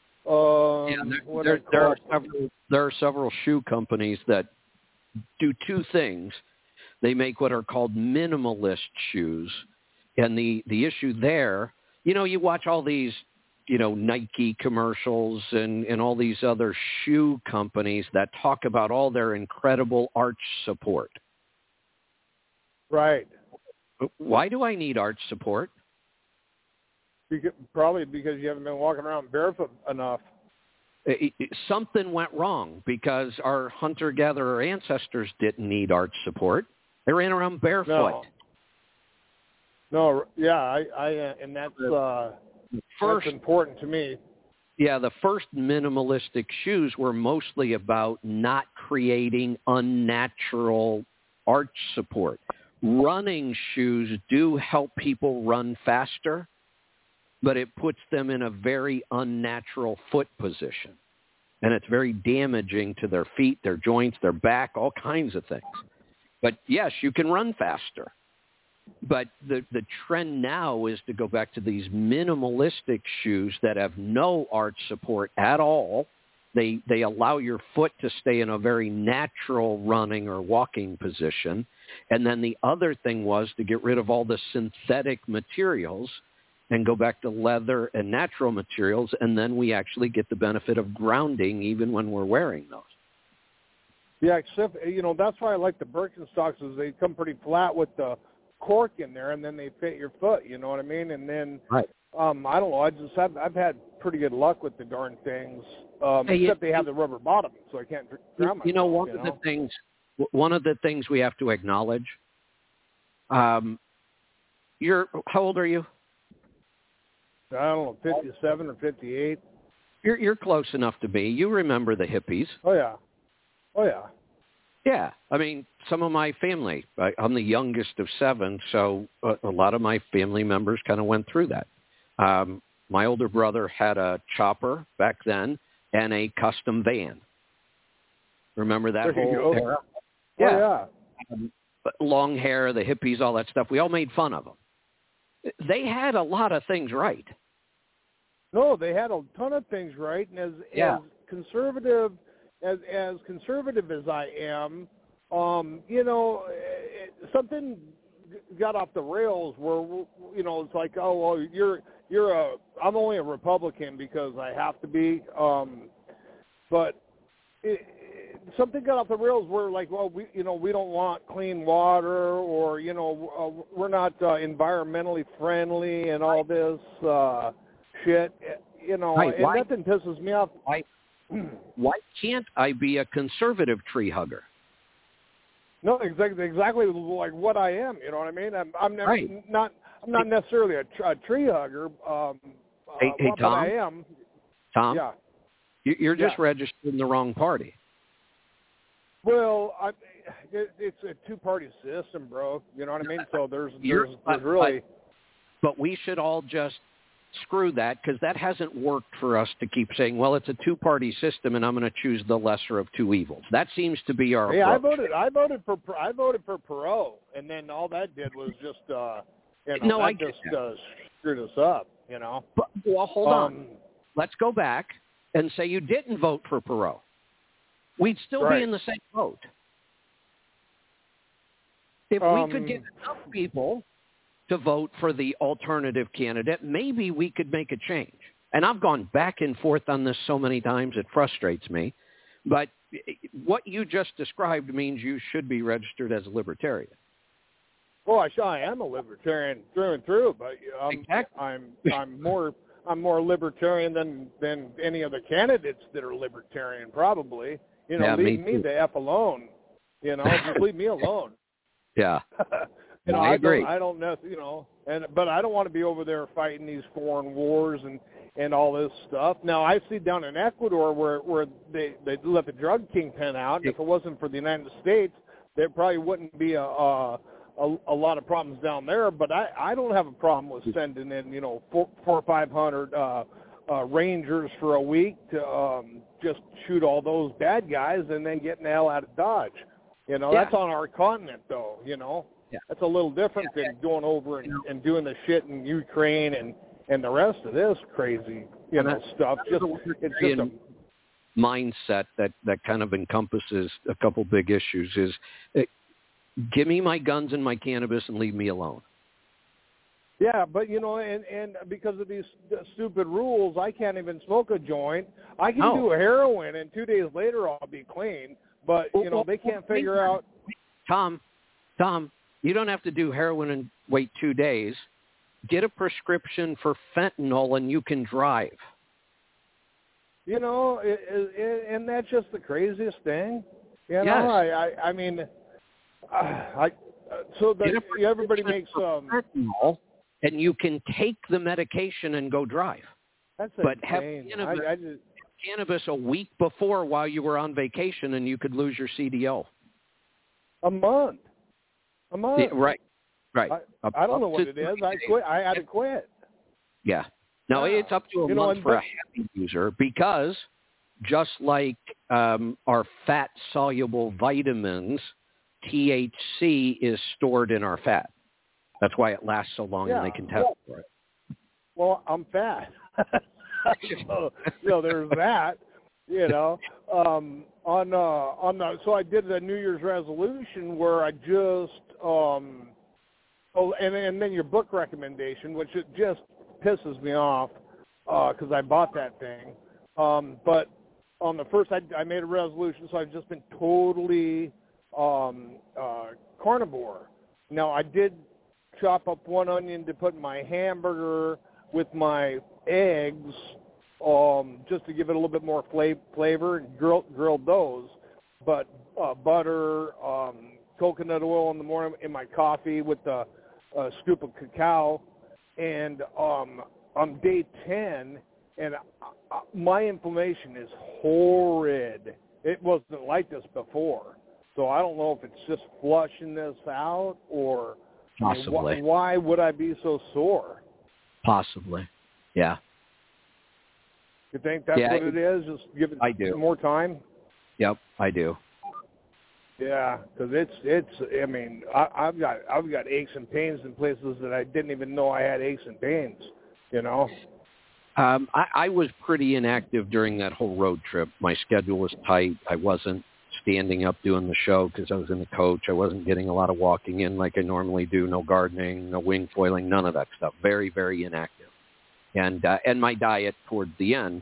There are several shoe companies that do two things. They make what are called minimalist shoes, and the issue there, you watch all these, Nike commercials and all these other shoe companies that talk about all their incredible arch support. Right. Why do I need arch support? Probably because you haven't been walking around barefoot enough. Something went wrong because our hunter-gatherer ancestors didn't need arch support. They ran around barefoot. No, yeah, and that's important to me. Yeah, the first minimalistic shoes were mostly about not creating unnatural arch support. Running shoes do help people run faster, but it puts them in a very unnatural foot position. and it's very damaging to their feet, their joints, their back, all kinds of things. But yes, you can run faster. But the trend now is to go back to these minimalistic shoes that have no arch support at all. They allow your foot to stay in a very natural running or walking position. And then the other thing was to get rid of all the synthetic materials and go back to leather and natural materials, and then we actually get the benefit of grounding even when we're wearing those. Yeah, except, that's why I like the Birkenstocks is they come pretty flat with the cork in there, and then they fit your foot, you know what I mean? And then, right. I don't know, I've had pretty good luck with the darn things, except they have the rubber bottom, so I can't drown myself. One of the things we have to acknowledge, how old are you? I don't know, 57 or 58. You're close enough to me. You remember the hippies. Oh, yeah. Yeah. I mean, some of my family, I'm the youngest of 7, so a lot of my family members kind of went through that. My older brother had a chopper back then and a custom van. Remember that whole era? Yeah. Long hair, the hippies, all that stuff. We all made fun of them. They had a lot of things right. No, they had a ton of things right, and as conservative as I am, something got off the rails where it's like, oh well, I'm only a Republican because I have to be, but something got off the rails where like, well, we don't want clean water, or we're not environmentally friendly and all this shit, and nothing pisses me off. Why can't I be a conservative tree hugger? No, exactly like what I am. You know what I mean? I'm not necessarily a tree hugger. Hey, Tom. But I am. Tom. Yeah. You're just registered in the wrong party. Well, it's a two-party system, bro. You know what I mean? So there's really. But we should all just screw that, because that hasn't worked for us to keep saying, well, it's a two-party system, and I'm going to choose the lesser of two evils. That seems to be our approach. I voted for Perot, and then all that did was just screwed us up. But, well, hold on. Let's go back and say you didn't vote for Perot. We'd still be in the same boat. If we could get enough people to vote for the alternative candidate, maybe we could make a change. And I've gone back and forth on this so many times, it frustrates me. But what you just described means you should be registered as a libertarian. Well, I am a libertarian through and through, but I'm more libertarian than any other candidates that are libertarian, probably. Leave me the F alone. Just leave me alone. Yeah. I agree. I don't know, but I don't want to be over there fighting these foreign wars and all this stuff. Now, I see down in Ecuador where they let the drug kingpin out. And if it wasn't for the United States, there probably wouldn't be a lot of problems down there. But I don't have a problem with sending in 400 or 500 Rangers for a week to just shoot all those bad guys and then getting the hell out of Dodge. That's on our continent, though. Yeah. That's a little different than going over and doing the shit in Ukraine and the rest of this crazy stuff. It's just a mindset that kind of encompasses a couple big issues. Is give me my guns and my cannabis and leave me alone. Yeah, but and because of these stupid rules, I can't even smoke a joint. I can do a heroin, and 2 days later I'll be clean. But they can't figure out. Tom, you don't have to do heroin and wait 2 days. Get a prescription for fentanyl, and you can drive. And that's just the craziest thing. Yes. I mean, so that everybody makes fentanyl, and you can take the medication and go drive. That's but insane. Have cannabis a week before while you were on vacation, and you could lose your CDO. A month. Yeah, right. I don't know what it is. I quit. I had to quit. Yeah. No, it's up to a month for a heavy user, because just like our fat-soluble vitamins, THC is stored in our fat. That's why it lasts so long and they can test for it. Well, I'm fat. So there's that. So I did the New Year's resolution where I just and then your book recommendation, which it just pisses me off because I bought that thing. But on the first, I made a resolution, so I've just been totally carnivore. Now I did chop up one onion to put in my hamburger with my eggs, just to give it a little bit more flavor, and grilled those. But butter, coconut oil in the morning in my coffee with a scoop of cacao. And on day 10, and my inflammation is horrid. It wasn't like this before. So I don't know if it's just flushing this out or possibly. Why would I be so sore? Possibly, yeah. You think that's what it is? Just give it some more time? Yep, I do. Yeah, because it's. I mean, I've got aches and pains in places that I didn't even know I had aches and pains. I was pretty inactive during that whole road trip. My schedule was tight. I wasn't standing up doing the show because I was in the coach. I wasn't getting a lot of walking in like I normally do. No gardening, no wing foiling, none of that stuff. Very, very inactive. And my diet towards the end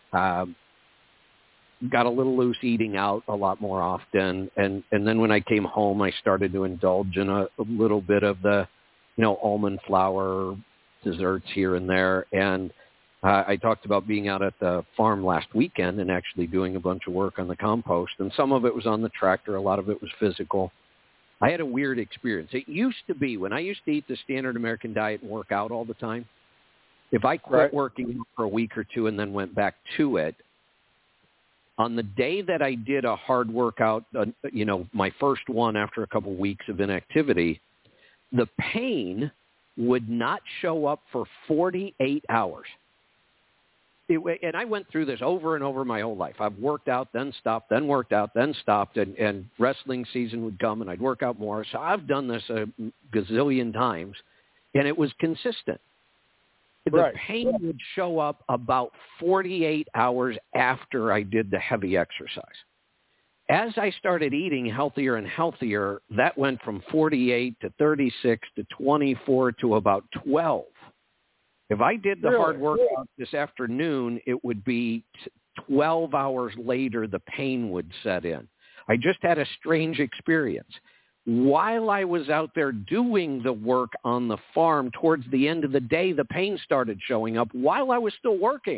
got a little loose, eating out a lot more often. And then when I came home, I started to indulge in a little bit of the, almond flour desserts here and there. And I talked about being out at the farm last weekend and actually doing a bunch of work on the compost. And some of it was on the tractor. A lot of it was physical. I had a weird experience. It used to be when I used to eat the standard American diet and work out all the time, if I quit working for a week or two and then went back to it, on the day that I did a hard workout, my first one after a couple of weeks of inactivity, the pain would not show up for 48 hours. And I went through this over and over my whole life. I've worked out, then stopped, then worked out, then stopped, and wrestling season would come and I'd work out more. So I've done this a gazillion times, and it was consistent. The pain would show up about 48 hours after I did the heavy exercise. As I started eating healthier and healthier, that went from 48 to 36 to 24 to about 12. If I did the hard workout this afternoon, it would be 12 hours later the pain would set in. I just had a strange experience. While I was out there doing the work on the farm, towards the end of the day, the pain started showing up while I was still working.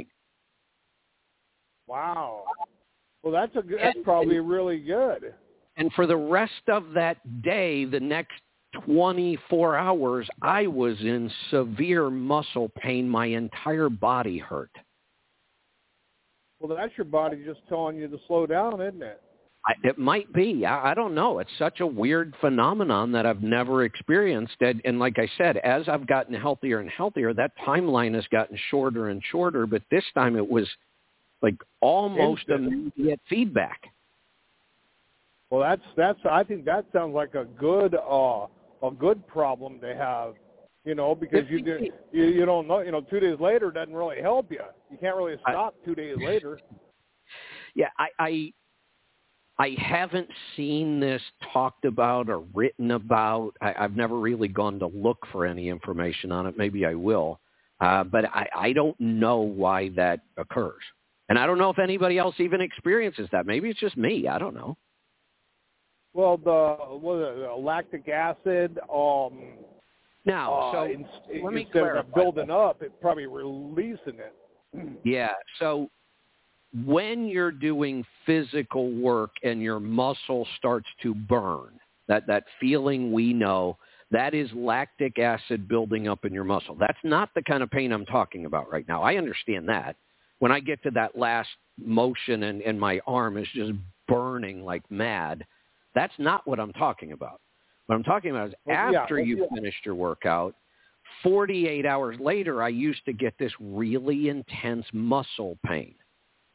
Wow. Well, that's probably really good. And for the rest of that day, the next 24 hours, I was in severe muscle pain. My entire body hurt. Well, that's your body just telling you to slow down, isn't it? It might be. I don't know. It's such a weird phenomenon that I've never experienced. And like I said, as I've gotten healthier and healthier, that timeline has gotten shorter and shorter. But this time it was like almost immediate feedback. Well, that's. I think that sounds like a good problem to have, because you don't know, 2 days later doesn't really help you. You can't really stop 2 days later. Yeah, I haven't seen this talked about or written about. I've never really gone to look for any information on it. Maybe I will. But I don't know why that occurs. And I don't know if anybody else even experiences that. Maybe it's just me. I don't know. Well, the lactic acid, now, so let me instead clarify. Of building up, it's probably releasing it. Yeah, so when you're doing physical work and your muscle starts to burn, that feeling we know, that is lactic acid building up in your muscle. That's not the kind of pain I'm talking about right now. I understand that. When I get to that last motion and my arm is just burning like mad, that's not what I'm talking about. What I'm talking about is after you finished your workout, 48 hours later, I used to get this really intense muscle pain.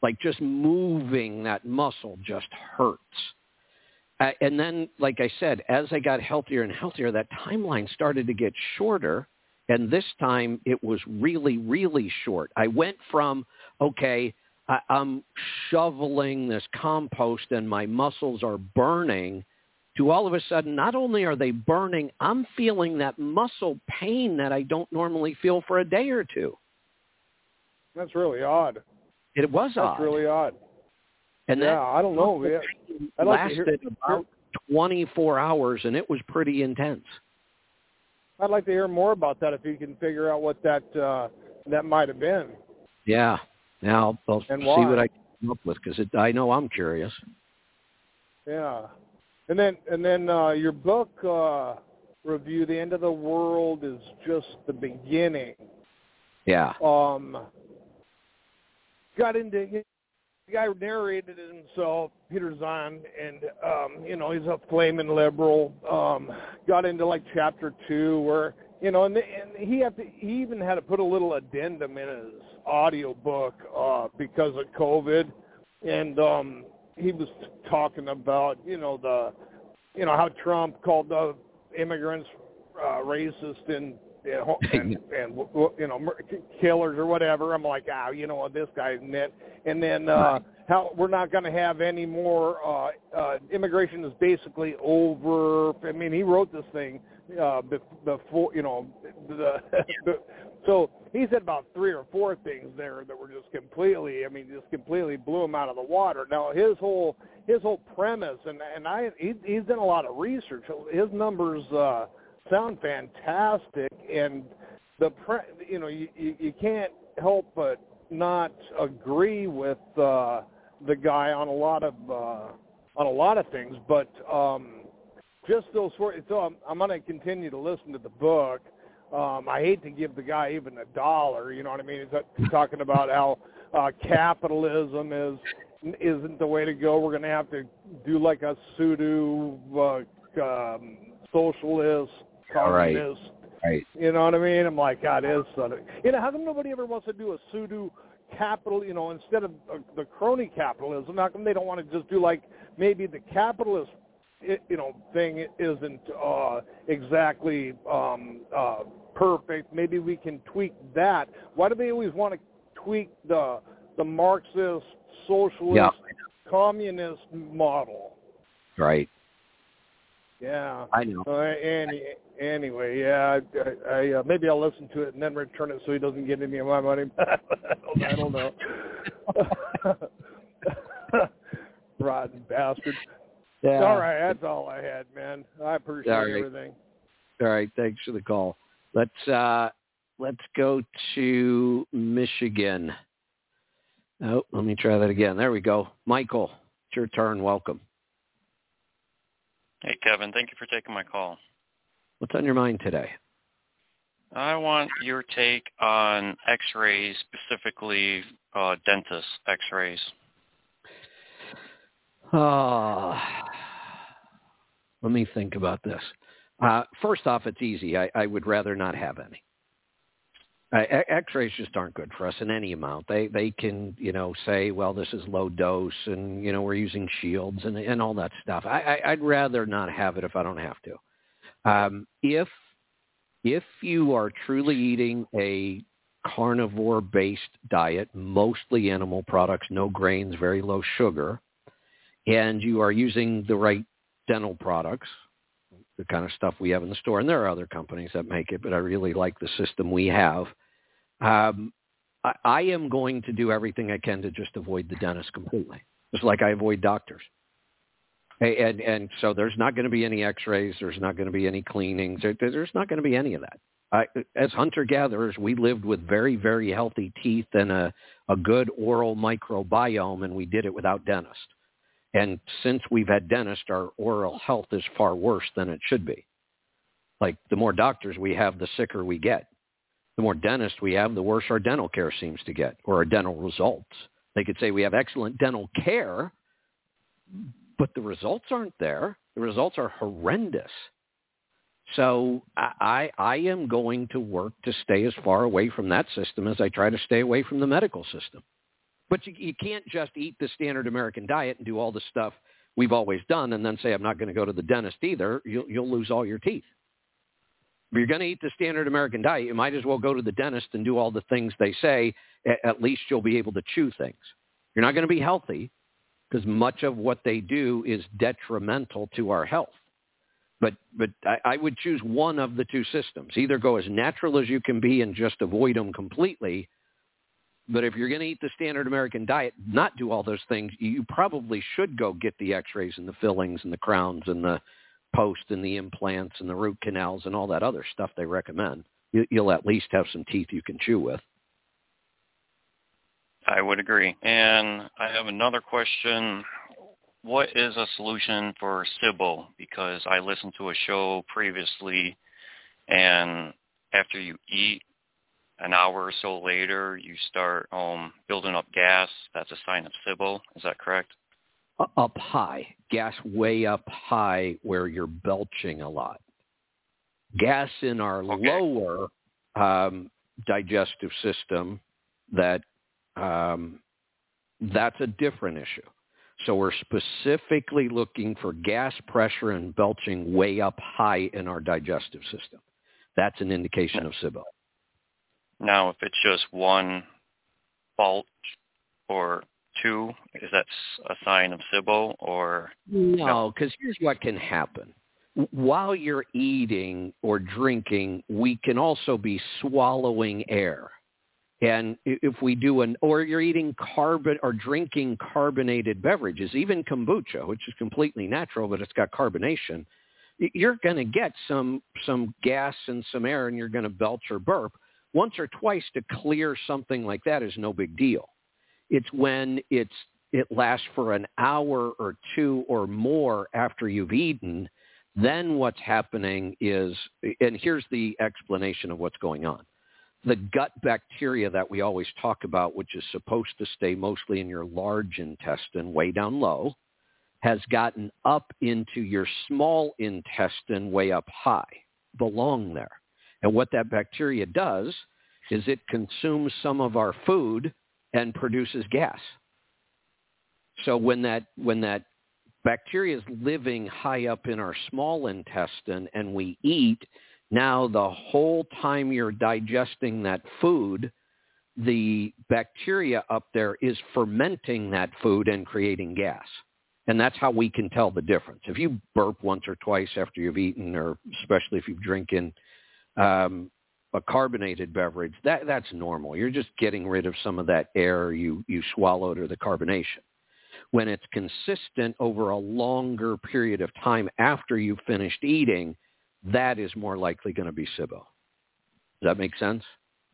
Like just moving that muscle just hurts. And then, like I said, as I got healthier and healthier, that timeline started to get shorter. And this time it was really, really short. I went from, okay, I'm shoveling this compost and my muscles are burning, to all of a sudden, not only are they burning, I'm feeling that muscle pain that I don't normally feel for a day or two. That's really odd. It was odd. That's really odd. And yeah, I don't know. I'd like lasted about 24 hours, and it was pretty intense. I'd like to hear more about that if you can figure out what that might have been. Yeah. Now I'll see what I can come up with, because I know I'm curious. Yeah. And then your book review, The End of the World is Just the Beginning. Yeah. Got into the guy narrated it himself, Peter Zahn, and he's a flaming liberal. Got into like chapter 2 where and he even had to put a little addendum in his audio book because of COVID, and he was talking about how Trump called the immigrants racist and killers or whatever. I'm like, what this guy meant. And then how we're not going to have any more immigration is basically over. I mean, he wrote this thing before, so he said about 3 or 4 things there that were just completely blew him out of the water. Now his whole premise, and he's done a lot of research. His numbers sound fantastic, and you can't help but not agree with the guy on a lot of things, but just those 4. So I'm going to continue to listen to the book. I hate to give the guy even $1. You know what I mean? He's talking about how capitalism isn't the way to go. We're going to have to do like a pseudo socialist, communist. Right. You know what I mean? I'm like, God, is how come nobody ever wants to do a pseudo capital? Instead of the crony capitalism, how come they don't want to just do like maybe the capitalist thing isn't exactly perfect. Maybe we can tweak that. Why do they always want to tweak the Marxist, socialist, communist model? Right. Yeah. I know. Anyway, yeah, I maybe I'll listen to it and then return it so he doesn't get any of my money. I don't know. Rotten bastard. Yeah. All right, that's all I had, man. I appreciate everything. All right, thanks for the call. Let's go to Michigan. Oh, let me try that again. There we go. Michael, it's your turn. Welcome. Hey, Kevin. Thank you for taking my call. What's on your mind today? I want your take on X-rays, specifically dentist X-rays. Let me think about this. First off, it's easy. I would rather not have any. X-rays just aren't good for us in any amount. They can, say, well, this is low dose and, we're using shields and all that stuff. I'd rather not have it if I don't have to. If you are truly eating a carnivore-based diet, mostly animal products, no grains, very low sugar, and you are using the right dental products, the kind of stuff we have in the store, and there are other companies that make it, but I really like the system we have. I am going to do everything I can to just avoid the dentist completely, just like I avoid doctors. And so there's not going to be any X-rays. There's not going to be any cleanings. There's not going to be any of that. As hunter-gatherers, we lived with very, very healthy teeth and a good oral microbiome, and we did it without dentist. And since we've had dentists, our oral health is far worse than it should be. Like, the more doctors we have, the sicker we get. The more dentists we have, the worse our dental care seems to get, or our dental results. They could say we have excellent dental care, but the results aren't there. The results are horrendous. So I am going to work to stay as far away from that system as I try to stay away from the medical system. But you can't just eat the standard American diet and do all the stuff we've always done and then say, I'm not going to go to the dentist either. You'll lose all your teeth. If you're going to eat the standard American diet, you might as well go to the dentist and do all the things they say. At least you'll be able to chew things. You're not going to be healthy because much of what they do is detrimental to our health. But I would choose one of the two systems. Either go as natural as you can be and just avoid them completely. But if you're going to eat the standard American diet, not do all those things, you probably should go get the x-rays and the fillings and the crowns and the post and the implants and the root canals and all that other stuff they recommend. You'll at least have some teeth you can chew with. I would agree. And I have another question. What is a solution for SIBO? Because I listened to a show previously, and after you eat, an hour or so later, you start building up gas. That's a sign of SIBO. Is that correct? Up high. Gas way up high where you're belching a lot. Gas in our lower digestive system, that's a different issue. So we're specifically looking for gas pressure and belching way up high in our digestive system. That's an indication of SIBO. Now, if it's just one bulge or two, is that a sign of SIBO or no? Because here's what can happen. While you're eating or drinking, we can also be swallowing air. And if we do or you're eating carbon or drinking carbonated beverages, even kombucha, which is completely natural, but it's got carbonation, you're going to get some gas and some air, and you're going to belch or burp. Once or twice to clear something like that is no big deal. It's when it lasts for an hour or two or more after you've eaten, then what's happening is, and here's the explanation of what's going on. The gut bacteria that we always talk about, which is supposed to stay mostly in your large intestine, way down low, has gotten up into your small intestine way up high, belong there. And what that bacteria does is it consumes some of our food and produces gas. So when that bacteria is living high up in our small intestine and we eat, now the whole time you're digesting that food, the bacteria up there is fermenting that food and creating gas. And that's how we can tell the difference. If you burp once or twice after you've eaten, or especially if you've drinking a carbonated beverage, that's normal. You're just getting rid of some of that air you swallowed or the carbonation. When it's consistent over a longer period of time after you've finished eating, that is more likely going to be SIBO. Does that make sense?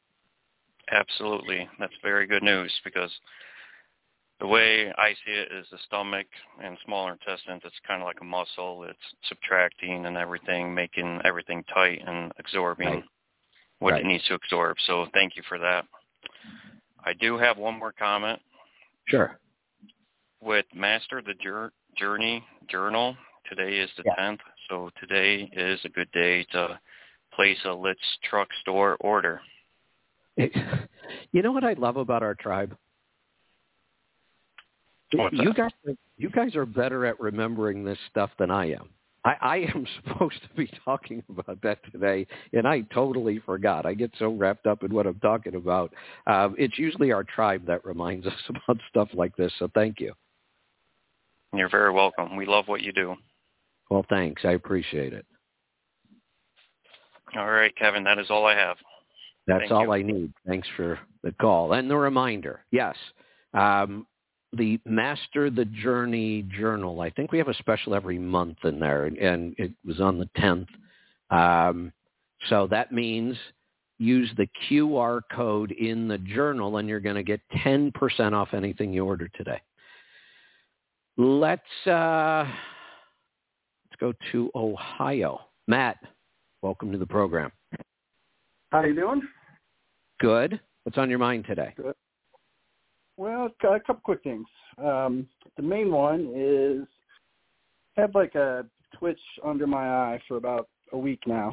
Absolutely. That's very good news, because the way I see it is the stomach and smaller intestines, it's kind of like a muscle. It's subtracting and everything, making everything tight and absorbing what it needs to absorb. So thank you for that. I do have one more comment. Sure. With Master the Journey Journal, today is the 10th, so today is a good day to place a Litz Truck Store order. You know what I love about our tribe? You guys are better at remembering this stuff than I am. I am supposed to be talking about that today, and I totally forgot. I get so wrapped up in what I'm talking about. It's usually our tribe that reminds us about stuff like this, so thank you. You're very welcome. We love what you do. Well, thanks. I appreciate it. All right, Kevin, that is all I have. That's all I need. Thanks for the call. And the reminder, yes, the Master the Journey Journal, I think we have a special every month in there, and it was on the 10th. So that means use the QR code in the journal, and you're going to get 10% off anything you order today. Let's go to Ohio. Matt, welcome to the program. How you doing? Good. What's on your mind today? Good. Well, a couple quick things. The main one is I have like a twitch under my eye for about a week now,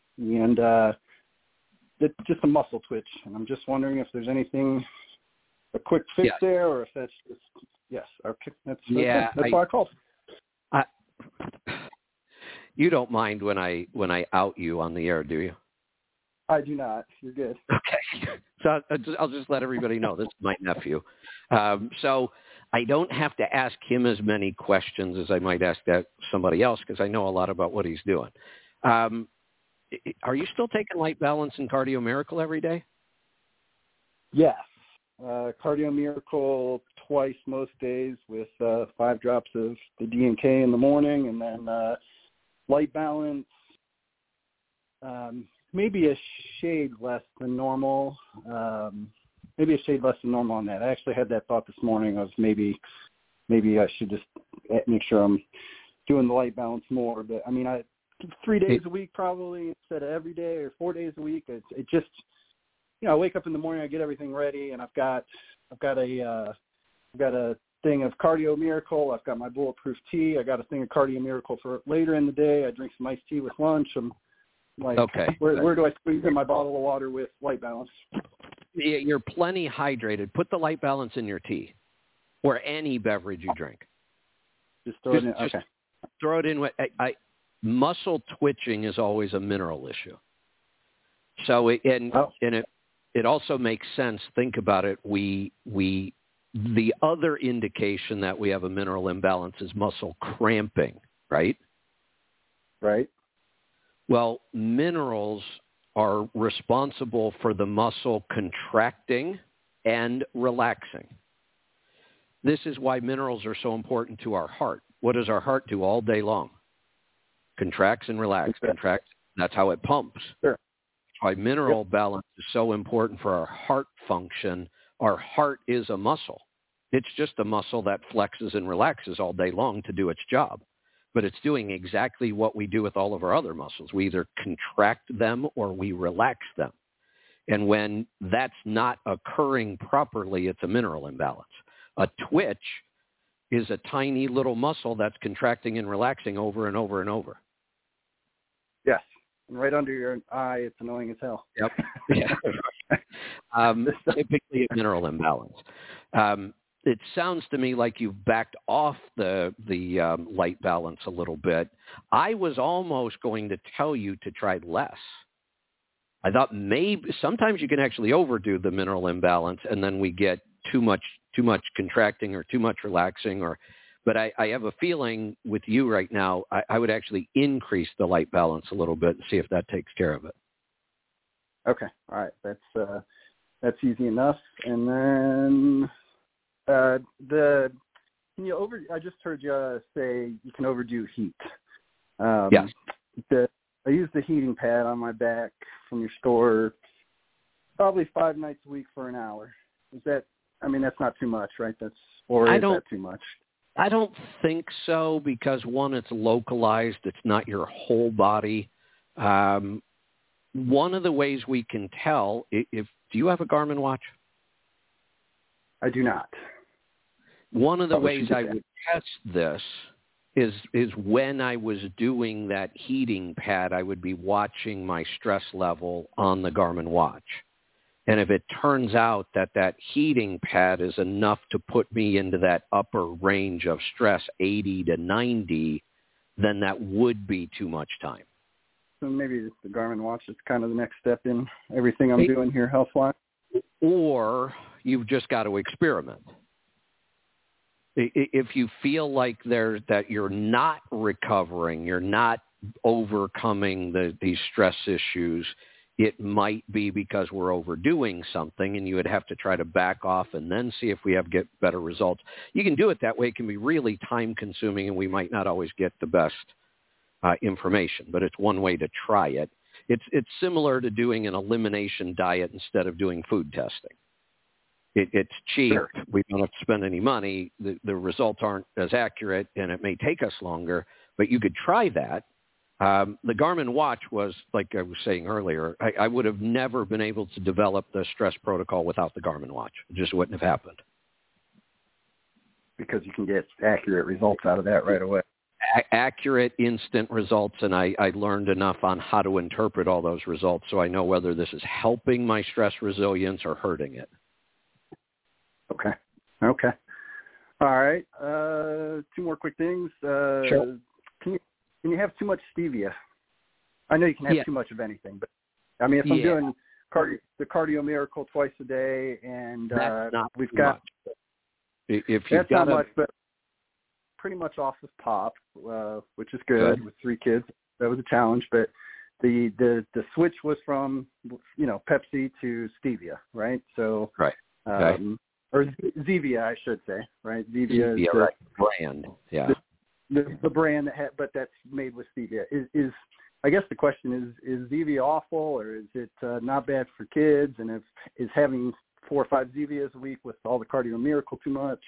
and it's just a muscle twitch. And I'm just wondering if there's anything a quick fix there, or if that's just okay. That's why I called. You don't mind when I out you on the air, do you? I do not. You're good. Okay. So I'll just let everybody know this is my nephew. So I don't have to ask him as many questions as I might ask somebody else because I know a lot about what he's doing. Are you still taking Light Balance and Cardio Miracle every day? Yes. Cardio Miracle twice most days with 5 drops of the D&K in the morning, and then Light Balance maybe a shade less than normal. Maybe a shade less than normal on that. I actually had that thought this morning of maybe I should just make sure I'm doing the Light Balance more. But I mean, 3 days a week probably instead of every day, or 4 days a week. It just, I wake up in the morning, I get everything ready, and I've got a thing of Cardio Miracle. I've got my bulletproof tea. I got a thing of Cardio Miracle for later in the day. I drink some iced tea with lunch. I'm like, where do I squeeze in my bottle of water with Light Balance? You're plenty hydrated. Put the Light Balance in your tea or any beverage you drink. Just throw it in. Okay. Throw it in. Muscle twitching is always a mineral issue. So it also makes sense. Think about it. The other indication that we have a mineral imbalance is muscle cramping, right? Right. Well, minerals are responsible for the muscle contracting and relaxing. This is why minerals are so important to our heart. What does our heart do all day long? Contracts and relaxes. Contracts. That's how it pumps. Sure. That's why mineral balance is so important for our heart function. Our heart is a muscle. It's just a muscle that flexes and relaxes all day long to do its job. But it's doing exactly what we do with all of our other muscles. We either contract them or we relax them. And when that's not occurring properly, it's a mineral imbalance. A twitch is a tiny little muscle that's contracting and relaxing over and over and over. Yes. And right under your eye, it's annoying as hell. Yep. Typically a mineral imbalance. It sounds to me like you've backed off the Light Balance a little bit. I was almost going to tell you to try less. I thought maybe sometimes you can actually overdo the mineral imbalance, and then we get too much contracting or too much relaxing. But I have a feeling with you right now, I would actually increase the Light Balance a little bit and see if that takes care of it. Okay, all right, that's easy enough. And then I just heard you say you can overdo heat. Yes. I use the heating pad on my back from your store probably 5 nights a week for an hour. That's not too much, right? Is that too much? I don't think so because, one, it's localized. It's not your whole body. One of the ways we can tell, do you have a Garmin watch? I do not. One of the ways I would test this is when I was doing that heating pad, I would be watching my stress level on the Garmin watch. And if it turns out that heating pad is enough to put me into that upper range of stress, 80 to 90, then that would be too much time. So maybe the Garmin watch is kind of the next step in everything I'm doing here health-wise. Or you've just got to experiment. If you feel like that you're not recovering, you're not overcoming these stress issues, it might be because we're overdoing something, and you would have to try to back off and then see if we get better results. You can do it that way. It can be really time-consuming, and we might not always get the best information, but it's one way to try it. It's similar to doing an elimination diet instead of doing food testing. It's cheap. Sure. We don't have to spend any money. The results aren't as accurate, and it may take us longer, but you could try that. The Garmin watch was, like I was saying earlier, I would have never been able to develop the stress protocol without the Garmin watch. It just wouldn't have happened. Because you can get accurate results out of that right away. Accurate, instant results, and I learned enough on how to interpret all those results so I know whether this is helping my stress resilience or hurting it. Okay. All right. 2 more quick things. Sure. Can you have too much stevia? I know you can have too much of anything, but I mean, if I'm doing the Cardio Miracle twice a day, and we've got much. If that's not much, but pretty much off of pop, which is good with 3 kids. That was a challenge, but the switch was from Pepsi to stevia, right? So or Zevia, I should say, right? Zevia is the brand, the brand but that's made with stevia. Is I guess the question is Zevia awful, or is it not bad for kids? And is having 4 or 5 Zevias a week with all the Cardio Miracle too much?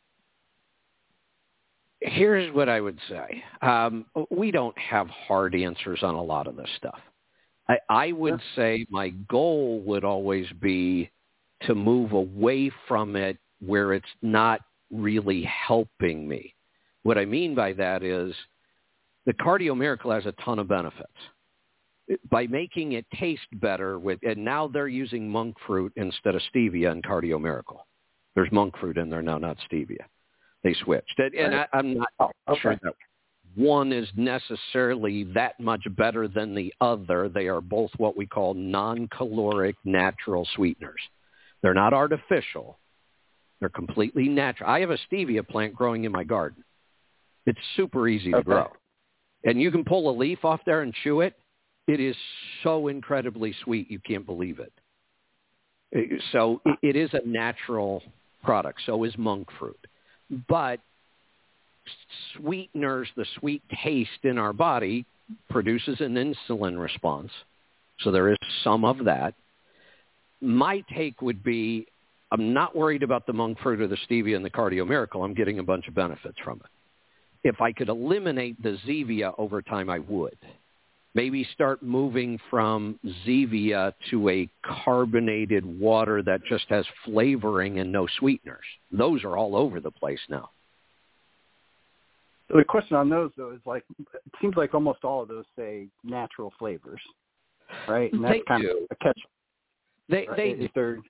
Here's what I would say. We don't have hard answers on a lot of this stuff. I would say my goal would always be to move away from it where it's not really helping me. What I mean by that is the Cardio Miracle has a ton of benefits. By making it taste better and now they're using monk fruit instead of stevia in Cardio Miracle. There's monk fruit in there now, not stevia. They switched. And I'm not sure that one is necessarily that much better than the other. They are both what we call non-caloric natural sweeteners. They're not artificial. They're completely natural. I have a stevia plant growing in my garden. It's super easy to grow. And you can pull a leaf off there and chew it. It is so incredibly sweet, you can't believe it. So it is a natural product. So is monk fruit. But sweeteners, the sweet taste in our body produces an insulin response. So there is some of that. My take would be I'm not worried about the monk fruit or the stevia and the Cardio Miracle. I'm getting a bunch of benefits from it. If I could eliminate the Zevia over time, I would. Maybe start moving from Zevia to a carbonated water that just has flavoring and no sweeteners. Those are all over the place now. So the question on those, though, is it seems like almost all of those say natural flavors, right? And that's kind of a catch. They do.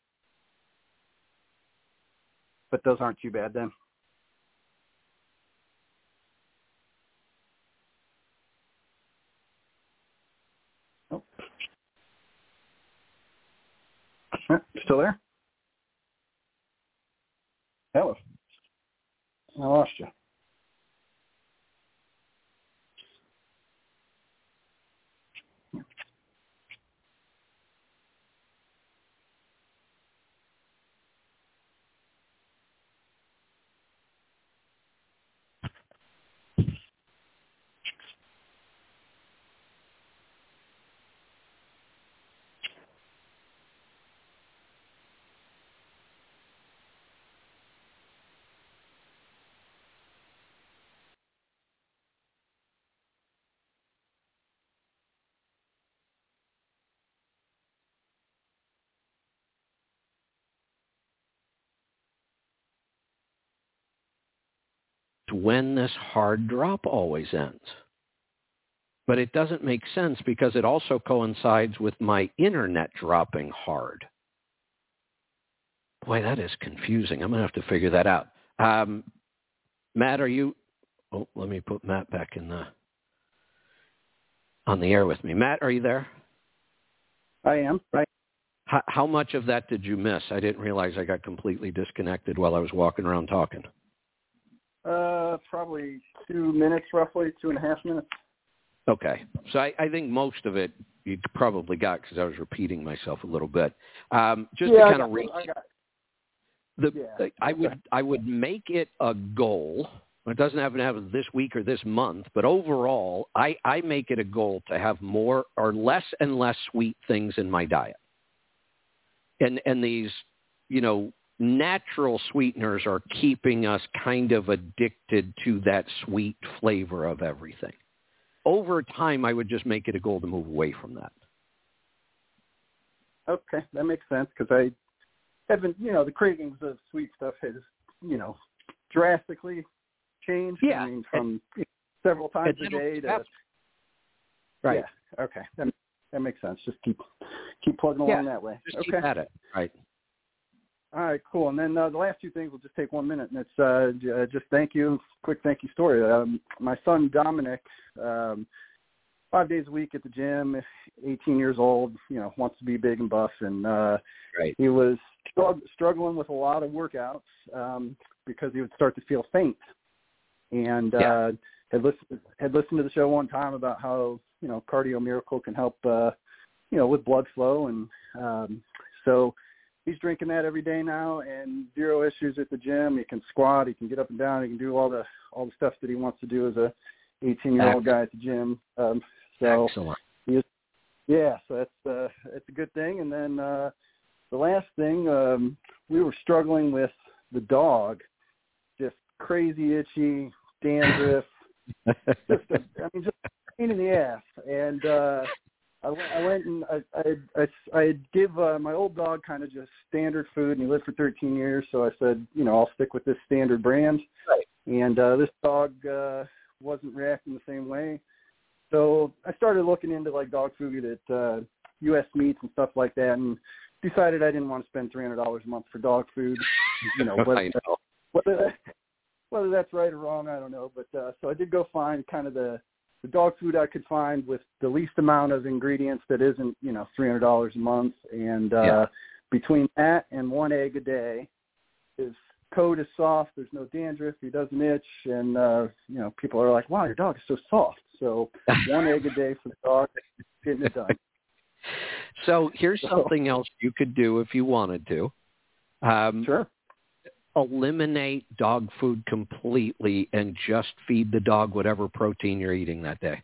But those aren't too bad then? Oh. Still there? Hello. I lost you. When this hard drop always ends. But it doesn't make sense because it also coincides with my internet dropping hard. Boy, that is confusing. I'm going to have to figure that out. Matt, are you... Oh, let me put Matt back on the air with me. Matt, are you there? I am. How much of that did you miss? I didn't realize I got completely disconnected while I was walking around talking. Probably 2 minutes, roughly 2.5 minutes. Okay. So I think most of it you probably got because I was repeating myself a little bit. Just to kind of I would make it a goal. It doesn't have to have this week or this month, but overall, I make it a goal to have more or less and less sweet things in my diet. And these, natural sweeteners are keeping us kind of addicted to that sweet flavor of everything. Over time, I would just make it a goal to move away from that. Okay, that makes sense because I haven't, the cravings of sweet stuff has, drastically changed. Yeah. I mean, from several times a day to... Right. Yeah, okay. That makes sense. Just keep plugging along that way. Just keep at it. Right. All right, cool. And then the last two things will just take 1 minute, and it's just thank you, quick thank you story. My son Dominic, 5 days a week at the gym, 18 years old, wants to be big and buff, and right. He was struggling with a lot of workouts because he would start to feel faint, and had listened to the show one time about how Cardio Miracle can help with blood flow, and so he's drinking that every day now, and zero issues at the gym. He can squat, he can get up and down, he can do all the stuff that he wants to do as a 18-year-old guy at the gym. So excellent. So it's a good thing. And then the last thing, we were struggling with the dog, just crazy itchy, dandruff, just a pain in the ass. And I went and I'd give my old dog kind of just standard food, and he lived for 13 years. So I said, I'll stick with this standard brand. Right. And this dog wasn't reacting the same way. So I started looking into like dog food at U.S. Meats and stuff like that, and decided I didn't want to spend $300 a month for dog food. Whether that's right or wrong, I don't know. But so I did go find kind of the dog food I could find with the least amount of ingredients that isn't, $300 a month. And between that and 1 egg a day, his coat is soft, there's no dandruff, he doesn't itch, and, people are like, wow, your dog is so soft. So 1 egg a day for the dog, getting it done. So here's something else you could do if you wanted to. Sure. Eliminate dog food completely and just feed the dog whatever protein you're eating that day.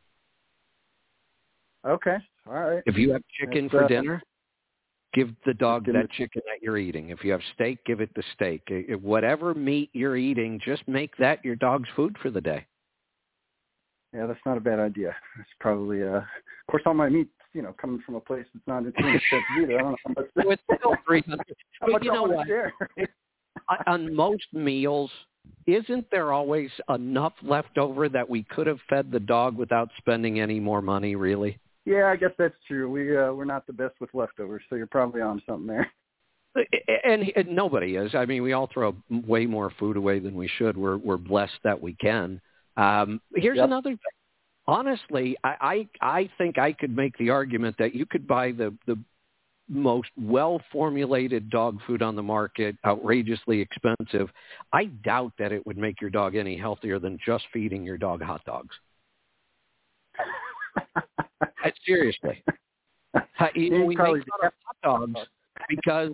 Okay. All right. If you have chicken for dinner, give the dog that chicken that you're eating. If you have steak, give it the steak. Whatever meat you're eating, just make that your dog's food for the day. Yeah, that's not a bad idea. It's probably, of course, all my meat's, coming from a place that's not nutrient either. I don't know how much. But you know what? On most meals, isn't there always enough left over that we could have fed the dog without spending any more money, really? Yeah, I guess that's true. We're not the best with leftovers, so you're probably on something there. And nobody is. I mean, we all throw way more food away than we should. We're blessed that we can. Here's another thing. Honestly, I think I could make the argument that you could buy the most well-formulated dog food on the market, outrageously expensive. I doubt that it would make your dog any healthier than just feeding your dog hot dogs. Seriously. We make fun of hot dogs because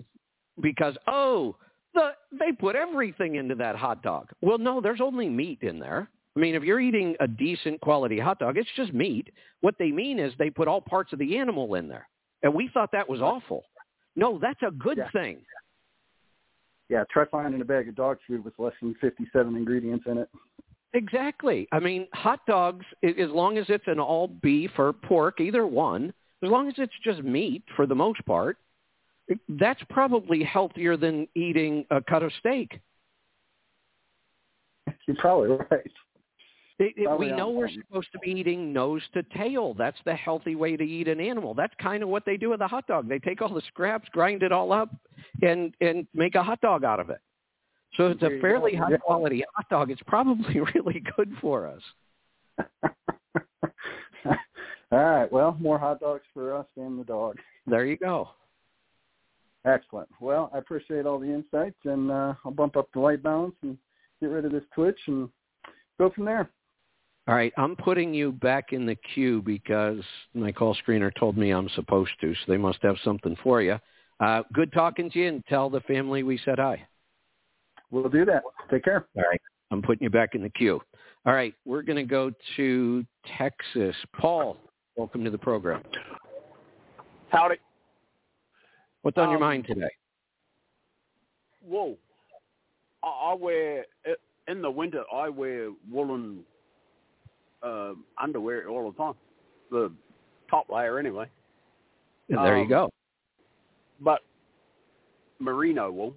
they put everything into that hot dog. Well, no, there's only meat in there. I mean, if you're eating a decent quality hot dog, it's just meat. What they mean is they put all parts of the animal in there. And we thought that was awful. No, that's a good thing. Yeah, try finding a bag of dog food with less than 57 ingredients in it. Exactly. I mean, hot dogs, as long as it's an all beef or pork, either one, as long as it's just meat for the most part, that's probably healthier than eating a cut of steak. You're probably right. We know we're supposed to be eating nose to tail. That's the healthy way to eat an animal. That's kind of what they do with a hot dog. They take all the scraps, grind it all up, and make a hot dog out of it. So it's a fairly high-quality hot dog. It's probably really good for us. All right. Well, more hot dogs for us and the dog. There you go. Excellent. Well, I appreciate all the insights, and I'll bump up the light balance and get rid of this twitch and go from there. All right, I'm putting you back in the queue because my call screener told me I'm supposed to, so they must have something for you. Good talking to you, and tell the family we said hi. We'll do that. Take care. All right, I'm putting you back in the queue. All right, we're going to go to Texas. Paul, welcome to the program. Howdy. What's on your mind today? Whoa. I wear, in the winter, I wear woolen underwear all the time. The top layer anyway. And there you go. But merino wool,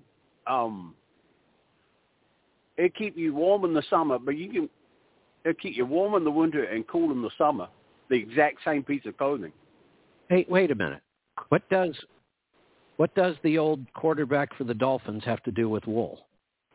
it keep you warm in the summer, but it keep you warm in the winter and cool in the summer. The exact same piece of clothing. Hey, wait a minute. What does What does the old quarterback for the Dolphins have to do with wool?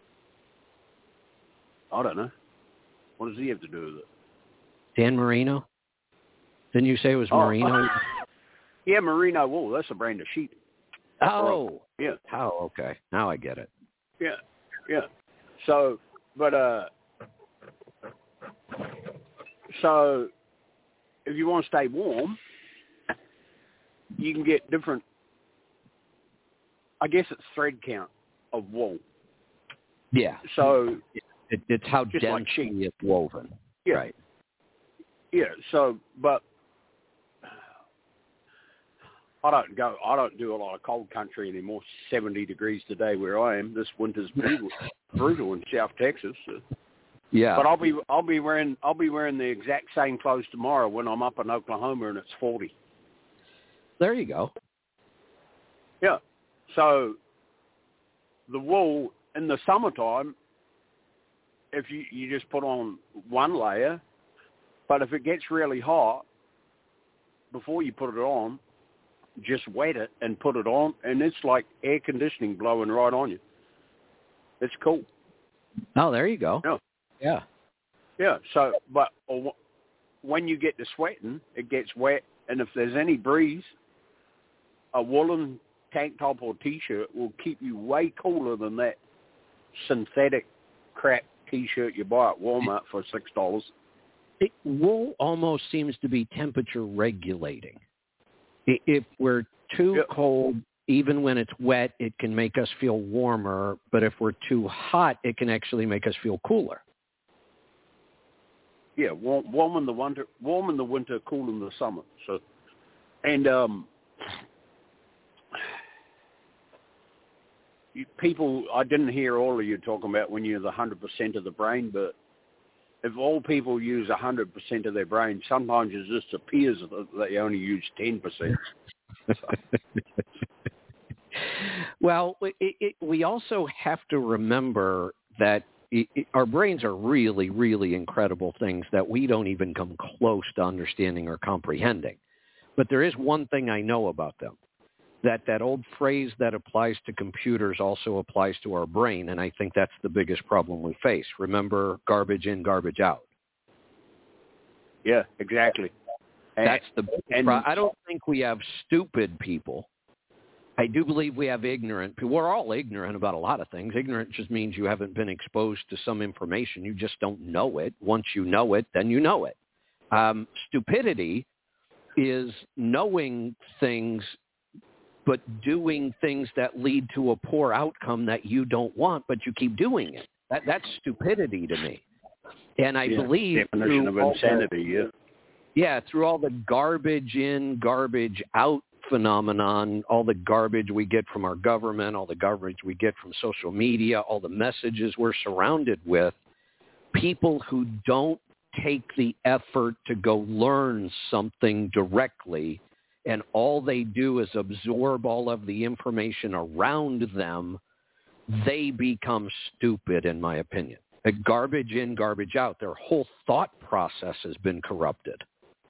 I don't know. What does he have to do with it? Dan Marino? Didn't you say it was Merino? Yeah, merino wool. That's a brand of sheep. Oh. Yeah. Oh, okay. Now I get it. Yeah. Yeah. So, but, so if you want to stay warm, you can get different, I guess it's thread count of wool. Yeah. So it's how densely like it's woven. Yeah. Right. Yeah. So, but I don't do a lot of cold country anymore. 70 degrees today where I am. This winter's brutal in South Texas. So. Yeah. But I'll be wearing the exact same clothes tomorrow when I'm up in Oklahoma and it's 40. There you go. Yeah. So the wool in the summertime, if you just put on one layer, but if it gets really hot, before you put it on, just wet it and put it on, and it's like air conditioning blowing right on you. It's cool. Oh, there you go. Yeah. Yeah. Yeah. So, but when you get to sweating, it gets wet, and if there's any breeze, a woolen tank top or T-shirt will keep you way cooler than that synthetic crap T-shirt you buy at Walmart for $6. Wool almost seems to be temperature regulating. If we're too cold, even when it's wet, it can make us feel warmer. But if we're too hot, it can actually make us feel cooler. Yeah, warm in the winter, cool in the summer. So, and people, I didn't hear all of you talking about when you're the 100% of the brain, but if all people use 100% of their brain, sometimes it just appears that they only use 10%. Well, we also have to remember that our brains are really, really incredible things that we don't even come close to understanding or comprehending. But there is one thing I know about them, that old phrase that applies to computers also applies to our brain, and I think that's the biggest problem we face. Remember, garbage in, garbage out. Yeah, exactly. That's the biggest problem. I don't think we have stupid people. I do believe we have ignorant people. We're all ignorant about a lot of things. Ignorant just means you haven't been exposed to some information. You just don't know it. Once you know it, then you know it. Stupidity is knowing things but doing things that lead to a poor outcome that you don't want, but you keep doing it. That's stupidity to me. And I believe definition of insanity, through all the garbage in, garbage out phenomenon, all the garbage we get from our government, all the garbage we get from social media, all the messages we're surrounded with, people who don't take the effort to go learn something directly, and all they do is absorb all of the information around them, they become stupid, in my opinion. Garbage in, garbage out. Their whole thought process has been corrupted.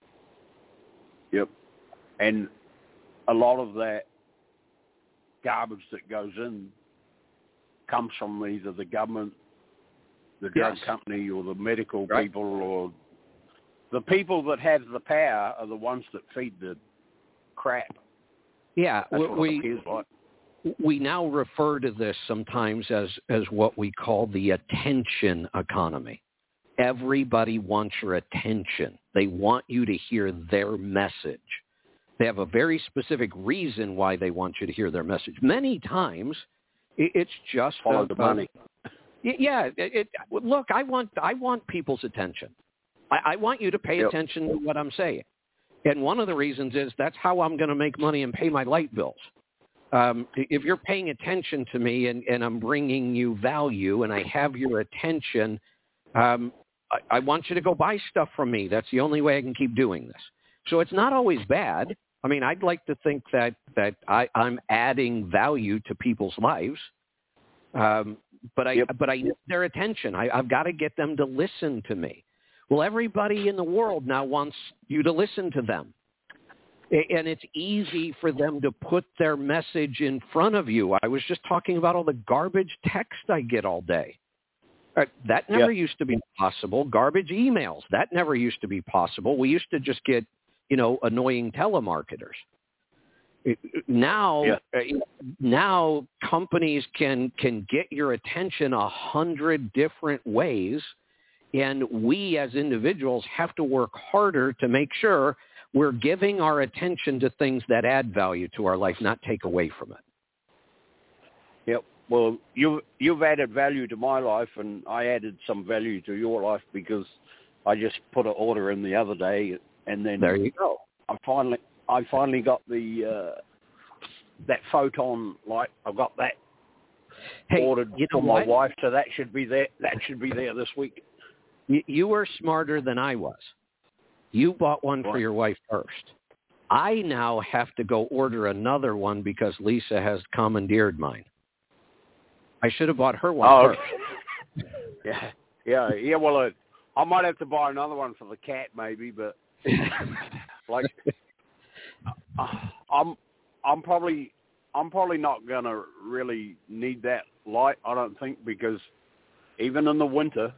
Yep. And a lot of that garbage that goes in comes from either the government, the drug company, or the medical people, or the people that have the power are the ones that feed the crap. Yeah, That's what it appears like. We now refer to this sometimes as what we call the attention economy. Everybody wants your attention. They want you to hear their message. They have a very specific reason why they want you to hear their message. Many times, it's just follow the money. Yeah. Look, I want people's attention. I want you to pay attention to what I'm saying. And one of the reasons is that's how I'm going to make money and pay my light bills. If you're paying attention to me and I'm bringing you value and I have your attention, I want you to go buy stuff from me. That's the only way I can keep doing this. So it's not always bad. I mean, I'd like to think that I'm adding value to people's lives, but I need their attention. I've got to get them to listen to me. Well, everybody in the world now wants you to listen to them. And it's easy for them to put their message in front of you. I was just talking about all the garbage text I get all day. That never used to be possible. Garbage emails, that never used to be possible. We used to just get, annoying telemarketers. Now companies can get your attention 100 different ways, and we as individuals have to work harder to make sure we're giving our attention to things that add value to our life, not take away from it. Yep. Well, you've added value to my life, and I added some value to your life because I just put an order in the other day, and then there you go. I finally got the that photon light. I got that ordered for my wife, so that should be there. That should be there this week. You were smarter than I was. You bought one for your wife first. I now have to go order another one because Lisa has commandeered mine. I should have bought her one first. Yeah. Well, I might have to buy another one for the cat, maybe, but I'm probably not gonna really need that light. I don't think, because even in the winter,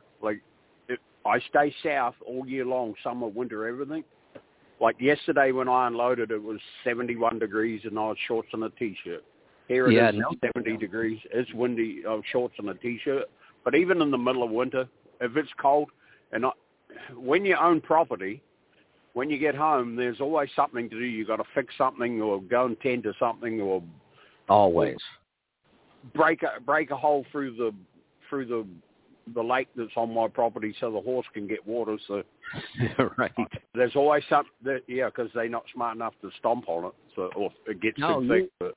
I stay south all year long, summer, winter, everything. Like yesterday when I unloaded, it was 71 degrees and I was shorts and a T-shirt. Here it is 70 degrees. It's windy, shorts and a T-shirt. But even in the middle of winter, if it's cold, when you own property, when you get home, there's always something to do. You got to fix something or go and tend to something or always break a hole through the lake that's on my property so the horse can get water. So right, there's always something because they're not smart enough to stomp on it, so or it gets too thick. But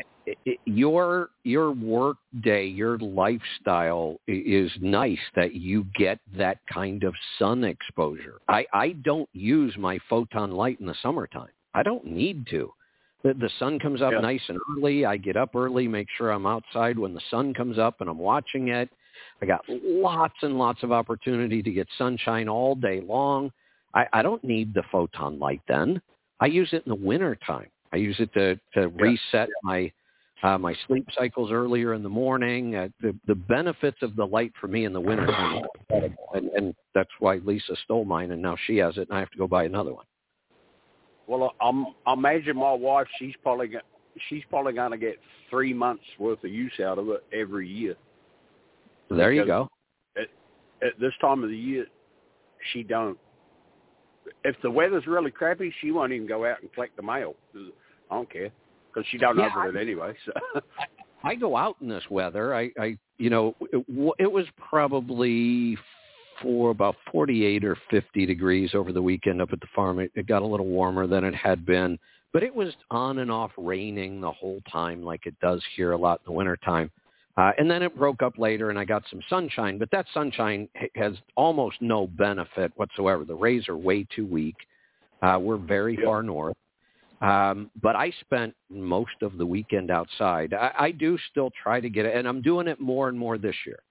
your work day, your lifestyle is nice that you get that kind of sun exposure. I don't use my photon light in the summertime. I don't need to. The sun comes up nice and early. I get up early, make sure I'm outside when the sun comes up and I'm watching it. I got lots and lots of opportunity to get sunshine all day long. I don't need the photon light then. I use it in the wintertime. I use it to reset my sleep cycles earlier in the morning. The benefits of the light for me in the wintertime are incredible. And that's why Lisa stole mine, and now she has it, and I have to go buy another one. Well, I imagine my wife, she's probably going to get 3 months worth of use out of it every year. There you go. At this time of the year, she don't. If the weather's really crappy, she won't even go out and collect the mail. I don't care, because she don't open it anyway. So I go out in this weather. It was probably for about 48 or 50 degrees over the weekend up at the farm. It got a little warmer than it had been, but it was on and off raining the whole time like it does here a lot in the wintertime. And then it broke up later and I got some sunshine, but that sunshine has almost no benefit whatsoever. The rays are way too weak. We're very far north. But I spent most of the weekend outside. I do still try to get it, and I'm doing it more and more this year.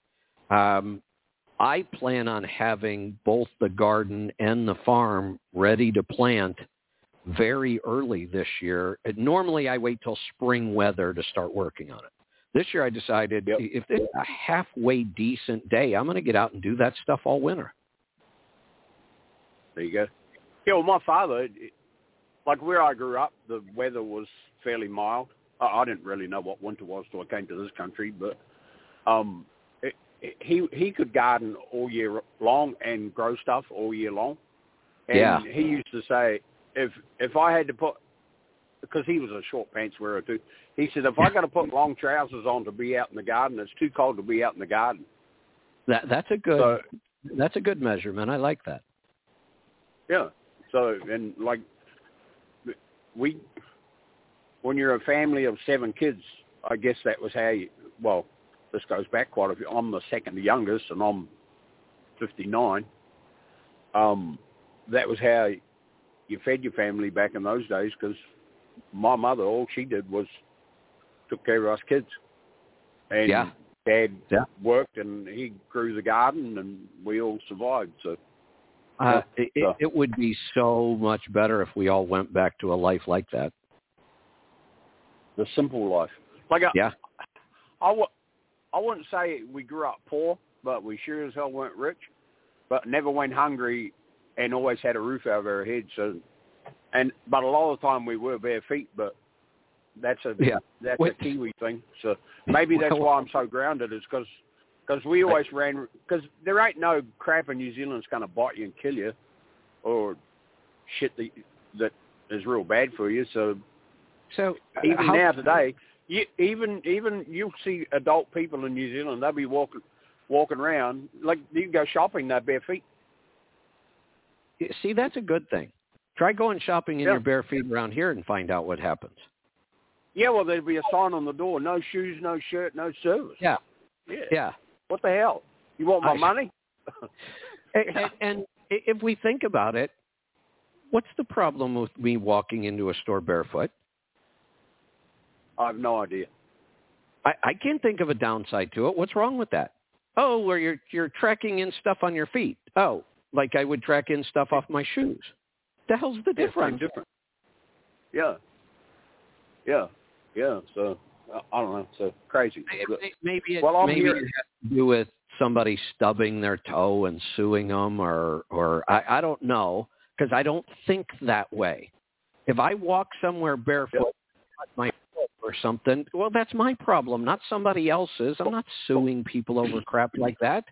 I plan on having both the garden and the farm ready to plant very early this year. Normally I wait till spring weather to start working on it. This year I decided if it's a halfway decent day, I'm going to get out and do that stuff all winter. There you go. Yeah, well, my father, like where I grew up, the weather was fairly mild. I didn't really know what winter was till I came to this country, but he could garden all year long and grow stuff all year long. And he used to say, if I had to put, because he was a short pants wearer too, he said, if I got to put long trousers on to be out in the garden, it's too cold to be out in the garden. That's a good measurement. I like that. Yeah. So, and like when you're a family of 7 kids, I guess that was how this goes back quite a few. I'm the second youngest and I'm 59. That was how you fed your family back in those days, because my mother, all she did was took care of us kids. And Dad worked and he grew the garden and we all survived. So It would be so much better if we all went back to a life like that. The simple life. I wouldn't say we grew up poor, but we sure as hell weren't rich, but never went hungry and always had a roof over our heads. But a lot of the time we were bare feet, but that's a Kiwi thing. So maybe that's why I'm so grounded, is because we always ran, because there ain't no crap in New Zealand that's going to bite you and kill you, or shit that is real bad for you. So even now today, you'll see adult people in New Zealand, they'll be walking around, like you go shopping, they're bare feet. See, that's a good thing. Try going shopping in your bare feet around here and find out what happens. Yeah, well, there'll be a sign on the door, no shoes, no shirt, no service. Yeah. What the hell? You want my money? And if we think about it, what's the problem with me walking into a store barefoot? I have no idea. I can't think of a downside to it. What's wrong with that? Oh, where you're tracking in stuff on your feet. Oh, like I would track in stuff off my shoes. The hell's the difference? Different. Yeah. So I don't know. So crazy. Maybe it has to do with somebody stubbing their toe and suing them, or I don't know, because I don't think that way. If I walk somewhere barefoot, my foot or something, well, that's my problem, not somebody else's. I'm not suing people over crap like that.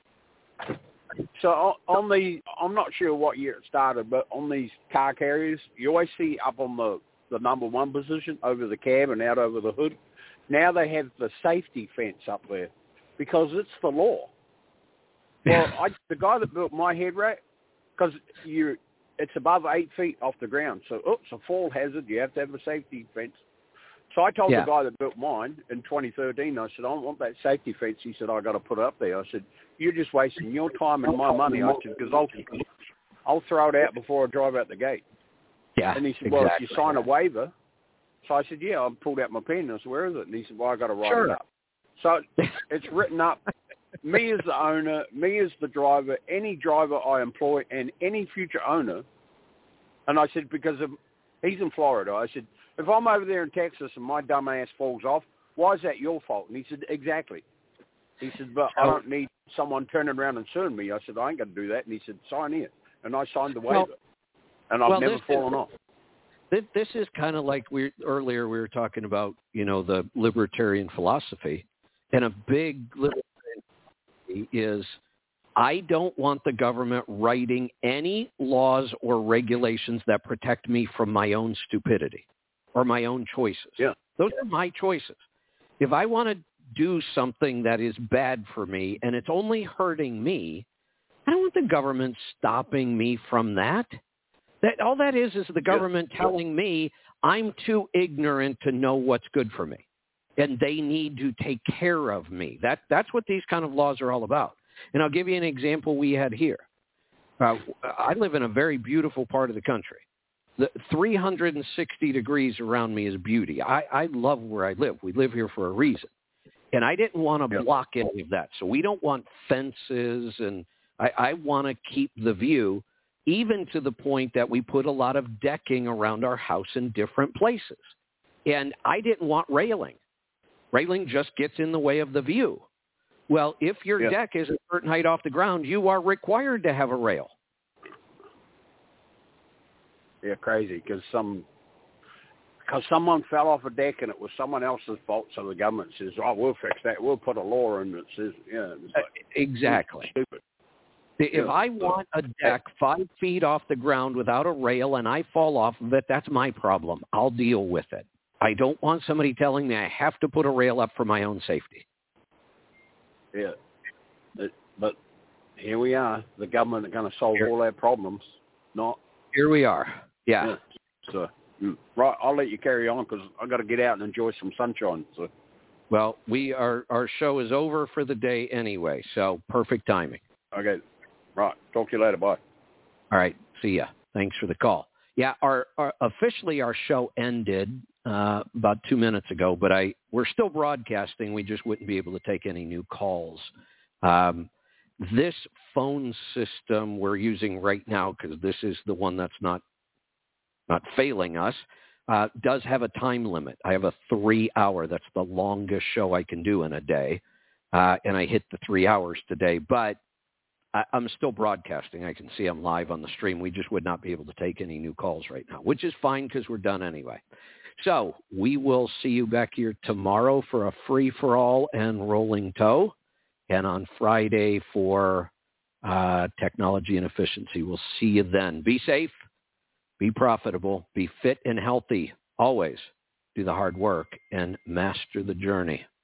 So I'm not sure what year it started, but on these car carriers, you always see up on the number one position over the cab and out over the hood. Now they have the safety fence up there because it's the law. Well, the guy that built my head rack, because it's above 8 feet off the ground, so it's a fall hazard. You have to have a safety fence. So I told the guy that built mine in 2013, I said, I don't want that safety fence. He said, I got to put it up there. I said, you're just wasting your time and my money. I said, because I'll throw it out before I drive out the gate. Yeah, and he said, well, if you sign a waiver. So I said, yeah, I pulled out my pen. I said, where is it? And he said, well, I got to write it up. So it's written up. Me as the owner, me as the driver, any driver I employ, and any future owner. And I said, because he's in Florida, I said, if I'm over there in Texas and my dumb ass falls off, why is that your fault? And he said, exactly. He said, but I don't need someone turning around and suing me. I said, I ain't going to do that. And he said, sign here. And I signed the waiver. And I've never fallen off. This is kind of like earlier we were talking about, the libertarian philosophy. And a big libertarian philosophy is, I don't want the government writing any laws or regulations that protect me from my own stupidity or my own choices. Yeah. Those are my choices. If I want to do something that is bad for me and it's only hurting me, I don't want the government stopping me from that. All that is the government telling me I'm too ignorant to know what's good for me, and they need to take care of me. That's what these kind of laws are all about. And I'll give you an example we had here. I live in a very beautiful part of the country. The 360 degrees around me is beauty. I love where I live. We live here for a reason. And I didn't want to block any of that. So we don't want fences, and I want to keep the view, even to the point that we put a lot of decking around our house in different places. And I didn't want railing. Railing just gets in the way of the view. Well, if your deck is a certain height off the ground, you are required to have a rail. Yeah, crazy, because someone fell off a deck and it was someone else's fault, so the government says, oh, we'll fix that. We'll put a law in that says, exactly. Stupid. If I want a deck 5 feet off the ground without a rail and I fall off of it, that's my problem. I'll deal with it. I don't want somebody telling me I have to put a rail up for my own safety. Yeah. But here we are. The government are going to solve all our problems. Here we are. Yeah. So, right, I'll let you carry on because I've got to get out and enjoy some sunshine. So. Well, our show is over for the day anyway, so perfect timing. Okay. Right. Talk to you later. Bye. All right. See ya. Thanks for the call. Yeah, officially our show ended about 2 minutes ago, but we're still broadcasting. We just wouldn't be able to take any new calls. This phone system we're using right now, because this is the one that's not failing us, does have a time limit. I have a 3-hour. That's the longest show I can do in a day. And I hit the 3 hours today. But I'm still broadcasting. I can see I'm live on the stream. We just would not be able to take any new calls right now, which is fine because we're done anyway. So we will see you back here tomorrow for a free-for-all and rolling toe. And on Friday for technology and efficiency. We'll see you then. Be safe. Be profitable, be fit and healthy, always do the hard work, and master the journey.